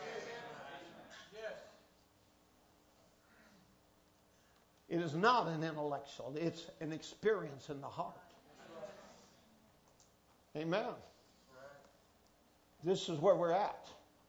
It is not an intellectual. It's an experience in the heart. Amen. This is where we're at.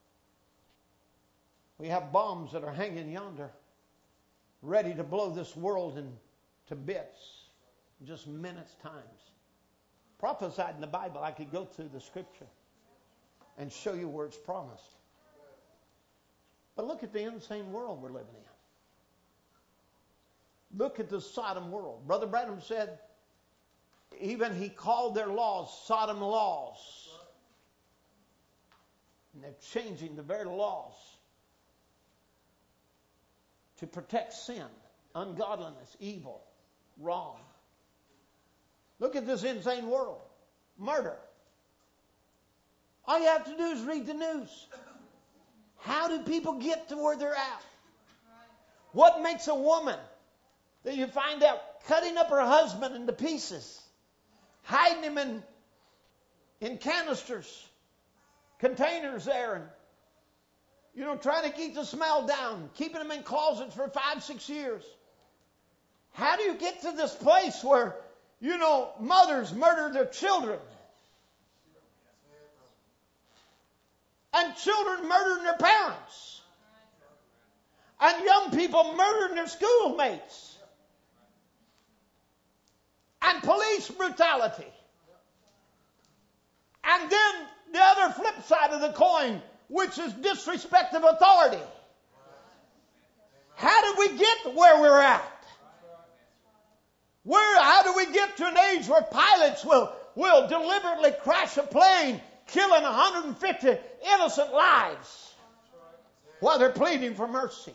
We have bombs that are hanging yonder, ready to blow this world into bits in just minutes' times. Prophesied in the Bible. I could go through the scripture and show you where it's promised. But look at the insane world we're living in. Look at the Sodom world. Brother Branham said, even he called their laws Sodom laws. And they're changing the very laws to protect sin, ungodliness, evil, wrong. Look at this insane world. Murder. All you have to do is read the news. How do people get to where they're at? What makes a woman that you find out cutting up her husband into pieces, hiding him in, in canisters, containers there, and, you know, trying to keep the smell down, keeping them in closets for five, six years. How do you get to this place where, you know, mothers murder their children? And children murdering their parents. And young people murdering their schoolmates. And police brutality. And then the other flip side of the coin, which is disrespect of authority. How did we get where we're at? Where, how do we get to an age where pilots will, will deliberately crash a plane, killing one hundred fifty innocent lives while they're pleading for mercy?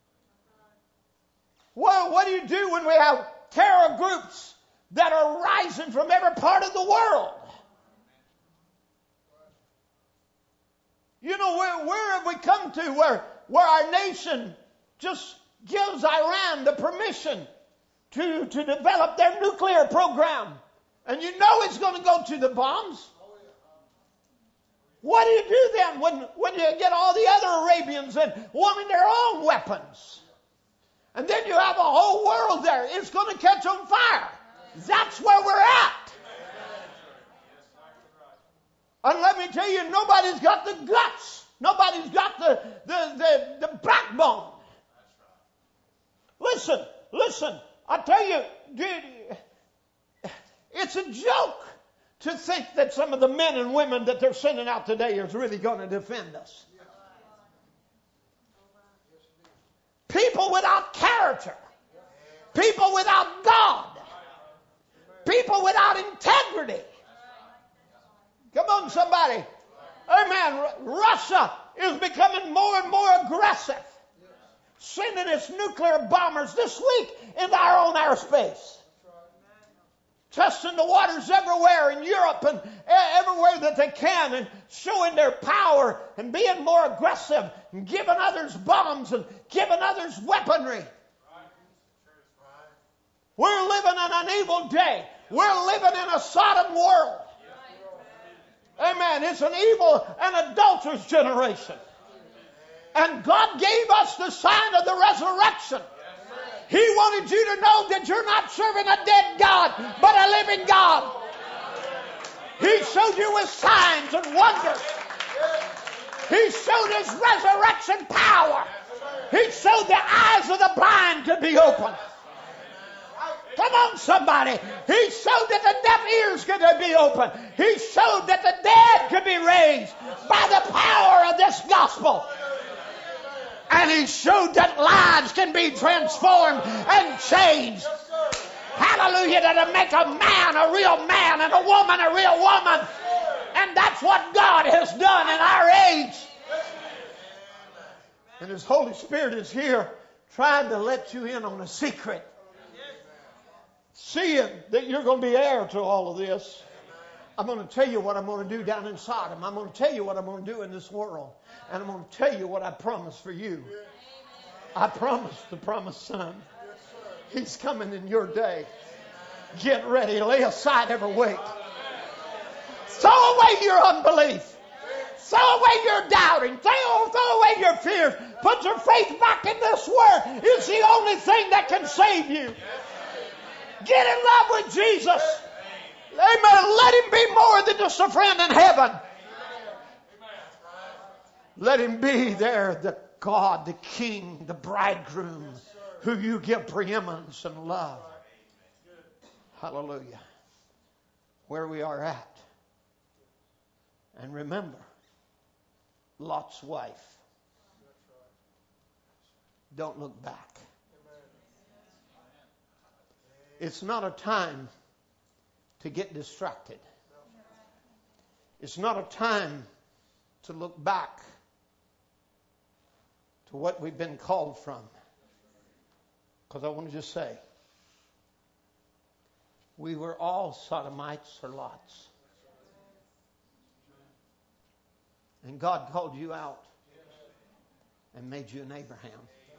Well, what do you do when we have terror groups that are rising from every part of the world? You know, where, where have we come to where, where our nation just gives Iran the permission to, to develop their nuclear program? And you know it's going to go to the bombs. What do you do then when, when you get all the other Arabians and wanting their own weapons? And then you have a whole world there. It's going to catch on fire. That's where we're at. And let me tell you, nobody's got the guts. Nobody's got the, the, the, the backbone. Listen, listen. I tell you, dude, it's a joke to think that some of the men and women that they're sending out today is really going to defend us. People without character. People without God. People without integrity. Come on, somebody. Amen. Russia is becoming more and more aggressive, sending its nuclear bombers this week into our own airspace, testing the waters everywhere in Europe and everywhere that they can, and showing their power and being more aggressive and giving others bombs and giving others weaponry. We're living in an evil day. We're living in a Sodom world. Amen. It's an evil and adulterous generation. And God gave us the sign of the resurrection. He wanted you to know that you're not serving a dead God, but a living God. He showed you with signs and wonders. He showed His resurrection power. He showed the eyes of the blind to be opened. Come on, somebody. He showed that the deaf ears could be open. He showed that the dead could be raised by the power of this gospel. And He showed that lives can be transformed and changed. Hallelujah. That'll make a man a real man and a woman a real woman. And that's what God has done in our age. And His Holy Spirit is here trying to let you in on a secret. Seeing that you're going to be heir to all of this. I'm going to tell you what I'm going to do down in Sodom. I'm going to tell you what I'm going to do in this world. And I'm going to tell you what I promised for you. I promised the promised son. He's coming in your day. Get ready. Lay aside every weight. Throw away your unbelief. Throw away your doubting. Throw, throw away your fears. Put your faith back in this word. It's the only thing that can save you. Get in love with Jesus. Amen. Let Him be more than just a friend in heaven. Let Him be there, the God, the King, the bridegroom, who you give preeminence and love. Hallelujah. Where we are at. And remember, Lot's wife. Don't look back. It's not a time to get distracted. It's not a time to look back to what we've been called from. Because I want to just say, we were all Sodomites or Lots. And God called you out and made you an Abraham.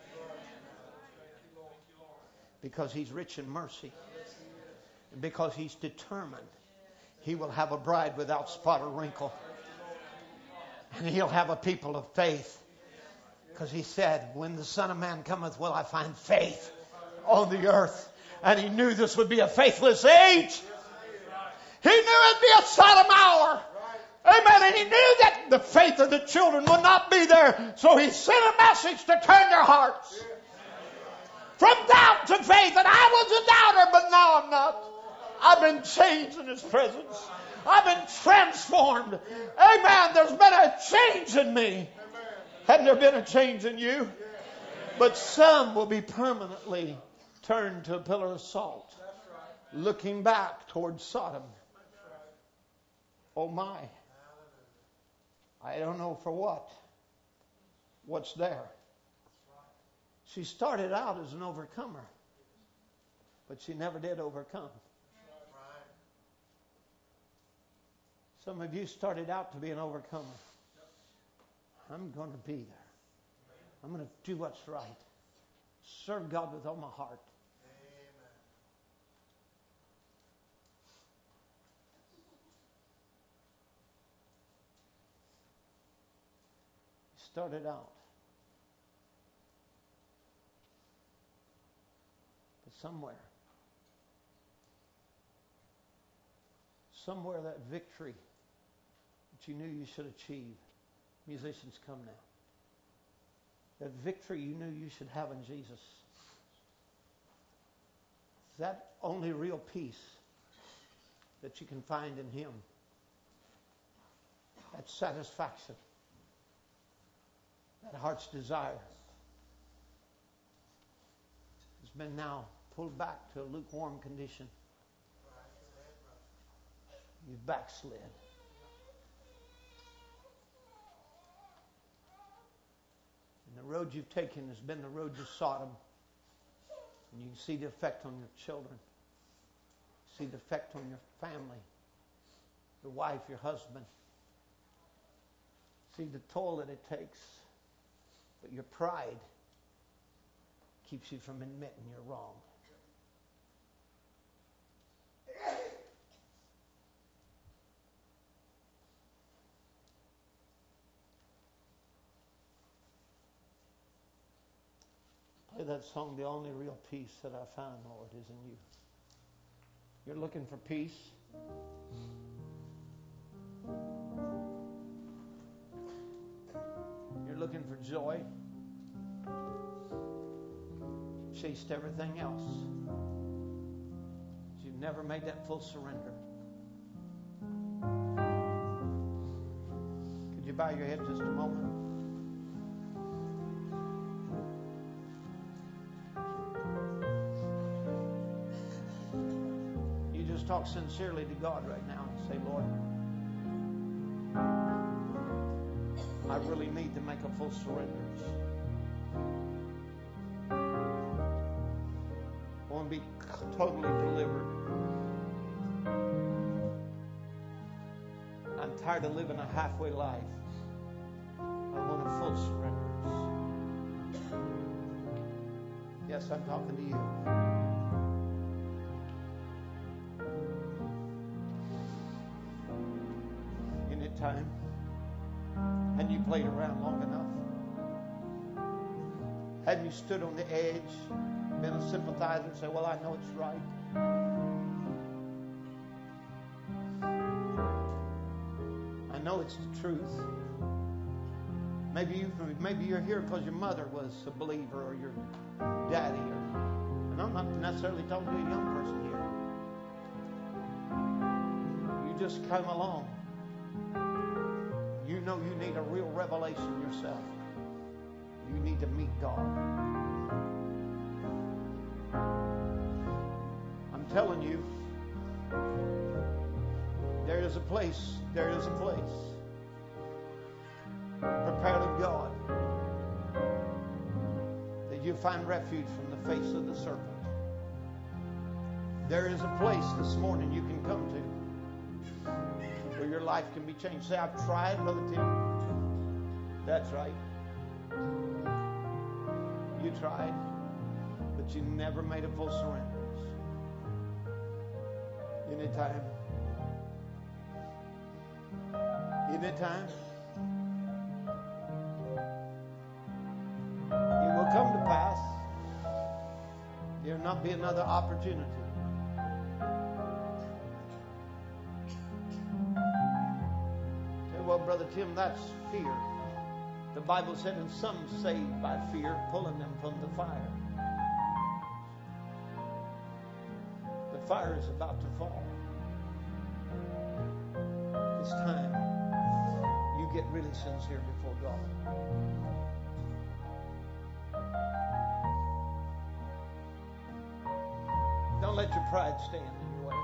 Because He's rich in mercy. And because He's determined He will have a bride without spot or wrinkle. And He'll have a people of faith. Because He said, when the Son of Man cometh, will I find faith on the earth? And He knew this would be a faithless age. He knew it'd be a Sodom hour. Amen. And He knew that the faith of the children would not be there. So He sent a message to turn their hearts. From doubt to faith. And I was a doubter, but now I'm not. I've been changed in His presence. I've been transformed. Amen. There's been a change in me. Hadn't there been a change in you? But some will be permanently turned to a pillar of salt. Looking back towards Sodom. Oh my. I don't know for what. What's there? She started out as an overcomer, but she never did overcome. Some of you started out to be an overcomer. I'm going to be there. I'm going to do what's right. Serve God with all my heart. Started out. But somewhere, somewhere that victory that you knew you should achieve, musicians come now. That victory you knew you should have in Jesus. That only real peace that you can find in Him. That satisfaction. That heart's desire has been now pulled back to a lukewarm condition. You've backslid. And the road you've taken has been the road to Sodom. And you can see the effect on your children. See the effect on your family, your wife, your husband. See the toll that it takes. But your pride keeps you from admitting you're wrong. Play that song, The Only Real Peace That I Found, Lord, Is in You. You're looking for peace? You're looking for joy? Chased everything else. You've never made that full surrender. Could you bow your head just a moment? You just talk sincerely to God right now and say, Lord, I really need to make a full surrender. I want to be totally delivered. I'm tired of living a halfway life. I want a full surrender. Yes, I'm talking to you. Anytime. Hadn't you played around long enough? Hadn't you stood on the edge, been a sympathizer and say, well, I know it's right. I know it's the truth. Maybe you, maybe you're here because your mother was a believer or your daddy. Or, and I'm not necessarily talking to a young person here. You just come along. You know you need a real revelation yourself. You need to meet God. I'm telling you, there is a place, there is a place prepared of God that you find refuge from the face of the serpent. There is a place this morning you can come to where your life can be changed. Say, I've tried, Brother Tim. That's right. You tried, but you never made a full surrender. Anytime. Anytime. It will come to pass. There will not be another opportunity. Well, Brother Tim, that's fear. The Bible said, and some saved by fear, pulling them from the fire. The fire is about to fall. It's time you get really sincere before God. Don't let your pride stand in your way.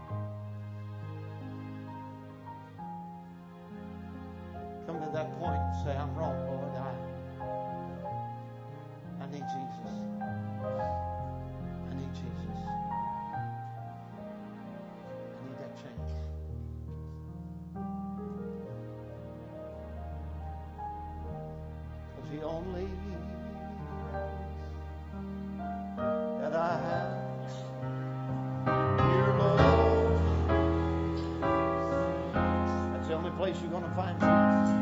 Come to that point and say, I'm wrong, Lord. I, I need Jesus. I need Jesus. I need that change. Because the only that I have, dear Lord, that's the only place you're going to find Jesus.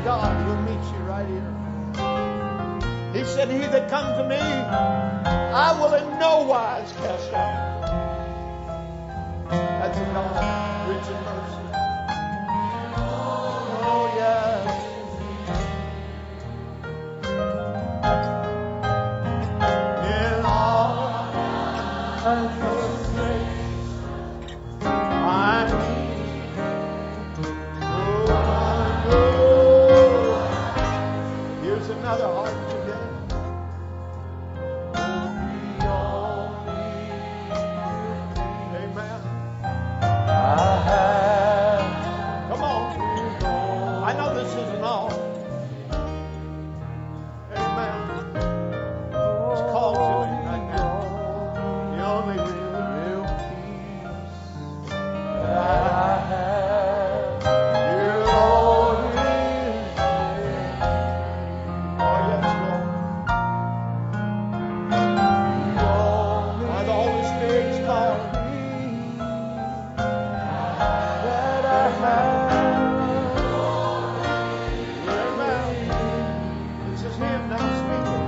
God, He'll meet you right here. He said, he that comes to me, I will in no wise cast out. That's a God rich in mercy. Oh, yes. In all I need, oh, I know. Here's another heart today. Amen. Come on. I know this isn't all. Amen. Just call to Him right now. The only real peace that I have. Dear Lord, is oh, yes, Lord. By the Holy Spirit's calling. That I have. This is Him now speaking.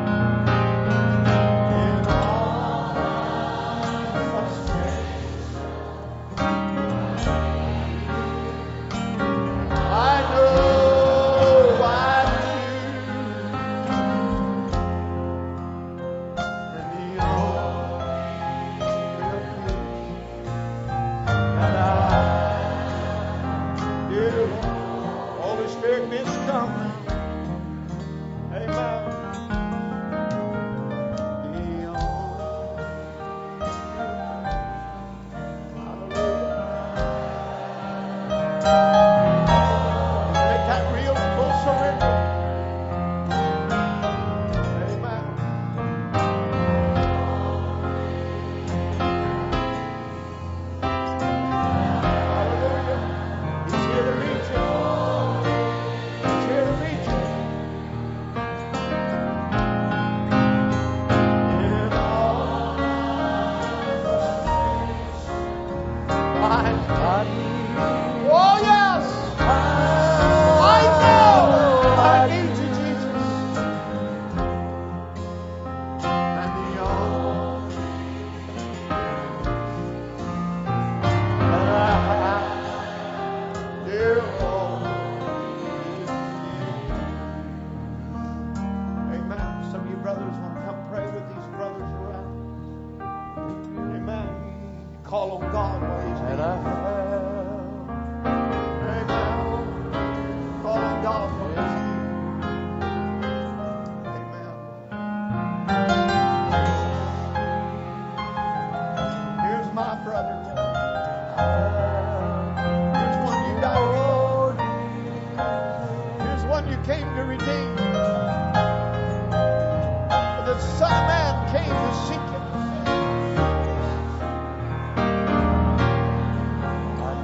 In all frustrations, I know I do. And the only real peace that I dear Holy Spirit, miss come now. Amen. The only hallelujah. Make that real full surrender. Amen. Hallelujah. He's here to meet you. He's here to meet you. In all I need. Oh, yes. I know I need you, Jesus. And the only that I have, dear Lord, is you. Amen. Some of you brothers want to come pray with these brothers around. Amen. Call on God while He's And I near. have. Amen. Call on God while He's near. Amen. Here's my brother. Here's one you died for. Here's one you came to redeem. The Son of Man came to seek Him.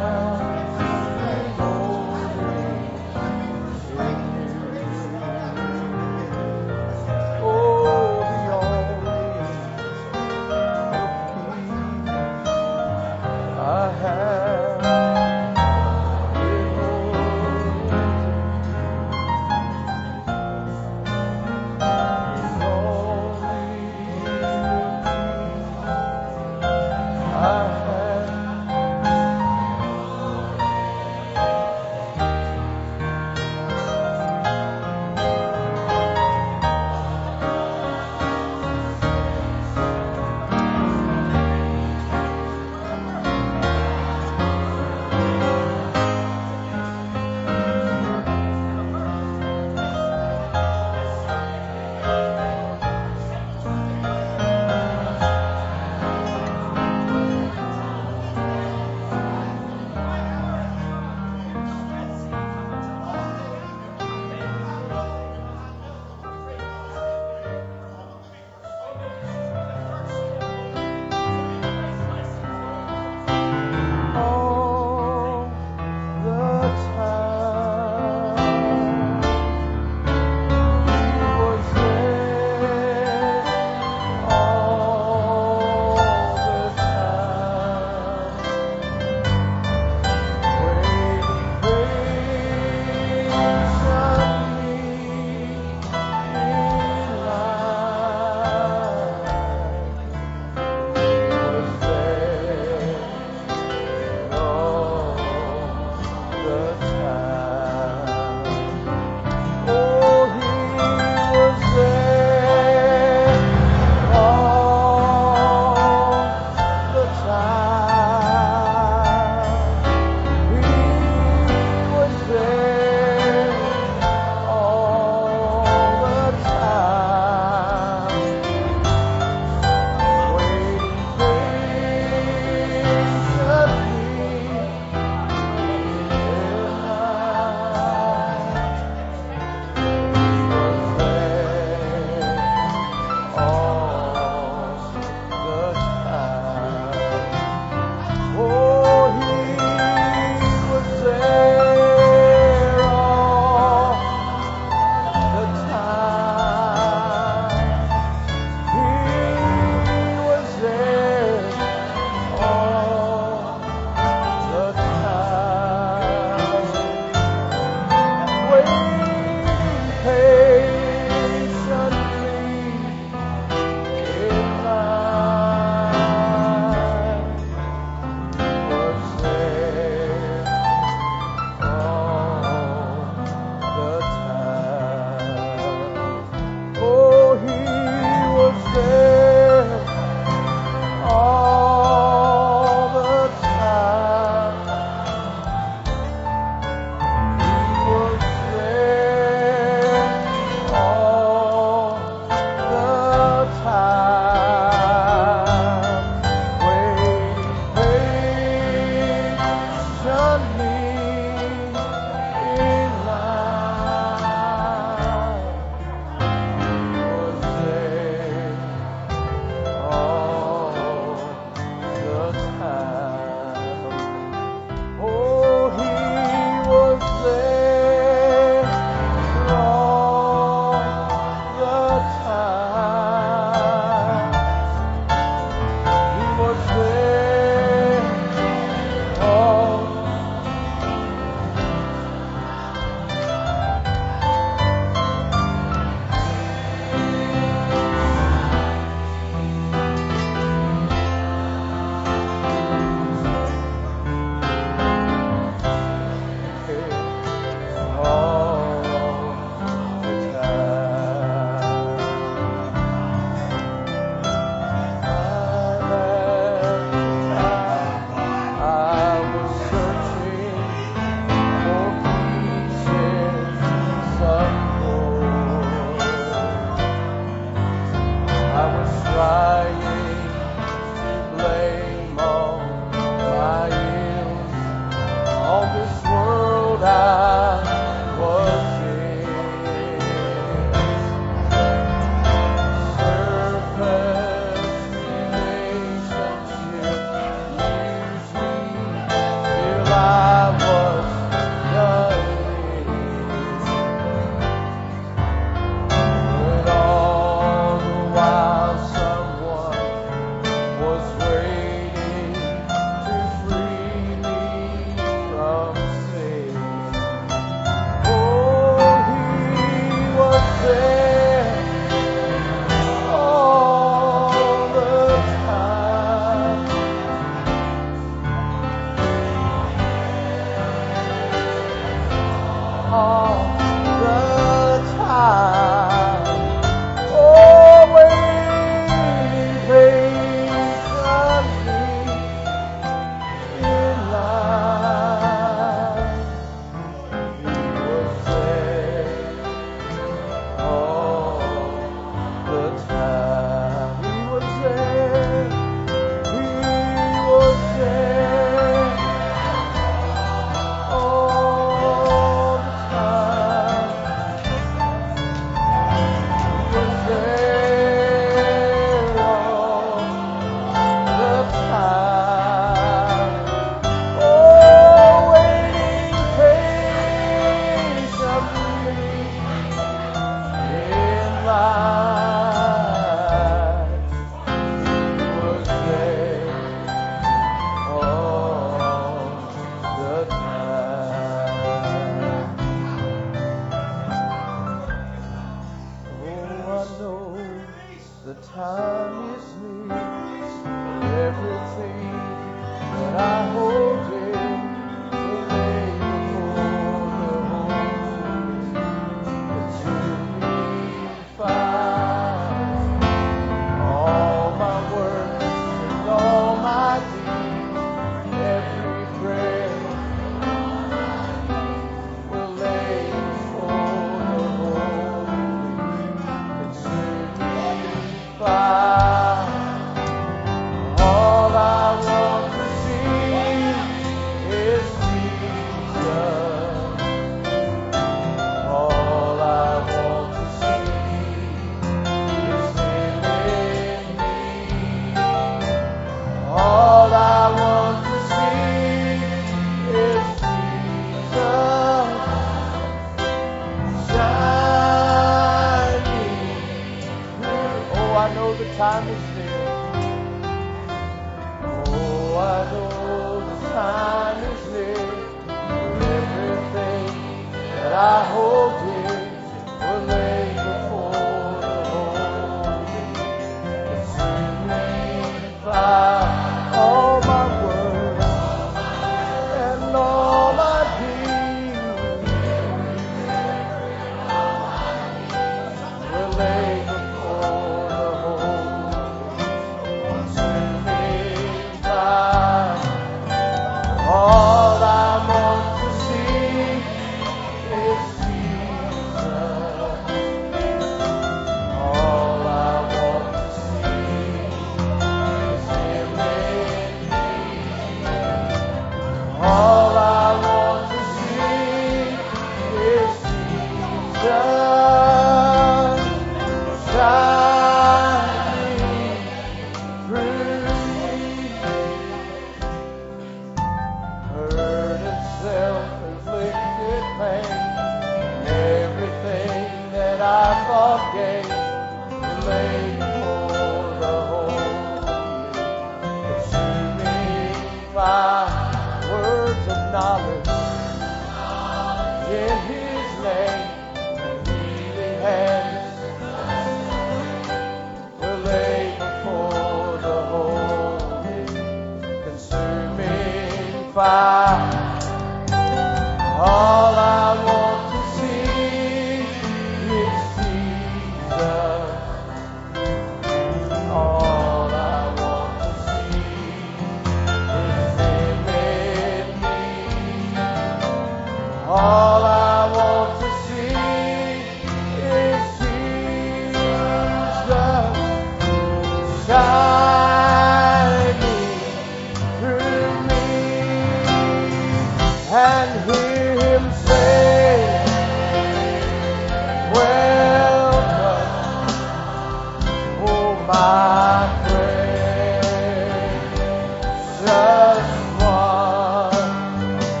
Just one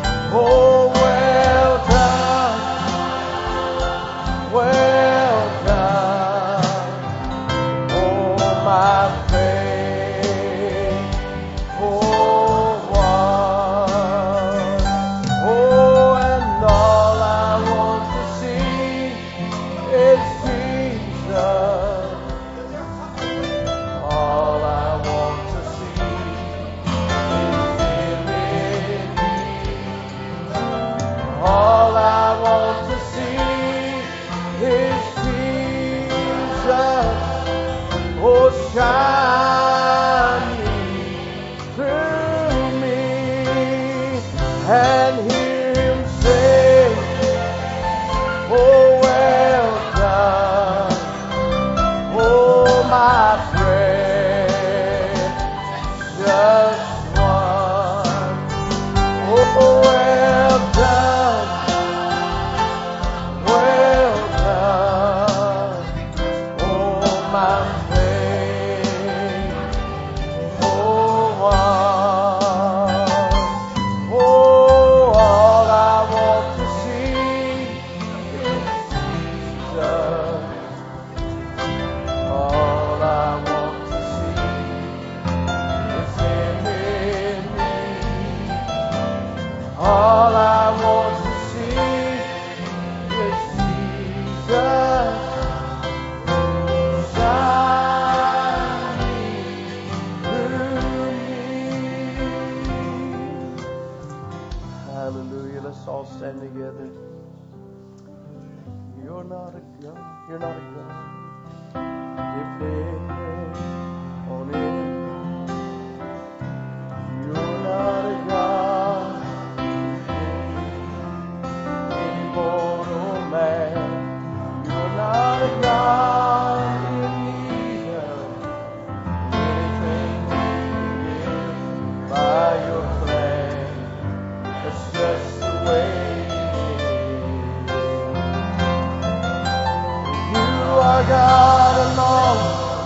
and hear Him say, oh, well done, oh, my friend, just one, oh, well done, well done, oh, my faithful one. Oh, all I want to see is Jesus. All I want to see is Him in me. All I want to see is Jesus shining through me. Hallelujah. Let's all stand together. You're not a God. You're not a God. Depend on Him. You're not a God. Any mortal man. You're not a God in need of anything by your plan. That's just the way it is. You are God alone.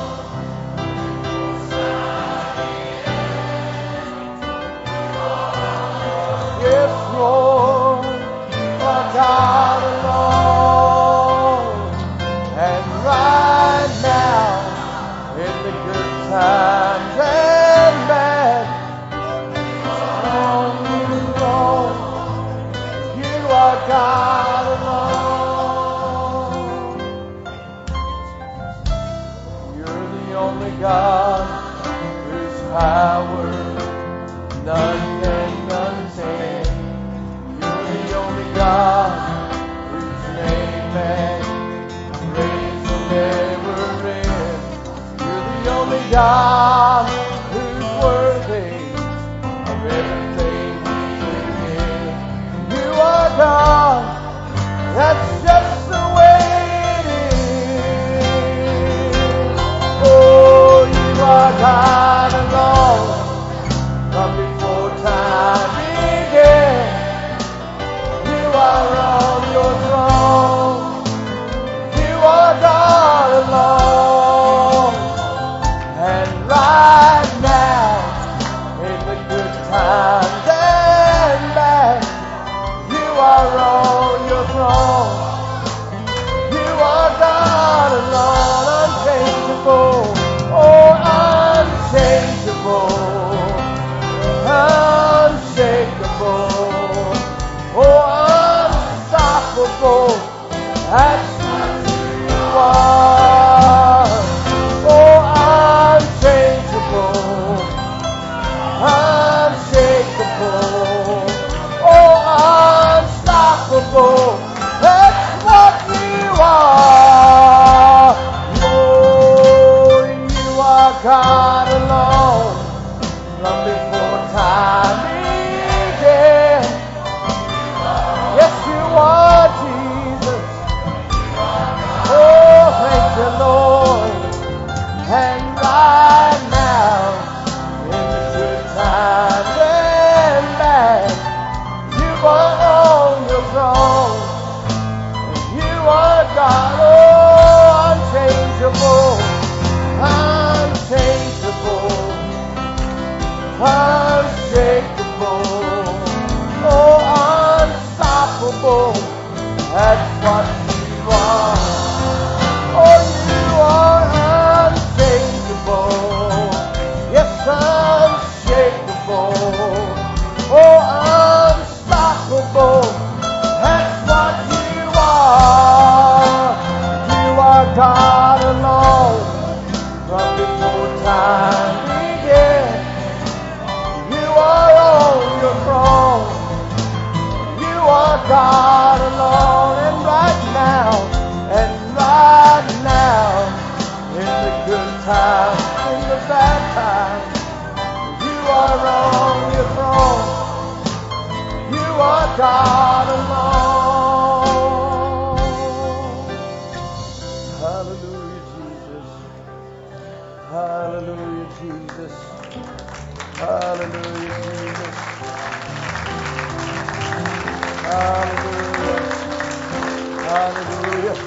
Yes, Lord, you are God alone. And right now, in the good times and bad, on you alone, you are God alone. You're the only God whose power none can contain. You're the only God whose name and praise will never end. You're the only God who's worthy of everything we give. You are God. That's just the way it is. Oh, you are God alone. From before time began, you are on your throne. You are God alone. And right now, in the good times and bad, you are on your throne. You are God alone, unchangeable, oh, unchangeable. Unshakable, oh, unstoppable, that's who you are. Oh, unchangeable, unshakable, oh, unstoppable, that's what you are. Oh, you are God alone. From before time began. Yes, you are Jesus. Oh, thank you, Lord. And right now, in the good times and bad, you are on your throne. And you are God, oh, unchangeable, unchangeable. Unshakable, oh, unstoppable, that's what you are. Oh, you are unchangeable, yes, unshakable, oh, unstoppable, that's what you are. You are God alone, from before time began. You are on your throne. You are God alone. And right now, and right now, in the good times, in the bad times, you are on your throne. You are God alone. Hallelujah, Jesus. Hallelujah, Jesus. Hallelujah, Jesus. Hallelujah. Hallelujah.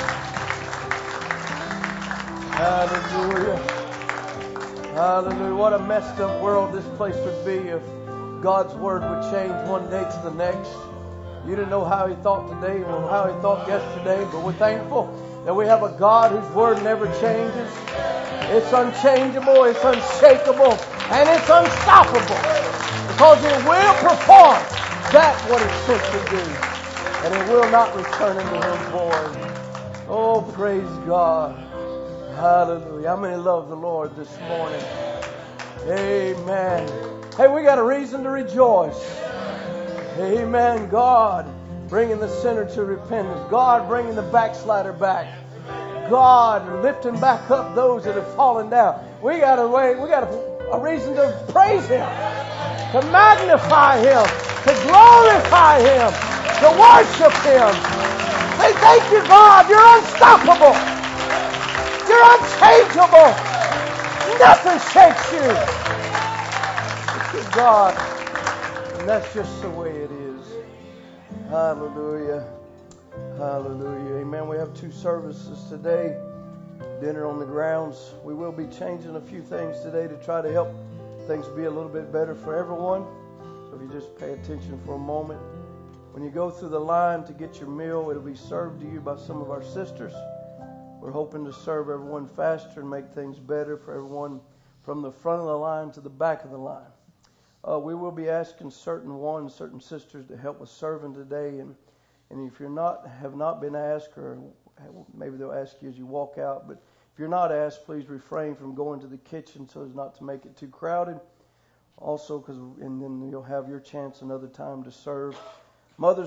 Hallelujah. Hallelujah. What a messed up world this place would be if God's Word would change one day to the next. You didn't know how He thought today or how He thought yesterday, but we're thankful that we have a God whose Word never changes. It's unchangeable, it's unshakable, and it's unstoppable. Because it will perform that what it's sent to do. And it will not return unto Him void. Oh, praise God. Hallelujah. How many love the Lord this morning? Amen. Hey, we got a reason to rejoice. Amen. God bringing the sinner to repentance. God bringing the backslider back. God lifting back up those that have fallen down. We got a way, we got a, a reason to praise Him, to magnify Him, to glorify Him, to worship Him. Say, thank you, God. You're unstoppable. You're unchangeable. Nothing shakes you. Thank you, God. And that's just the way it is. Hallelujah. Hallelujah. Amen. We have two services today. Dinner on the grounds. We will be changing a few things today to try to help things be a little bit better for everyone. So if you just pay attention for a moment. When you go through the line to get your meal, it'll be served to you by some of our sisters. We're hoping to serve everyone faster and make things better for everyone from the front of the line to the back of the line. Uh, we will be asking certain ones, certain sisters to help with serving today. And, and if you're not, have not been asked, or maybe they'll ask you as you walk out, but if you're not asked, please refrain from going to the kitchen so as not to make it too crowded. Also, because and then you'll have your chance another time to serve. Mothers